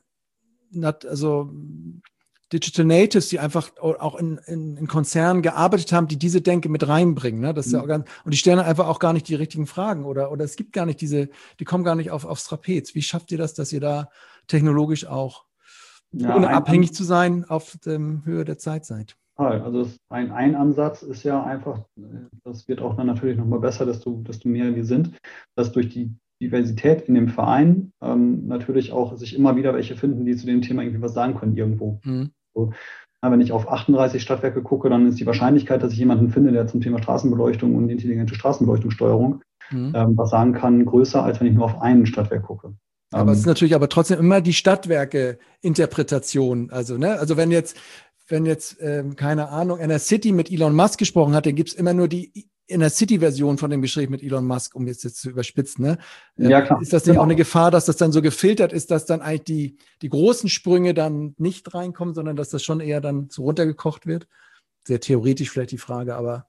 Speaker 1: also Digital Natives, die einfach auch in, in, in Konzernen gearbeitet haben, die diese Denke mit reinbringen. Ne? Das ist mhm. ja auch ganz, und die stellen einfach auch gar nicht die richtigen Fragen oder, oder es gibt gar nicht diese, die kommen gar nicht auf, aufs Trapez. Wie schafft ihr das, dass ihr da technologisch auch, ja, ohne abhängig An- zu sein, auf der Höhe der Zeit seid?
Speaker 2: Also ein, ein Ansatz ist ja einfach, das wird auch dann natürlich nochmal besser, desto, desto mehr wir sind, dass durch die Diversität in dem Verein ähm, natürlich auch sich immer wieder welche finden, die zu dem Thema irgendwie was sagen können irgendwo. Mhm. So, na, wenn ich auf achtunddreißig Stadtwerke gucke, dann ist die Wahrscheinlichkeit, dass ich jemanden finde, der zum Thema Straßenbeleuchtung und intelligente Straßenbeleuchtungssteuerung mhm. ähm, was sagen kann, größer, als wenn ich nur auf einen Stadtwerk gucke.
Speaker 1: Aber ähm, es ist natürlich aber trotzdem immer die Stadtwerke-Interpretation. Also, ne, also wenn jetzt wenn jetzt, ähm, keine Ahnung, Inner City mit Elon Musk gesprochen hat, dann gibt es immer nur die Inner City-Version von dem Gespräch mit Elon Musk, um jetzt, jetzt zu überspitzen. Ne? Ähm, ja, klar. Ist das nicht genau. auch eine Gefahr, dass das dann so gefiltert ist, dass dann eigentlich die, die großen Sprünge dann nicht reinkommen, sondern dass das schon eher dann so runtergekocht wird? Sehr theoretisch vielleicht die Frage, aber...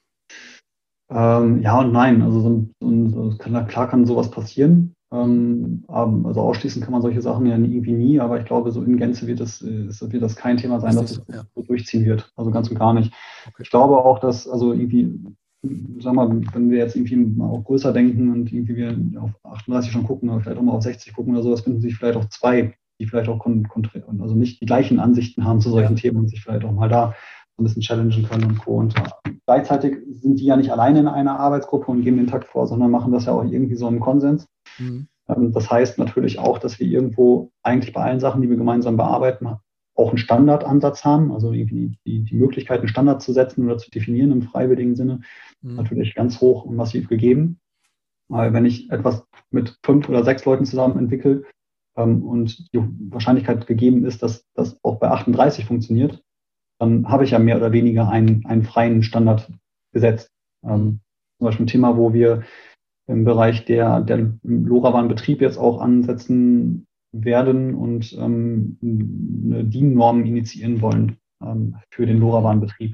Speaker 2: Ähm, ja und nein. Also so, so, kann, klar kann sowas passieren. Ähm, also ausschließen kann man solche Sachen ja irgendwie nie, aber ich glaube, so in Gänze wird das, wird das kein Thema sein, dass es so, ja. so durchziehen wird. Also ganz und gar nicht. Okay. Ich glaube auch, dass also irgendwie, sag mal, wenn wir jetzt irgendwie mal auch größer denken und irgendwie wir auf achtunddreißig schon gucken, oder vielleicht auch mal auf sechzig gucken oder sowas, finden sich vielleicht auch zwei, die vielleicht auch kon- konträ- also nicht die gleichen Ansichten haben zu solchen ja. Themen und sich vielleicht auch mal da ein bisschen challengen können und Co. Und gleichzeitig sind die ja nicht alleine in einer Arbeitsgruppe und geben den Takt vor, sondern machen das ja auch irgendwie so im Konsens. Mhm. Das heißt natürlich auch, dass wir irgendwo eigentlich bei allen Sachen, die wir gemeinsam bearbeiten, auch einen Standardansatz haben, also irgendwie die, die Möglichkeit, einen Standard zu setzen oder zu definieren im freiwilligen Sinne, mhm. natürlich ganz hoch und massiv gegeben. Weil wenn ich etwas mit fünf oder sechs Leuten zusammen entwickle ähm, und die Wahrscheinlichkeit gegeben ist, dass das auch bei achtunddreißig funktioniert, dann habe ich ja mehr oder weniger einen, einen freien Standard gesetzt. Ähm, zum Beispiel ein Thema, wo wir im Bereich der, der LoRaWAN-Betrieb jetzt auch ansetzen werden und ähm, eine D I N-Norm initiieren wollen ähm, für den LoRaWAN-Betrieb.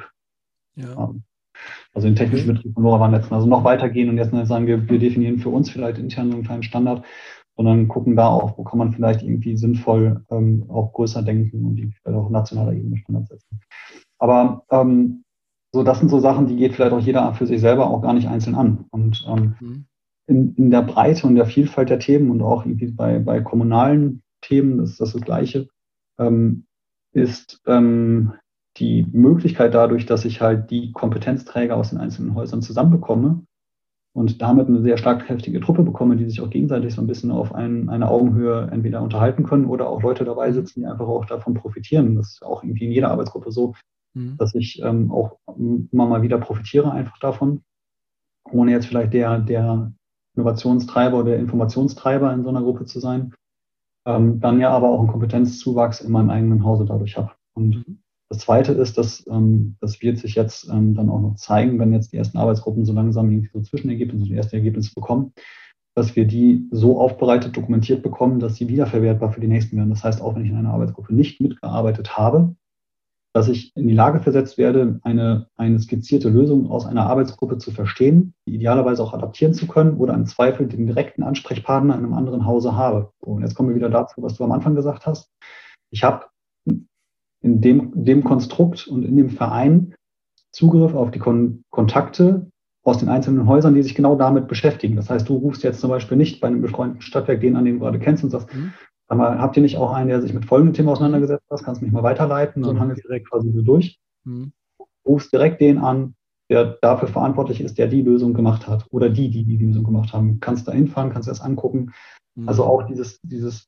Speaker 2: Ja. Ähm, also den technischen okay. Betrieb von LoRaWAN-Netzen. Also noch weitergehen und jetzt nicht sagen, wir, wir definieren für uns vielleicht intern so einen kleinen Standard, sondern gucken da auch, wo kann man vielleicht irgendwie sinnvoll ähm, auch größer denken und die vielleicht auch auf nationaler Ebene Standards setzen. Aber ähm, so, das sind so Sachen, die geht vielleicht auch jeder für sich selber auch gar nicht einzeln an. Und ähm, mhm. in, in der Breite und der Vielfalt der Themen und auch irgendwie bei, bei kommunalen Themen, das ist das, das Gleiche, ähm, ist ähm, die Möglichkeit dadurch, dass ich halt die Kompetenzträger aus den einzelnen Häusern zusammenbekomme und damit eine sehr stark kräftige Truppe bekomme, die sich auch gegenseitig so ein bisschen auf ein, eine Augenhöhe entweder unterhalten können oder auch Leute dabei sitzen, die einfach auch davon profitieren. Das ist auch irgendwie in jeder Arbeitsgruppe so, mhm. dass ich ähm, auch immer mal wieder profitiere einfach davon, ohne jetzt vielleicht der, der Innovationstreiber oder der Informationstreiber in so einer Gruppe zu sein, ähm, dann ja aber auch einen Kompetenzzuwachs in meinem eigenen Hause dadurch habe. Und mhm. Das Zweite ist, dass ähm, das wird sich jetzt ähm, dann auch noch zeigen, wenn jetzt die ersten Arbeitsgruppen so langsam irgendwie so Zwischenergebnisse, die ersten Ergebnisse bekommen, dass wir die so aufbereitet, dokumentiert bekommen, dass sie wiederverwertbar für die nächsten werden. Das heißt, auch wenn ich in einer Arbeitsgruppe nicht mitgearbeitet habe, dass ich in die Lage versetzt werde, eine, eine skizzierte Lösung aus einer Arbeitsgruppe zu verstehen, die idealerweise auch adaptieren zu können oder im Zweifel den direkten Ansprechpartner in einem anderen Hause habe. Und jetzt kommen wir wieder dazu, was du am Anfang gesagt hast. Ich habe in dem, dem Konstrukt und in dem Verein Zugriff auf die Kon- Kontakte aus den einzelnen Häusern, die sich genau damit beschäftigen. Das heißt, du rufst jetzt zum Beispiel nicht bei einem befreundeten Stadtwerk den an, den du gerade kennst und sagst, mhm. Aber habt ihr nicht auch einen, der sich mit folgendem Thema auseinandergesetzt hat? Kannst du mich mal weiterleiten? Dann haben wir direkt quasi so durch. Mhm. Rufst direkt den an, der dafür verantwortlich ist, der die Lösung gemacht hat. Oder die, die die Lösung gemacht haben. Kannst da hinfahren, kannst dir das angucken. Mhm. Also auch dieses, dieses,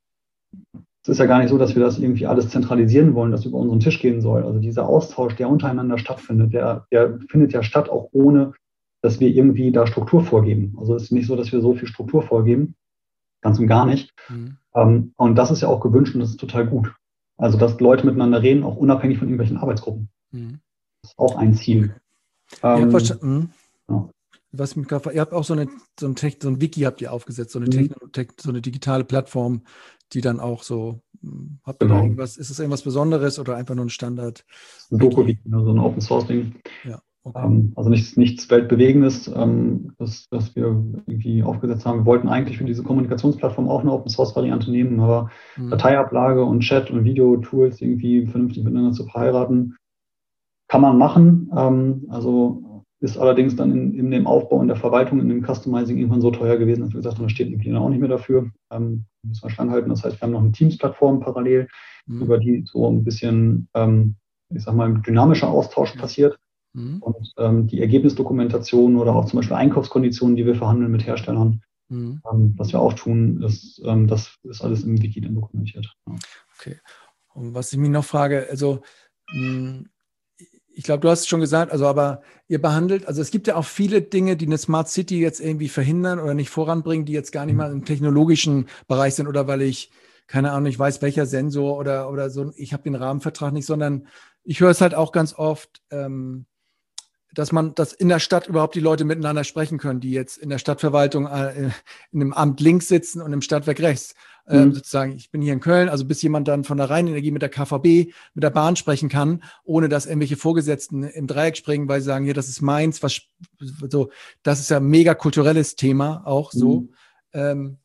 Speaker 2: es ist ja gar nicht so, dass wir das irgendwie alles zentralisieren wollen, dass über unseren Tisch gehen soll. Also dieser Austausch, der untereinander stattfindet, der, der findet ja statt, auch ohne, dass wir irgendwie da Struktur vorgeben. Also es ist nicht so, dass wir so viel Struktur vorgeben. Ganz und gar nicht. Mhm. Um, und das ist ja auch gewünscht und das ist total gut. Also, dass Leute miteinander reden, auch unabhängig von irgendwelchen Arbeitsgruppen. Mhm. Das ist auch ein Ziel.
Speaker 1: Okay. Ähm, verstanden. Ja. Was mich grad, ihr habt auch so, eine, so, ein Tech, so ein Wiki habt ihr aufgesetzt, so eine, mhm. Techno, so eine digitale Plattform, die dann auch so, habt ihr genau. da irgendwas, ist es irgendwas Besonderes oder einfach nur ein Standard?
Speaker 2: Ein Doku-Wiki, so ein Open-Source-Ding. Ja. Okay. Ähm, also nichts, nichts Weltbewegendes, ähm, das, das wir irgendwie aufgesetzt haben. Wir wollten eigentlich für diese Kommunikationsplattform auch eine Open-Source-Variante nehmen, aber mhm. Dateiablage und Chat- und Videotools irgendwie vernünftig miteinander zu verheiraten, kann man machen. Ähm, also ist allerdings dann in, in dem Aufbau und der Verwaltung, in dem Customizing irgendwann so teuer gewesen, dass wir gesagt haben, da steht irgendwie auch nicht mehr dafür. Ähm, müssen wir Stand halten. Das heißt, wir haben noch eine Teams-Plattform parallel, mhm. über die so ein bisschen, ähm, ich sag mal, dynamischer Austausch ja. passiert. Und ähm, die Ergebnisdokumentation oder auch zum Beispiel Einkaufskonditionen, die wir verhandeln mit Herstellern, mhm. ähm, was wir auch tun, ist, ähm, das ist alles im Wiki dann dokumentiert. Ja.
Speaker 1: Okay. Und was ich mich noch frage, also mh, ich glaube, du hast es schon gesagt, also aber ihr behandelt, also es gibt ja auch viele Dinge, die eine Smart City jetzt irgendwie verhindern oder nicht voranbringen, die jetzt gar nicht mhm. mal im technologischen Bereich sind oder weil ich, keine Ahnung, ich weiß, welcher Sensor oder, oder so, ich habe den Rahmenvertrag nicht, sondern ich höre es halt auch ganz oft, ähm, dass man, dass in der Stadt überhaupt die Leute miteinander sprechen können, die jetzt in der Stadtverwaltung äh, in einem Amt links sitzen und im Stadtwerk rechts. Mhm. Ähm, sozusagen, ich bin hier in Köln, also bis jemand dann von der Rheinenergie mit der K V B, mit der Bahn sprechen kann, ohne dass irgendwelche Vorgesetzten im Dreieck springen, weil sie sagen, hier, das ist meins, was so, das ist ja ein mega kulturelles Thema auch so. Mhm. Ähm,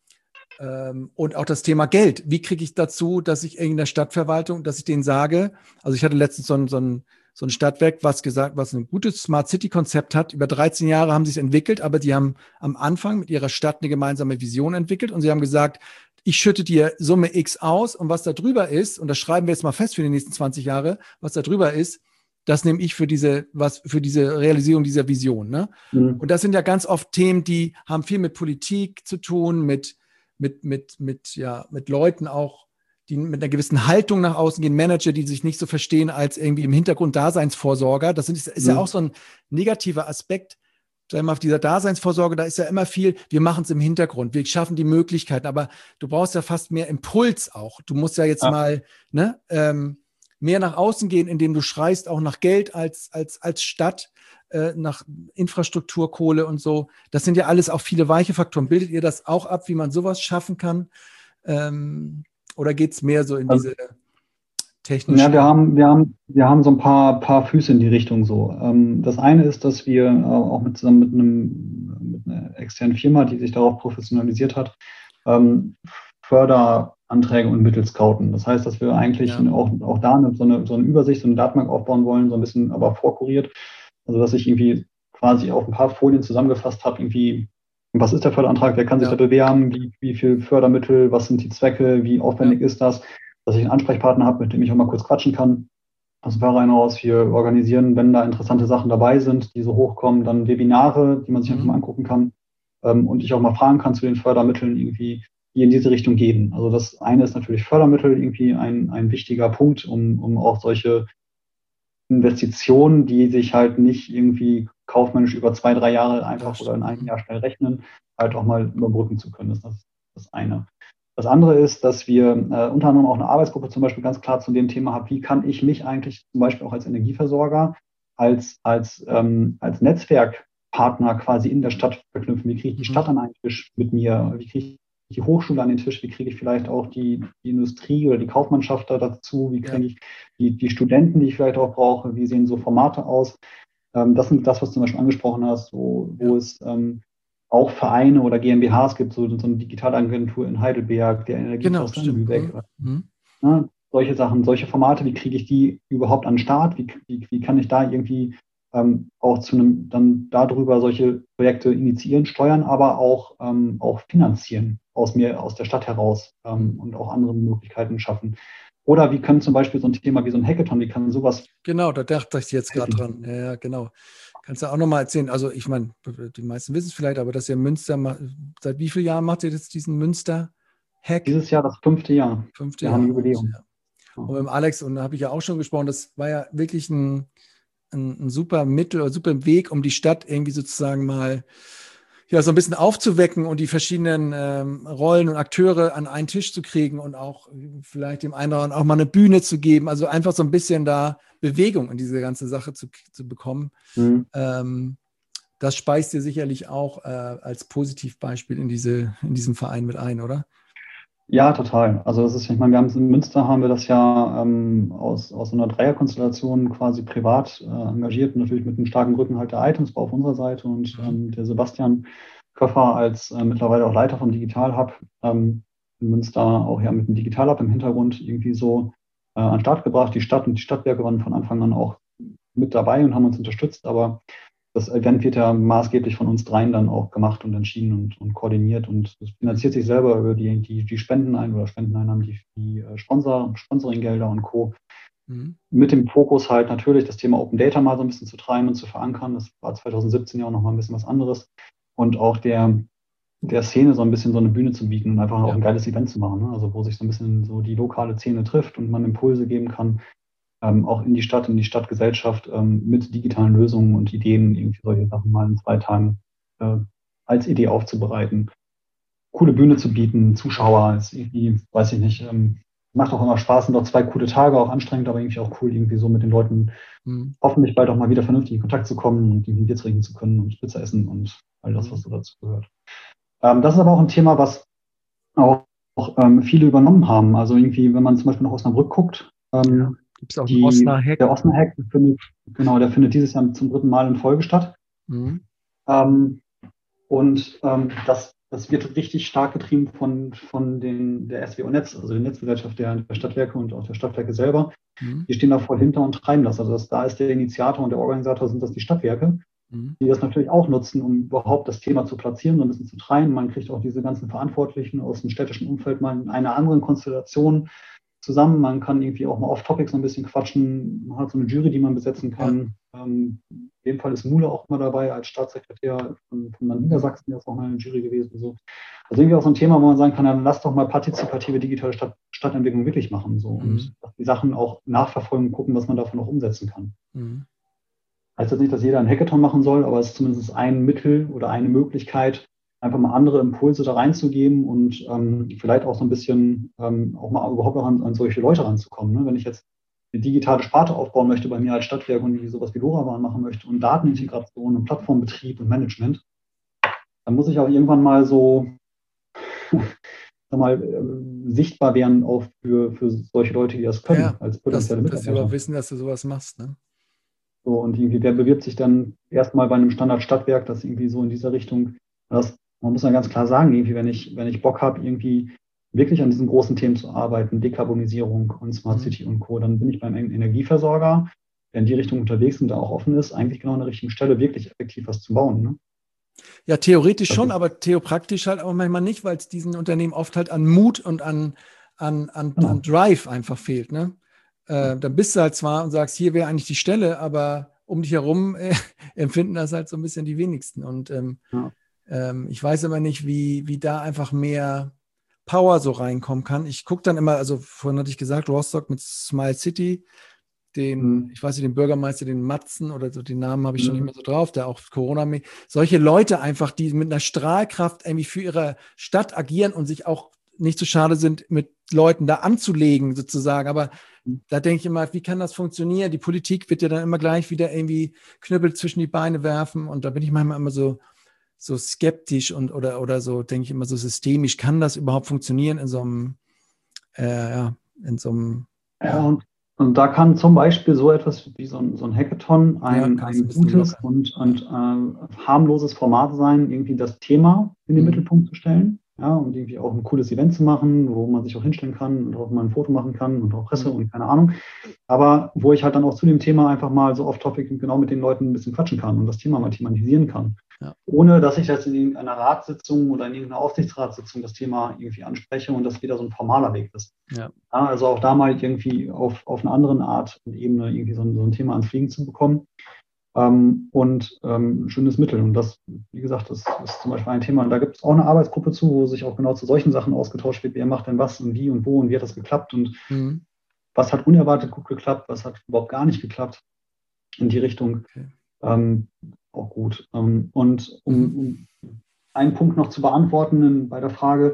Speaker 1: ähm, und auch das Thema Geld. Wie kriege ich dazu, dass ich in der Stadtverwaltung, dass ich denen sage, also ich hatte letztens so ein, so ein so ein Stadtwerk, was gesagt, was ein gutes Smart City Konzept hat. Über dreizehn Jahre haben sie es entwickelt, aber die haben am Anfang mit ihrer Stadt eine gemeinsame Vision entwickelt und sie haben gesagt, ich schütte dir Summe X aus und was da drüber ist, und das schreiben wir jetzt mal fest für die nächsten zwanzig Jahre, was da drüber ist, das nehme ich für diese, was, für diese Realisierung dieser Vision. Ne? Mhm. Und das sind ja ganz oft Themen, die haben viel mit Politik zu tun, mit, mit, mit, mit, ja, mit Leuten auch, die mit einer gewissen Haltung nach außen gehen, Manager, die sich nicht so verstehen als irgendwie im Hintergrund Daseinsvorsorger. Das ist, ist mhm. ja auch so ein negativer Aspekt. Sagen wir mal, auf dieser Daseinsvorsorge, da ist ja immer viel, wir machen es im Hintergrund, wir schaffen die Möglichkeiten, aber du brauchst ja fast mehr Impuls auch. Du musst ja jetzt ja. mal ne, ähm, mehr nach außen gehen, indem du schreist auch nach Geld als, als, als Stadt, äh, nach Infrastruktur, Kohle und so. Das sind ja alles auch viele weiche Faktoren. Bildet ihr das auch ab, wie man sowas schaffen kann? Ähm, Oder geht es mehr so in diese technische?
Speaker 2: Ja, wir haben, wir haben, wir haben so ein paar, paar Füße in die Richtung so. Ähm, das eine ist, dass wir äh, auch mit, zusammen mit, einem, mit einer externen Firma, die sich darauf professionalisiert hat, ähm, Förderanträge und Mittel scouten. Das heißt, dass wir eigentlich ja. auch, auch da eine, so, eine, so eine Übersicht, so eine Datenbank aufbauen wollen, so ein bisschen aber vorkuriert. Also dass ich irgendwie quasi auf ein paar Folien zusammengefasst habe, irgendwie was ist der Förderantrag, wer kann sich ja. da bewerben, wie, wie viel Fördermittel, was sind die Zwecke, wie aufwendig ja. ist das, dass ich einen Ansprechpartner habe, mit dem ich auch mal kurz quatschen kann. Aus dem Verein heraus, wir organisieren, wenn da interessante Sachen dabei sind, die so hochkommen, dann Webinare, die man sich mhm. einfach mal angucken kann ähm, und ich auch mal fragen kann zu den Fördermitteln irgendwie, die in diese Richtung gehen. Also das eine ist natürlich Fördermittel, irgendwie ein, ein wichtiger Punkt, um, um auch solche Investitionen, die sich halt nicht irgendwie kaufmännisch über zwei, drei Jahre einfach oder in einem Jahr schnell rechnen, halt auch mal überbrücken zu können. Das ist das eine. Das andere ist, dass wir äh, unter anderem auch eine Arbeitsgruppe zum Beispiel ganz klar zu dem Thema haben, wie kann ich mich eigentlich zum Beispiel auch als Energieversorger, als, als, ähm, als Netzwerkpartner quasi in der Stadt verknüpfen. Wie kriege ich die Stadt an einen Tisch mit mir? Wie kriege ich die Hochschule an den Tisch? Wie kriege ich vielleicht auch die, die Industrie oder die Kaufmannschaft da dazu? Wie kriege ich die, die Studenten, die ich vielleicht auch brauche? Wie sehen so Formate aus? Ähm, das sind das, was du zum Beispiel angesprochen hast, so, wo ja. es ähm, auch Vereine oder GmbHs gibt, so, so eine Digitalagentur in Heidelberg, der Energieforster
Speaker 1: genau,
Speaker 2: in Lübeck.
Speaker 1: Mhm.
Speaker 2: Ne, solche Sachen, solche Formate, wie kriege ich die überhaupt an den Start? Wie, wie, wie kann ich da irgendwie ähm, auch zu einem, dann darüber solche Projekte initiieren, steuern, aber auch, ähm, auch finanzieren aus mir, aus der Stadt heraus ähm, und auch andere Möglichkeiten schaffen. Oder wie können zum Beispiel so ein Thema wie so ein Hackathon, wie kann sowas.
Speaker 1: Genau, da dachte ich jetzt gerade dran. Ja, ja, genau. Kannst du auch nochmal erzählen? Also, ich meine, die meisten wissen es vielleicht, aber dass ihr Münster, seit wie vielen Jahren macht ihr jetzt diesen Münster-Hack?
Speaker 2: Dieses Jahr das fünfte Jahr.
Speaker 1: Fünfte
Speaker 2: Wir
Speaker 1: Jahr.
Speaker 2: haben Jubiläum.
Speaker 1: Ja. Und mit dem Alex, und da habe ich ja auch schon gesprochen, das war ja wirklich ein, ein, ein super Mittel oder super Weg, um die Stadt irgendwie sozusagen mal ja, so ein bisschen aufzuwecken und die verschiedenen ähm, Rollen und Akteure an einen Tisch zu kriegen und auch vielleicht dem einen oder anderen auch mal eine Bühne zu geben. Also einfach so ein bisschen da Bewegung in diese ganze Sache zu, zu bekommen. Mhm. Ähm, das speist ihr sicherlich auch äh, als Positivbeispiel in, diese, in diesen Verein mit ein, oder?
Speaker 2: Ja, total. Also das ist, ich meine, wir haben in Münster haben wir das ja ähm, aus, aus einer Dreierkonstellation quasi privat äh, engagiert, natürlich mit einem starken Rückenhalt der Items auf unserer Seite und mhm. ähm, der Sebastian Köffer als äh, mittlerweile auch Leiter vom Digital Hub ähm, in Münster auch ja mit dem Digital Hub im Hintergrund irgendwie so äh, an den Start gebracht. Die Stadt und die Stadtwerke waren von Anfang an auch mit dabei und haben uns unterstützt, aber das Event wird ja maßgeblich von uns dreien dann auch gemacht und entschieden und, und koordiniert und es finanziert sich selber über die, die, die Spendenein- oder Spendeneinnahmen, die, die Sponsor, Sponsoringgelder und Co. Mhm. Mit dem Fokus halt natürlich das Thema Open Data mal so ein bisschen zu treiben und zu verankern. Das war zwanzig siebzehn ja auch nochmal ein bisschen was anderes. Und auch der, der Szene so ein bisschen so eine Bühne zu bieten und einfach ja. auch ein geiles Event zu machen. Ne? Also wo sich so ein bisschen so die lokale Szene trifft und man Impulse geben kann. Ähm, auch in die Stadt, in die Stadtgesellschaft ähm, mit digitalen Lösungen und Ideen, irgendwie solche Sachen mal in zwei Tagen äh, als Idee aufzubereiten. Coole Bühne zu bieten, Zuschauer, ist irgendwie, weiß ich nicht, ähm, macht auch immer Spaß, sind auch zwei coole Tage, auch anstrengend, aber irgendwie auch cool, irgendwie so mit den Leuten mhm. hoffentlich bald auch mal wieder vernünftig in Kontakt zu kommen und irgendwie Bier trinken zu können und Pizza essen und all das, was so dazu gehört. Ähm, das ist aber auch ein Thema, was auch, auch ähm, viele übernommen haben. Also irgendwie, wenn man zum Beispiel nach Osnabrück guckt, ähm, ja.
Speaker 1: Gibt es auch
Speaker 2: Die,
Speaker 1: einen Osnabrück-Hack?
Speaker 2: Der Osnabrück-Hack, findet, genau, der findet dieses Jahr zum dritten Mal in Folge statt. Mhm. Ähm, und ähm, das, das wird richtig stark getrieben von, von den, der S W O Netz, also der Netzgesellschaft der, der Stadtwerke und auch der Stadtwerke selber. Mhm. Die stehen da voll hinter und treiben das. Also das, da ist der Initiator und der Organisator sind das die Stadtwerke, mhm. die das natürlich auch nutzen, um überhaupt das Thema zu platzieren und ein bisschen zu treiben. Man kriegt auch diese ganzen Verantwortlichen aus dem städtischen Umfeld mal in einer anderen Konstellation zusammen. Man kann irgendwie auch mal off-topic so ein bisschen quatschen. Man hat so eine Jury, die man besetzen kann. Ja. Ähm, in dem Fall ist Mule auch mal dabei als Staatssekretär von, von Niedersachsen, der ist auch mal eine Jury gewesen. So. Also irgendwie auch so ein Thema, wo man sagen kann, dann lass doch mal partizipative digitale Stadt, Stadtentwicklung wirklich machen. So. Mhm. Und die Sachen auch nachverfolgen und gucken, was man davon auch umsetzen kann. Mhm. Heißt jetzt nicht, dass jeder ein Hackathon machen soll, aber es ist zumindest ein Mittel oder eine Möglichkeit, einfach mal andere Impulse da reinzugeben und ähm, vielleicht auch so ein bisschen ähm, auch mal überhaupt noch an, an solche Leute ranzukommen. Ne? Wenn ich jetzt eine digitale Sparte aufbauen möchte bei mir als Stadtwerk und sowas wie LoRaWAN machen möchte und Datenintegration und Plattformbetrieb und Management, dann muss ich auch irgendwann mal so sag mal, äh, sichtbar werden auch für, für solche Leute, die das können,
Speaker 1: ja,
Speaker 2: als potenzielle
Speaker 1: dass,
Speaker 2: Mitarbeiter.
Speaker 1: Dass sie überhaupt wissen, dass du sowas machst, ne?
Speaker 2: So, und irgendwie, der bewirbt sich dann erstmal bei einem Standard-Stadtwerk, das irgendwie so in dieser Richtung, das, man muss ja ganz klar sagen, irgendwie, wenn ich, wenn ich Bock habe, irgendwie wirklich an diesen großen Themen zu arbeiten, Dekarbonisierung und Smart mhm. City und Co., dann bin ich beim Energieversorger, der in die Richtung unterwegs ist und da auch offen ist, eigentlich genau an der richtigen Stelle wirklich effektiv was zu bauen. Ne?
Speaker 1: Ja, theoretisch das schon, aber theopraktisch halt auch manchmal nicht, weil es diesen Unternehmen oft halt an Mut und an, an, an, genau. an Drive einfach fehlt, ne? Äh, dann bist du halt zwar und sagst, hier wäre eigentlich die Stelle, aber um dich herum äh, empfinden das halt so ein bisschen die wenigsten. Und ähm, ja. ähm, ich weiß immer nicht, wie, wie da einfach mehr Power so reinkommen kann. Ich gucke dann immer, also vorhin hatte ich gesagt, Rostock mit Smile City, den, mhm. ich weiß nicht, den Bürgermeister, den Matzen oder so, den Namen habe ich mhm. schon nicht mehr so drauf, der auch Corona, solche Leute einfach, die mit einer Strahlkraft irgendwie für ihre Stadt agieren und sich auch nicht zu schade sind, mit Leuten da anzulegen sozusagen. Aber da denke ich immer, wie kann das funktionieren? Die Politik wird ja dann immer gleich wieder irgendwie Knüppel zwischen die Beine werfen und da bin ich manchmal immer so, so skeptisch und oder, oder so, denke ich immer so systemisch. Kann das überhaupt funktionieren in so einem, äh, ja, in so einem,
Speaker 2: Ja, und, und da kann zum Beispiel so etwas wie so ein, so ein Hackathon
Speaker 1: ja,
Speaker 2: ein,
Speaker 1: kannst ein
Speaker 2: ein
Speaker 1: bisschen
Speaker 2: gutes
Speaker 1: lockern.
Speaker 2: und, und äh, harmloses Format sein, irgendwie das Thema in den
Speaker 1: Mhm.
Speaker 2: Mittelpunkt zu stellen. Ja, und irgendwie auch ein cooles Event zu machen, wo man sich auch hinstellen kann und auch mal ein Foto machen kann und auch Presse
Speaker 1: Mhm.
Speaker 2: und keine Ahnung. Aber wo ich halt dann auch zu dem Thema einfach mal so off-topic und genau mit den Leuten ein bisschen quatschen kann und das Thema mal thematisieren kann.
Speaker 1: Ja.
Speaker 2: Ohne dass ich jetzt in irgendeiner Ratssitzung oder in irgendeiner Aufsichtsratssitzung das Thema irgendwie anspreche und das wieder so ein formaler Weg ist.
Speaker 1: Ja.
Speaker 2: Ja, also auch da mal irgendwie auf, auf eine andere Art und Ebene irgendwie so ein, so ein Thema ans Fliegen zu bekommen. Ähm, und ähm, ein schönes Mittel. Und das, wie gesagt, das ist zum Beispiel ein Thema. Und da gibt es auch eine Arbeitsgruppe zu, wo sich auch genau zu solchen Sachen ausgetauscht wird. Wer macht denn was und wie und wo und wie hat das geklappt und
Speaker 1: Mhm.
Speaker 2: was hat unerwartet gut geklappt, was hat überhaupt gar nicht geklappt in die Richtung.
Speaker 1: Okay.
Speaker 2: Ähm, auch gut. Ähm, und um,
Speaker 1: Mhm.
Speaker 2: um einen Punkt noch zu beantworten bei der Frage,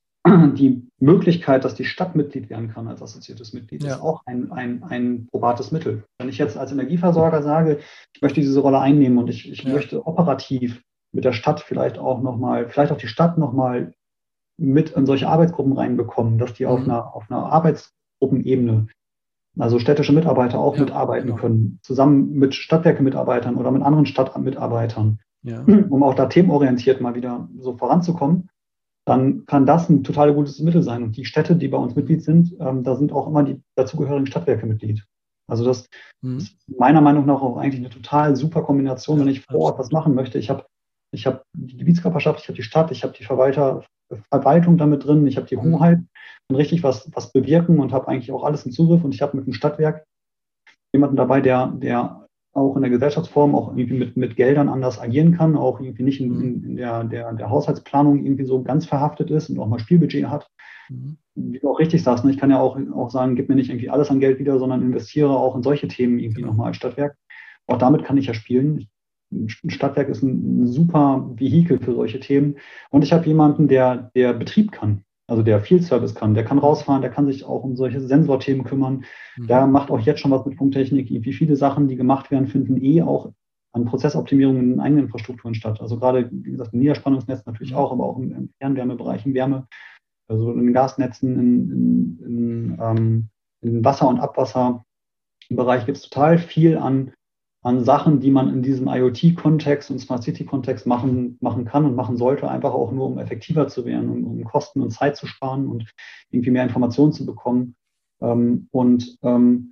Speaker 2: die Möglichkeit, dass die Stadt Mitglied werden kann als assoziiertes Mitglied,
Speaker 1: Ja.
Speaker 2: ist auch ein, ein, ein probates Mittel. Wenn ich jetzt als Energieversorger sage, ich möchte diese Rolle einnehmen und ich, ich
Speaker 1: Ja.
Speaker 2: möchte operativ mit der Stadt vielleicht auch nochmal, vielleicht auch die Stadt nochmal mit in solche Arbeitsgruppen reinbekommen, dass die auf
Speaker 1: Mhm.
Speaker 2: einer, auf einer Arbeitsgruppenebene, also städtische Mitarbeiter auch
Speaker 1: Ja,
Speaker 2: mitarbeiten
Speaker 1: genau.
Speaker 2: können, zusammen mit Stadtwerke-Mitarbeitern oder mit anderen Stadtmitarbeitern,
Speaker 1: Ja.
Speaker 2: um auch da themenorientiert mal wieder so voranzukommen, dann kann das ein total gutes Mittel sein. Und die Städte, die bei uns Mitglied sind, ähm, da sind auch immer die dazugehörigen Stadtwerke Mitglied. Also das
Speaker 1: Mhm.
Speaker 2: ist meiner Meinung nach auch eigentlich eine total super Kombination,
Speaker 1: Ja,
Speaker 2: wenn ich vor Ort was
Speaker 1: absolut.
Speaker 2: machen möchte. Ich habe ich hab die Gebietskörperschaft, ich habe die Stadt, ich habe die Verwalter, Verwaltung damit drin, ich habe die
Speaker 1: Mhm.
Speaker 2: Hoheit, kann richtig was, was bewirken und habe eigentlich auch alles im Zugriff. Und ich habe mit dem Stadtwerk jemanden dabei, der, der auch in der Gesellschaftsform auch irgendwie mit, mit Geldern anders agieren kann, auch irgendwie nicht in,
Speaker 1: Mhm.
Speaker 2: in, in der, der, der Haushaltsplanung irgendwie so ganz verhaftet ist und auch mal Spielbudget hat.
Speaker 1: Mhm.
Speaker 2: Wie du auch richtig sagst, ne? Ich kann ja auch, auch sagen, gib mir nicht irgendwie alles an Geld wieder, sondern investiere auch in solche Themen irgendwie
Speaker 1: Genau.
Speaker 2: nochmal als Stadtwerk. Auch damit kann ich ja spielen. Ein Stadtwerk ist ein, ein super Vehikel für solche Themen. Und ich habe jemanden, der, der Betrieb kann, also der Field Service kann, der kann
Speaker 1: Mhm.
Speaker 2: rausfahren, der kann sich auch um solche Sensorthemen kümmern.
Speaker 1: Mhm.
Speaker 2: Der macht auch jetzt schon was mit Funktechnik. Wie viele Sachen, die gemacht werden, finden eh auch an Prozessoptimierungen in eigenen Infrastrukturen statt. Also gerade, wie gesagt, im Niederspannungsnetz natürlich
Speaker 1: Mhm.
Speaker 2: auch, aber auch im, im Fernwärmebereich, im Wärme, also in Gasnetzen, in, in, in, ähm, in Wasser- und Abwasserbereich gibt es total viel an, an Sachen, die man in diesem IoT-Kontext und Smart City-Kontext machen, machen kann und machen sollte, einfach auch nur, um effektiver zu werden, um, um Kosten und Zeit zu sparen und irgendwie mehr Informationen zu bekommen. Ähm, und ähm,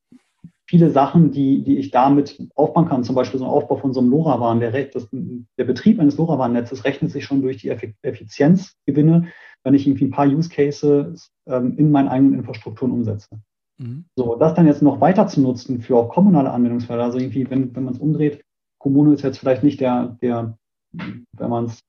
Speaker 2: viele Sachen, die, die ich damit aufbauen kann, zum Beispiel so ein Aufbau von so einem LoRaWAN, der, das, der Betrieb eines LoRaWAN-Netzes rechnet sich schon durch die Effizienzgewinne, wenn ich irgendwie ein paar Use Cases ähm, in meinen eigenen Infrastrukturen umsetze.
Speaker 1: Mhm.
Speaker 2: So, das dann jetzt noch weiter zu nutzen für auch kommunale Anwendungsfälle, also irgendwie, wenn, wenn man es umdreht, Kommune ist jetzt vielleicht nicht der, der wenn man es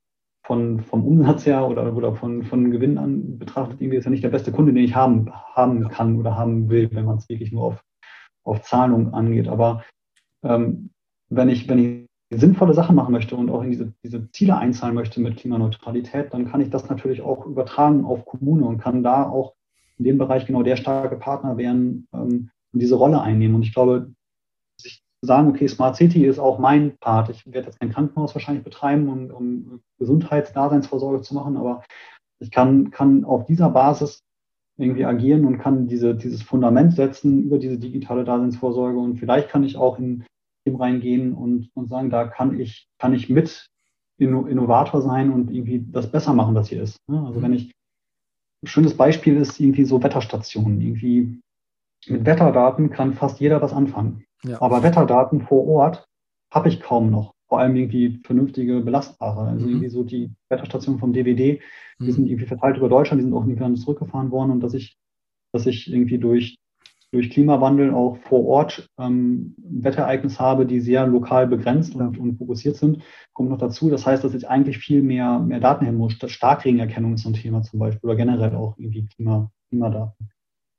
Speaker 2: von, vom Umsatz her oder, oder von, von Gewinn an betrachtet, irgendwie ist ja nicht der beste Kunde, den ich haben, haben kann oder haben will, wenn man es wirklich nur auf auf Zahlung angeht. Aber ähm, wenn ich, wenn ich sinnvolle Sachen machen möchte und auch in diese, diese Ziele einzahlen möchte mit Klimaneutralität, dann kann ich das natürlich auch übertragen auf Kommune und kann da auch in dem Bereich genau der starke Partner werden ähm, und diese Rolle einnehmen. Und ich glaube, sich zu sagen, okay, Smart City ist auch mein Part. Ich werde jetzt kein Krankenhaus wahrscheinlich betreiben, um, um Gesundheitsdaseinsvorsorge zu machen, aber ich kann, kann auf dieser Basis irgendwie agieren und kann diese, dieses Fundament setzen über diese digitale Daseinsvorsorge. Und vielleicht kann ich auch in Themen reingehen und, und sagen, da kann ich, kann ich mit Innovator sein und irgendwie das besser machen, was hier ist. Also wenn
Speaker 1: Mhm.
Speaker 2: ich, ein schönes Beispiel ist irgendwie so Wetterstationen. Irgendwie mit Wetterdaten kann fast jeder was anfangen.
Speaker 1: Ja.
Speaker 2: Aber Wetterdaten vor Ort habe ich kaum noch. Vor allem irgendwie vernünftige, belastbare. Also
Speaker 1: Mhm.
Speaker 2: irgendwie so die Wetterstationen vom D W D, die
Speaker 1: Mhm.
Speaker 2: sind irgendwie verteilt über Deutschland, die sind auch irgendwie zurückgefahren worden und dass ich dass ich irgendwie durch, durch Klimawandel auch vor Ort ähm, Wetterereignisse habe, die sehr lokal begrenzt und, und fokussiert sind, kommt noch dazu. Das heißt, dass ich eigentlich viel mehr, mehr Daten hin muss. Starkregenerkennung ist so ein Thema zum Beispiel oder generell auch irgendwie Klima, Klimadaten.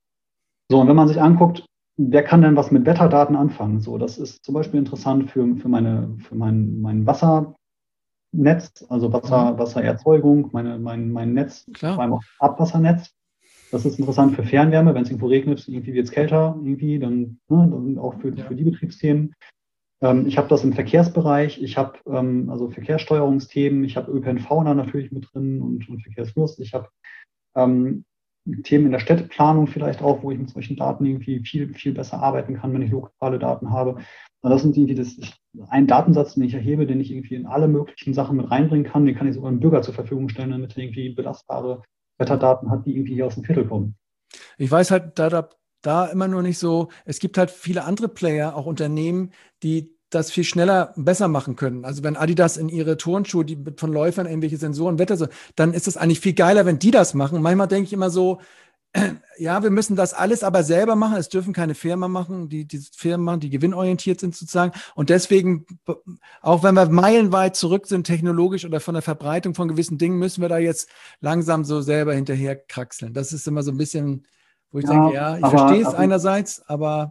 Speaker 2: So, und wenn man sich anguckt, wer kann denn was mit Wetterdaten anfangen? So, das ist zum Beispiel interessant für, für, meine, für mein, mein Wasser, Netz, also Wasser,
Speaker 1: Mhm.
Speaker 2: Wassererzeugung, meine, mein, mein Netz,
Speaker 1: Klar.
Speaker 2: vor allem auch Abwassernetz. Das ist interessant für Fernwärme, wenn es irgendwo regnet, irgendwie wird es kälter, irgendwie, dann, ne, dann auch für,
Speaker 1: Ja.
Speaker 2: für die Betriebsthemen. Ähm, ich habe das im Verkehrsbereich, ich habe ähm, also Verkehrssteuerungsthemen, ich habe Ö P N V da natürlich mit drin und, und Verkehrsfluss. Ich habe ähm, Themen in der Städteplanung vielleicht auch, wo ich mit solchen Daten irgendwie viel, viel besser arbeiten kann, wenn ich lokale Daten habe. Und das sind irgendwie das, ein Datensatz, den ich erhebe, den ich irgendwie in alle möglichen Sachen mit reinbringen kann. Den kann ich sogar dem Bürger zur Verfügung stellen, damit er irgendwie belastbare Wetterdaten hat, die irgendwie hier aus dem Viertel kommen.
Speaker 1: Ich weiß halt da, da, da immer nur nicht so, es gibt halt viele andere Player, auch Unternehmen, die das viel schneller besser machen können. Also wenn Adidas in ihre Turnschuhe, die von Läufern irgendwelche Sensoren, Wetter, so, dann ist es eigentlich viel geiler, wenn die das machen. Manchmal denke ich immer so, ja, wir müssen das alles aber selber machen. Es dürfen keine Firmen machen, die die Firmen machen, die gewinnorientiert sind sozusagen. Und deswegen, auch wenn wir meilenweit zurück sind technologisch oder von der Verbreitung von gewissen Dingen, müssen wir da jetzt langsam so selber hinterher kraxeln. Das ist immer so ein bisschen, wo ich denke,
Speaker 2: Ja,
Speaker 1: ja, ich verstehe
Speaker 2: aber,
Speaker 1: es
Speaker 2: aber,
Speaker 1: einerseits, aber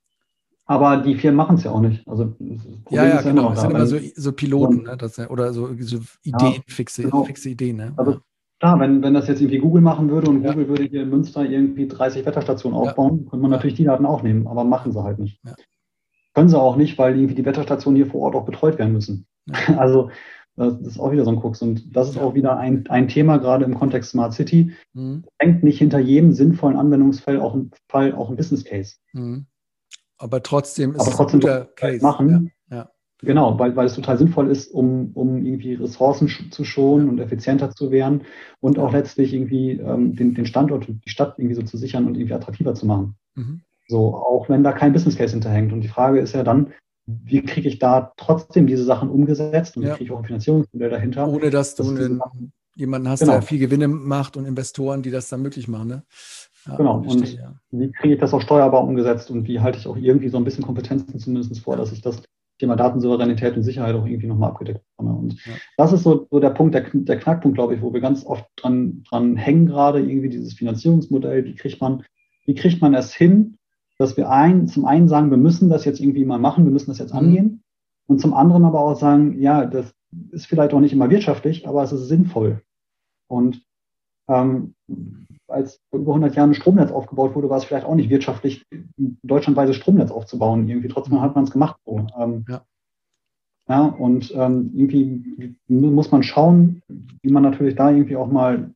Speaker 2: aber die Firmen machen es ja auch nicht. Also das
Speaker 1: ja,
Speaker 2: Problem
Speaker 1: ja,
Speaker 2: ist ja immer
Speaker 1: genau.
Speaker 2: noch
Speaker 1: Es sind
Speaker 2: da,
Speaker 1: immer so,
Speaker 2: weil
Speaker 1: so
Speaker 2: so,
Speaker 1: Piloten, ne, das, oder so, so
Speaker 2: ja,
Speaker 1: Ideen, fixe,
Speaker 2: genau.
Speaker 1: fixe Ideen, ne? Ja.
Speaker 2: Also klar, wenn, wenn das jetzt irgendwie Google machen würde und
Speaker 1: Ja,
Speaker 2: Google würde hier in Münster irgendwie dreißig Wetterstationen
Speaker 1: ja,
Speaker 2: aufbauen, könnte man
Speaker 1: ja,
Speaker 2: natürlich die Daten auch nehmen, aber
Speaker 1: ja,
Speaker 2: machen sie halt nicht.
Speaker 1: ja,
Speaker 2: Können sie auch nicht, weil irgendwie die Wetterstationen hier vor Ort auch betreut werden müssen.
Speaker 1: ja,
Speaker 2: Also das ist auch wieder so ein Krux. Und das ist
Speaker 1: ja.
Speaker 2: auch wieder ein, ein Thema, gerade im Kontext Smart City.
Speaker 1: Mhm.
Speaker 2: Hängt nicht hinter jedem sinnvollen Anwendungsfall auch ein, Fall auch ein Business Case.
Speaker 1: Mhm. Aber trotzdem ist
Speaker 2: Aber
Speaker 1: es ein
Speaker 2: trotzdem
Speaker 1: guter
Speaker 2: sollte man es
Speaker 1: Case. Ja,
Speaker 2: machen.
Speaker 1: ja,
Speaker 2: Genau, weil, weil es total sinnvoll ist, um, um irgendwie Ressourcen sch- zu
Speaker 1: ja,
Speaker 2: schonen und effizienter zu werden und
Speaker 1: ja.
Speaker 2: auch letztlich irgendwie ähm, den, den Standort und die Stadt irgendwie so zu sichern und irgendwie attraktiver zu machen.
Speaker 1: Mhm.
Speaker 2: So, auch wenn da kein Business Case hinterhängt. Und die Frage ist ja dann, wie kriege ich da trotzdem diese Sachen umgesetzt und wie
Speaker 1: Ja.
Speaker 2: kriege ich auch ein Finanzierungsmodell dahinter,
Speaker 1: Ohne dass du
Speaker 2: dass ich diese
Speaker 1: einen,
Speaker 2: Sachen,
Speaker 1: jemanden hast, der
Speaker 2: genau,
Speaker 1: viel Gewinne macht und Investoren, die das dann möglich machen. Ne? Ja,
Speaker 2: genau.
Speaker 1: verstehe,
Speaker 2: Und
Speaker 1: ja.
Speaker 2: wie kriege ich das auch steuerbar umgesetzt und wie halte ich auch irgendwie so ein bisschen Kompetenzen zumindest vor,
Speaker 1: Ja,
Speaker 2: dass ich das Thema Datensouveränität und Sicherheit auch irgendwie nochmal abgedeckt bekomme. Und
Speaker 1: ja.
Speaker 2: das ist so, so der Punkt, der, der Knackpunkt, glaube ich, wo wir ganz oft dran, dran hängen gerade, irgendwie dieses Finanzierungsmodell, wie kriegt man, wie kriegt man es hin, dass wir ein, zum einen sagen, wir müssen das jetzt irgendwie mal machen, wir müssen das jetzt
Speaker 1: Mhm.
Speaker 2: angehen und zum anderen aber auch sagen, ja, das ist vielleicht auch nicht immer wirtschaftlich, aber es ist sinnvoll. Und ähm, als vor über hundert Jahren ein Stromnetz aufgebaut wurde, war es vielleicht auch nicht wirtschaftlich, ein deutschlandweites Stromnetz aufzubauen. Irgendwie trotzdem
Speaker 1: Mhm.
Speaker 2: hat man es gemacht. So. Ähm,
Speaker 1: Ja.
Speaker 2: ja, und ähm, irgendwie muss man schauen, wie man natürlich da irgendwie auch mal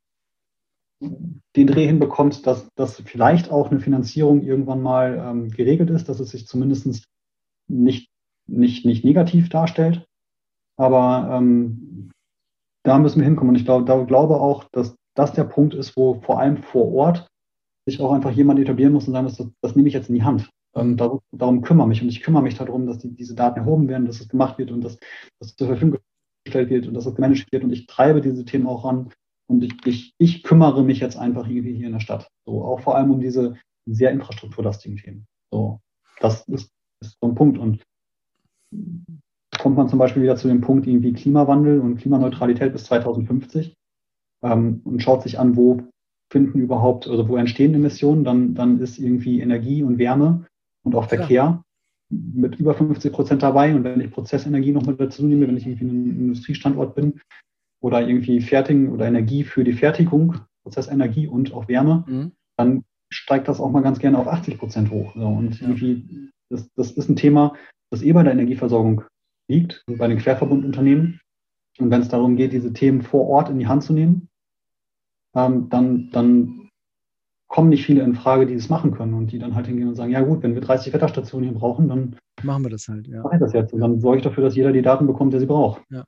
Speaker 2: den Dreh hinbekommt, dass, dass vielleicht auch eine Finanzierung irgendwann mal ähm, geregelt ist, dass es sich zumindest nicht, nicht, nicht negativ darstellt. Aber ähm, da müssen wir hinkommen. Und ich glaube, da glaube auch, dass das der Punkt ist, wo vor allem vor Ort sich auch einfach jemand etablieren muss und sagen muss, das, das nehme ich jetzt in die Hand. Ähm,
Speaker 1: Mhm.
Speaker 2: darum, darum kümmere mich und ich kümmere mich darum, dass die, diese Daten erhoben werden, dass es gemacht wird und dass das zur Verfügung gestellt wird und dass es gemanagt wird und ich treibe diese Themen auch an und ich, ich, ich kümmere mich jetzt einfach irgendwie hier in der Stadt. So, auch vor allem um diese sehr infrastrukturlastigen Themen. So, das ist, ist so ein Punkt und kommt man zum Beispiel wieder zu dem Punkt irgendwie Klimawandel und
Speaker 1: Mhm.
Speaker 2: Klimaneutralität bis zweitausendfünfzig ähm, und schaut sich an, wo finden überhaupt, also wo entstehen Emissionen, dann, dann ist irgendwie Energie und Wärme und auch
Speaker 1: Klar.
Speaker 2: Verkehr mit über fünfzig Prozent dabei. Und wenn ich Prozessenergie noch mit dazu nehme, wenn ich irgendwie ein Industriestandort bin oder irgendwie fertigen oder Energie für die Fertigung, Prozessenergie und auch Wärme,
Speaker 1: Mhm.
Speaker 2: dann steigt das auch mal ganz gerne auf achtzig Prozent hoch. So, und
Speaker 1: Ja.
Speaker 2: irgendwie, das, das ist ein Thema, das eh bei der Energieversorgung liegt, bei den Querverbundunternehmen. Und wenn es darum geht, diese Themen vor Ort in die Hand zu nehmen, ähm, dann, dann kommen nicht viele in Frage, die das machen können und die dann halt hingehen und sagen, ja gut, wenn wir dreißig Wetterstationen hier brauchen, dann
Speaker 1: Machen wir das halt, ja.
Speaker 2: mache ich das jetzt. Und
Speaker 1: Ja.
Speaker 2: dann sorge ich dafür, dass jeder die Daten bekommt, der sie braucht.
Speaker 1: Ja.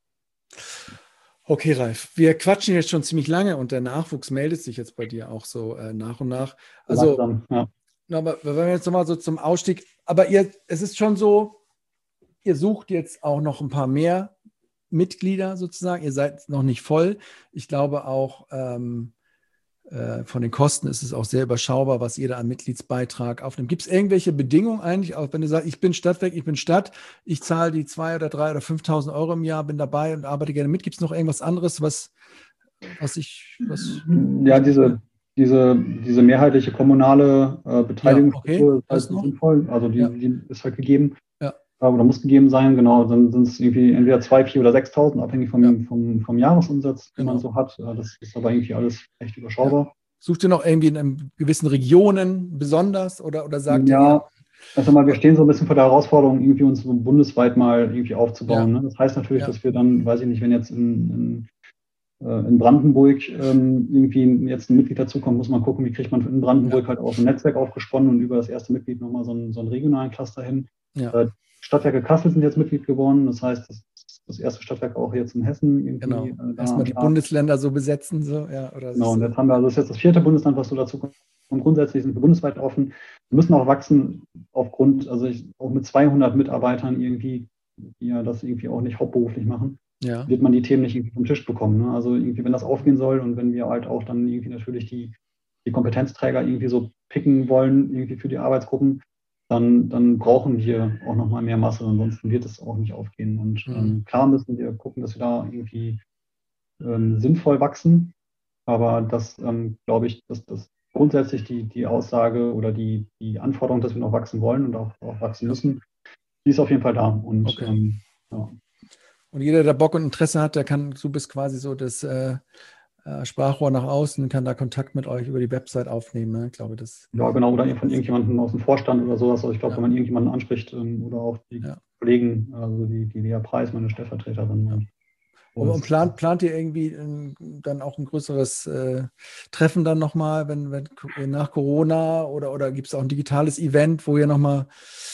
Speaker 1: Okay, Ralf, wir quatschen jetzt schon ziemlich lange und der Nachwuchs meldet sich jetzt bei dir auch so äh, nach und nach.
Speaker 2: So
Speaker 1: Also,
Speaker 2: langsam, ja.
Speaker 1: na, aber wenn wir jetzt nochmal so zum Ausstieg, aber ihr, es ist schon so, ihr sucht jetzt auch noch ein paar mehr Mitglieder sozusagen. Ihr seid noch nicht voll. Ich glaube auch, ähm, äh, von den Kosten ist es auch sehr überschaubar, was ihr da an Mitgliedsbeitrag aufnimmt. Gibt es irgendwelche Bedingungen eigentlich, auch wenn du sagst, ich bin Stadtwerk, ich bin Stadt, ich zahle die zwei oder drei oder fünftausend Euro im Jahr, bin dabei und arbeite gerne mit. Gibt es noch irgendwas anderes, was, was ich, was
Speaker 2: Ja,
Speaker 1: wichtig wäre?
Speaker 2: diese, diese, diese mehrheitliche kommunale äh,
Speaker 1: Ja, okay,
Speaker 2: Beteiligungsstruktur ist
Speaker 1: das
Speaker 2: halt
Speaker 1: noch?
Speaker 2: sinnvoll. Also die,
Speaker 1: Ja,
Speaker 2: die ist halt gegeben.
Speaker 1: ja.
Speaker 2: oder muss gegeben sein, genau, dann sind es irgendwie entweder zwei, vier oder sechstausend, abhängig vom,
Speaker 1: Ja.
Speaker 2: vom, vom Jahresumsatz, den
Speaker 1: Genau.
Speaker 2: man so hat. Das ist aber irgendwie alles echt überschaubar.
Speaker 1: Ja. Sucht ihr noch irgendwie in einem gewissen Regionen besonders oder, oder sagt ihr
Speaker 2: Ja,
Speaker 1: eher?
Speaker 2: also mal, wir stehen so ein bisschen vor der Herausforderung, irgendwie uns so bundesweit mal irgendwie aufzubauen.
Speaker 1: Ja.
Speaker 2: Ne? Das heißt natürlich,
Speaker 1: Ja.
Speaker 2: dass wir dann, weiß ich nicht, wenn jetzt in, in, in Brandenburg ähm, irgendwie jetzt ein Mitglied dazukommt, muss man gucken, wie kriegt man in Brandenburg
Speaker 1: Ja.
Speaker 2: halt auch ein Netzwerk aufgesponnen und über das erste Mitglied nochmal so einen, so einen regionalen Cluster hin.
Speaker 1: Ja.
Speaker 2: Äh, Stadtwerke Kassel sind jetzt Mitglied geworden, das heißt, das, das erste Stadtwerk auch jetzt in Hessen irgendwie.
Speaker 1: Genau.
Speaker 2: Äh,
Speaker 1: Erstmal die Bundesländer so besetzen, so, ja. Oder
Speaker 2: genau, und
Speaker 1: so.
Speaker 2: jetzt haben wir, also das ist jetzt das vierte Bundesland, was so dazu kommt. Und grundsätzlich sind wir bundesweit offen. Wir müssen auch wachsen aufgrund, also ich, auch mit zweihundert Mitarbeitern irgendwie, die ja das irgendwie auch nicht hauptberuflich machen,
Speaker 1: Ja.
Speaker 2: wird man die Themen nicht irgendwie vom Tisch bekommen. Ne? Also irgendwie, wenn das aufgehen soll und wenn wir halt auch dann irgendwie natürlich die, die Kompetenzträger irgendwie so picken wollen, irgendwie für die Arbeitsgruppen, dann, dann brauchen wir auch nochmal mehr Masse, ansonsten wird es auch nicht aufgehen. Und
Speaker 1: Mhm.
Speaker 2: ähm, klar müssen wir gucken, dass wir da irgendwie ähm, sinnvoll wachsen. Aber das, ähm, glaube ich, dass das grundsätzlich die, die Aussage oder die, die Anforderung, dass wir noch wachsen wollen und auch, auch wachsen müssen, die ist auf jeden Fall da. Und,
Speaker 1: Okay.
Speaker 2: ähm, ja.
Speaker 1: Und jeder, der Bock und Interesse hat, der kann, du bist quasi so das äh, äh, Sprachrohr nach außen, kann da Kontakt mit euch über die Website aufnehmen. Ne? Ich glaube, das.
Speaker 2: Ja, genau, oder von irgendjemandem aus dem Vorstand oder sowas. Also ich glaube,
Speaker 1: Ja.
Speaker 2: wenn man irgendjemanden anspricht ähm, oder auch die
Speaker 1: Ja.
Speaker 2: Kollegen, also die, die Lea Preis, meine Stellvertreterin.
Speaker 1: Ja.
Speaker 2: Und,
Speaker 1: Und, und plant, plant ihr irgendwie äh, dann auch ein größeres äh, Treffen dann nochmal, wenn, wenn nach Corona oder, oder gibt es auch ein digitales Event, wo ihr nochmal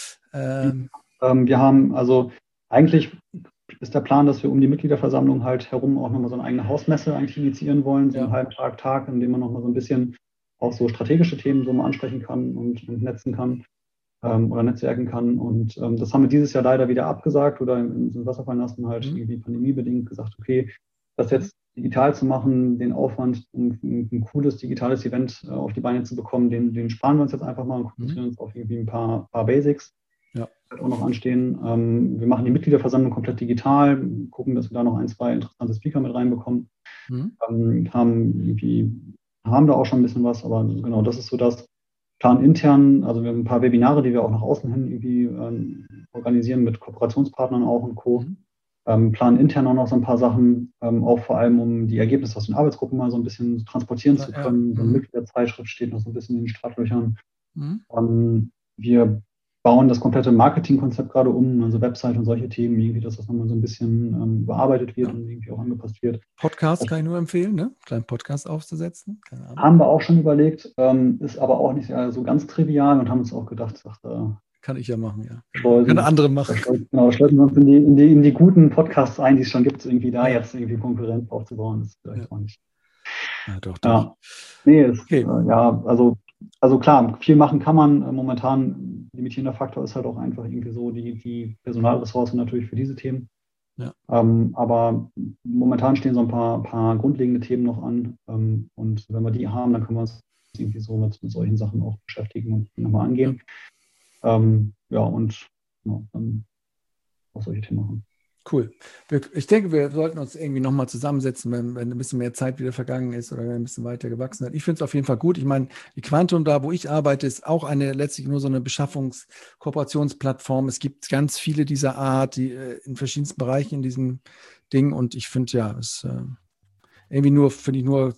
Speaker 1: ähm,
Speaker 2: ähm, wir haben, also eigentlich ist der Plan, dass wir um die Mitgliederversammlung halt herum auch nochmal so eine eigene Hausmesse eigentlich initiieren wollen, so einen
Speaker 1: Ja.
Speaker 2: halben Tag, Tag, in dem man nochmal so ein bisschen auch so strategische Themen so mal ansprechen kann und, und netzen kann ähm, oder netzwerken kann. Und ähm, das haben wir dieses Jahr leider wieder abgesagt oder ins Wasser fallen lassen, halt
Speaker 1: Mhm.
Speaker 2: irgendwie pandemiebedingt gesagt, okay, das jetzt digital zu machen, den Aufwand, um ein, ein cooles digitales Event äh, auf die Beine zu bekommen, den, den sparen wir uns jetzt einfach mal und konzentrieren
Speaker 1: Mhm.
Speaker 2: uns auf irgendwie ein paar, paar Basics.
Speaker 1: Ja.
Speaker 2: Auch noch anstehen. Ähm, wir machen die Mitgliederversammlung komplett digital, gucken, dass wir da noch ein, zwei interessante Speaker mit reinbekommen.
Speaker 1: Mhm.
Speaker 2: Ähm, haben irgendwie, haben da auch schon ein bisschen was, aber genau, das ist so das Plan intern. Also wir haben ein paar Webinare, die wir auch nach außen hin irgendwie ähm, organisieren mit Kooperationspartnern auch und Co.
Speaker 1: Mhm.
Speaker 2: Ähm, planen intern auch noch so ein paar Sachen, ähm, auch vor allem, um die Ergebnisse aus den Arbeitsgruppen mal so ein bisschen transportieren
Speaker 1: Ja,
Speaker 2: zu
Speaker 1: ja.
Speaker 2: können. So eine
Speaker 1: Mhm.
Speaker 2: Mitgliederzeitschrift steht noch so ein bisschen in den Startlöchern.
Speaker 1: Mhm.
Speaker 2: Ähm, wir bauen das komplette Marketingkonzept gerade um, also Website und solche Themen, irgendwie, dass das nochmal so ein bisschen ähm, bearbeitet wird
Speaker 1: Ja.
Speaker 2: und irgendwie auch angepasst wird.
Speaker 1: Podcast
Speaker 2: Das
Speaker 1: kann ich nur empfehlen, ne? Einen kleinen Podcast aufzusetzen. Keine Ahnung.
Speaker 2: haben wir auch schon überlegt, ähm, ist aber auch nicht äh, so ganz trivial und haben uns auch gedacht, ach, da
Speaker 1: Kann ich ja machen, ja.
Speaker 2: schleusen,
Speaker 1: Können andere machen.
Speaker 2: da schleusen, genau, schleusen wir uns in die, in, die, in die guten Podcasts ein, die es schon gibt, irgendwie da
Speaker 1: Ja.
Speaker 2: jetzt irgendwie Konkurrenz aufzubauen, ist vielleicht
Speaker 1: Ja.
Speaker 2: auch nicht.
Speaker 1: Ja, doch, doch.
Speaker 2: Ja, nee, ist,
Speaker 1: Okay.
Speaker 2: äh, ja, also, also klar, viel machen kann man. Äh, momentan limitierender Faktor ist halt auch einfach irgendwie so die, die Personalressourcen natürlich für diese Themen.
Speaker 1: Ja.
Speaker 2: Ähm, aber momentan stehen so ein paar, paar grundlegende Themen noch an. Ähm, und wenn wir die haben, dann können wir uns irgendwie so mit, mit solchen Sachen auch beschäftigen und nochmal angehen. Ja, ähm, ja und ja, dann auch solche Themen machen.
Speaker 1: Cool. Wir, ich denke, wir sollten uns irgendwie nochmal zusammensetzen, wenn, wenn ein bisschen mehr Zeit wieder vergangen ist oder wenn ein bisschen weiter gewachsen hat. Ich finde es auf jeden Fall gut. Ich meine, die Quantum, da wo ich arbeite, ist auch eine letztlich nur so eine Beschaffungs-Kooperationsplattform. Es gibt ganz viele dieser Art, die äh, in verschiedensten Bereichen in diesem Ding. Und ich finde, ja, es äh, irgendwie nur, finde ich nur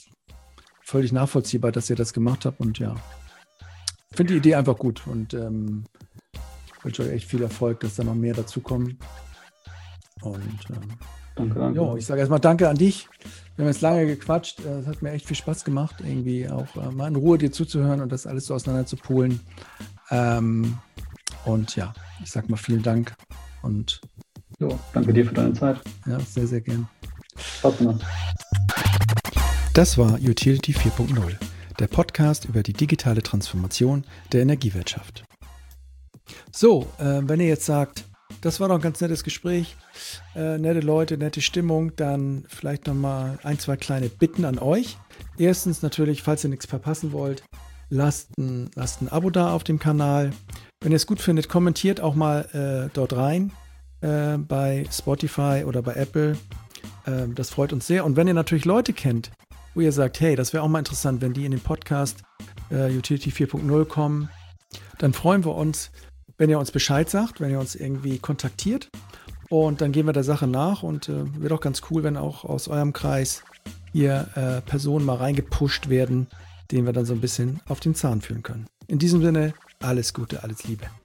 Speaker 1: völlig nachvollziehbar, dass ihr das gemacht habt. Und ja, ich finde die Idee einfach gut und ähm, wünsche euch echt viel Erfolg, dass da noch mehr dazukommen. Und ähm,
Speaker 2: danke, danke.
Speaker 1: Jo, ich sage erstmal danke an dich. Wir haben jetzt lange gequatscht. Es hat mir echt viel Spaß gemacht, irgendwie auch äh, mal in Ruhe dir zuzuhören und das alles so auseinander zu polen. Ähm, und ja, ich sage mal vielen Dank und
Speaker 2: Jo, danke dir für deine Zeit.
Speaker 1: Ja, sehr, sehr gern.
Speaker 2: Spaß gemacht.
Speaker 1: Das war Utility vier Punkt null, der Podcast über die digitale Transformation der Energiewirtschaft. So, äh, wenn ihr jetzt sagt, das war doch ein ganz nettes Gespräch, äh, nette Leute, nette Stimmung, dann vielleicht nochmal ein, zwei kleine Bitten an euch. Erstens natürlich, falls ihr nichts verpassen wollt, lasst ein, lasst ein Abo da auf dem Kanal. Wenn ihr es gut findet, kommentiert auch mal äh, dort rein äh, bei Spotify oder bei Apple. Äh, das freut uns sehr. Und wenn ihr natürlich Leute kennt, wo ihr sagt, hey, das wäre auch mal interessant, wenn die in den Podcast äh, Utility vier Punkt null kommen, dann freuen wir uns, wenn ihr uns Bescheid sagt, wenn ihr uns irgendwie kontaktiert. Und dann gehen wir der Sache nach und äh, wird auch ganz cool, wenn auch aus eurem Kreis hier äh, Personen mal reingepusht werden, denen wir dann so ein bisschen auf den Zahn fühlen können. In diesem Sinne, alles Gute, alles Liebe.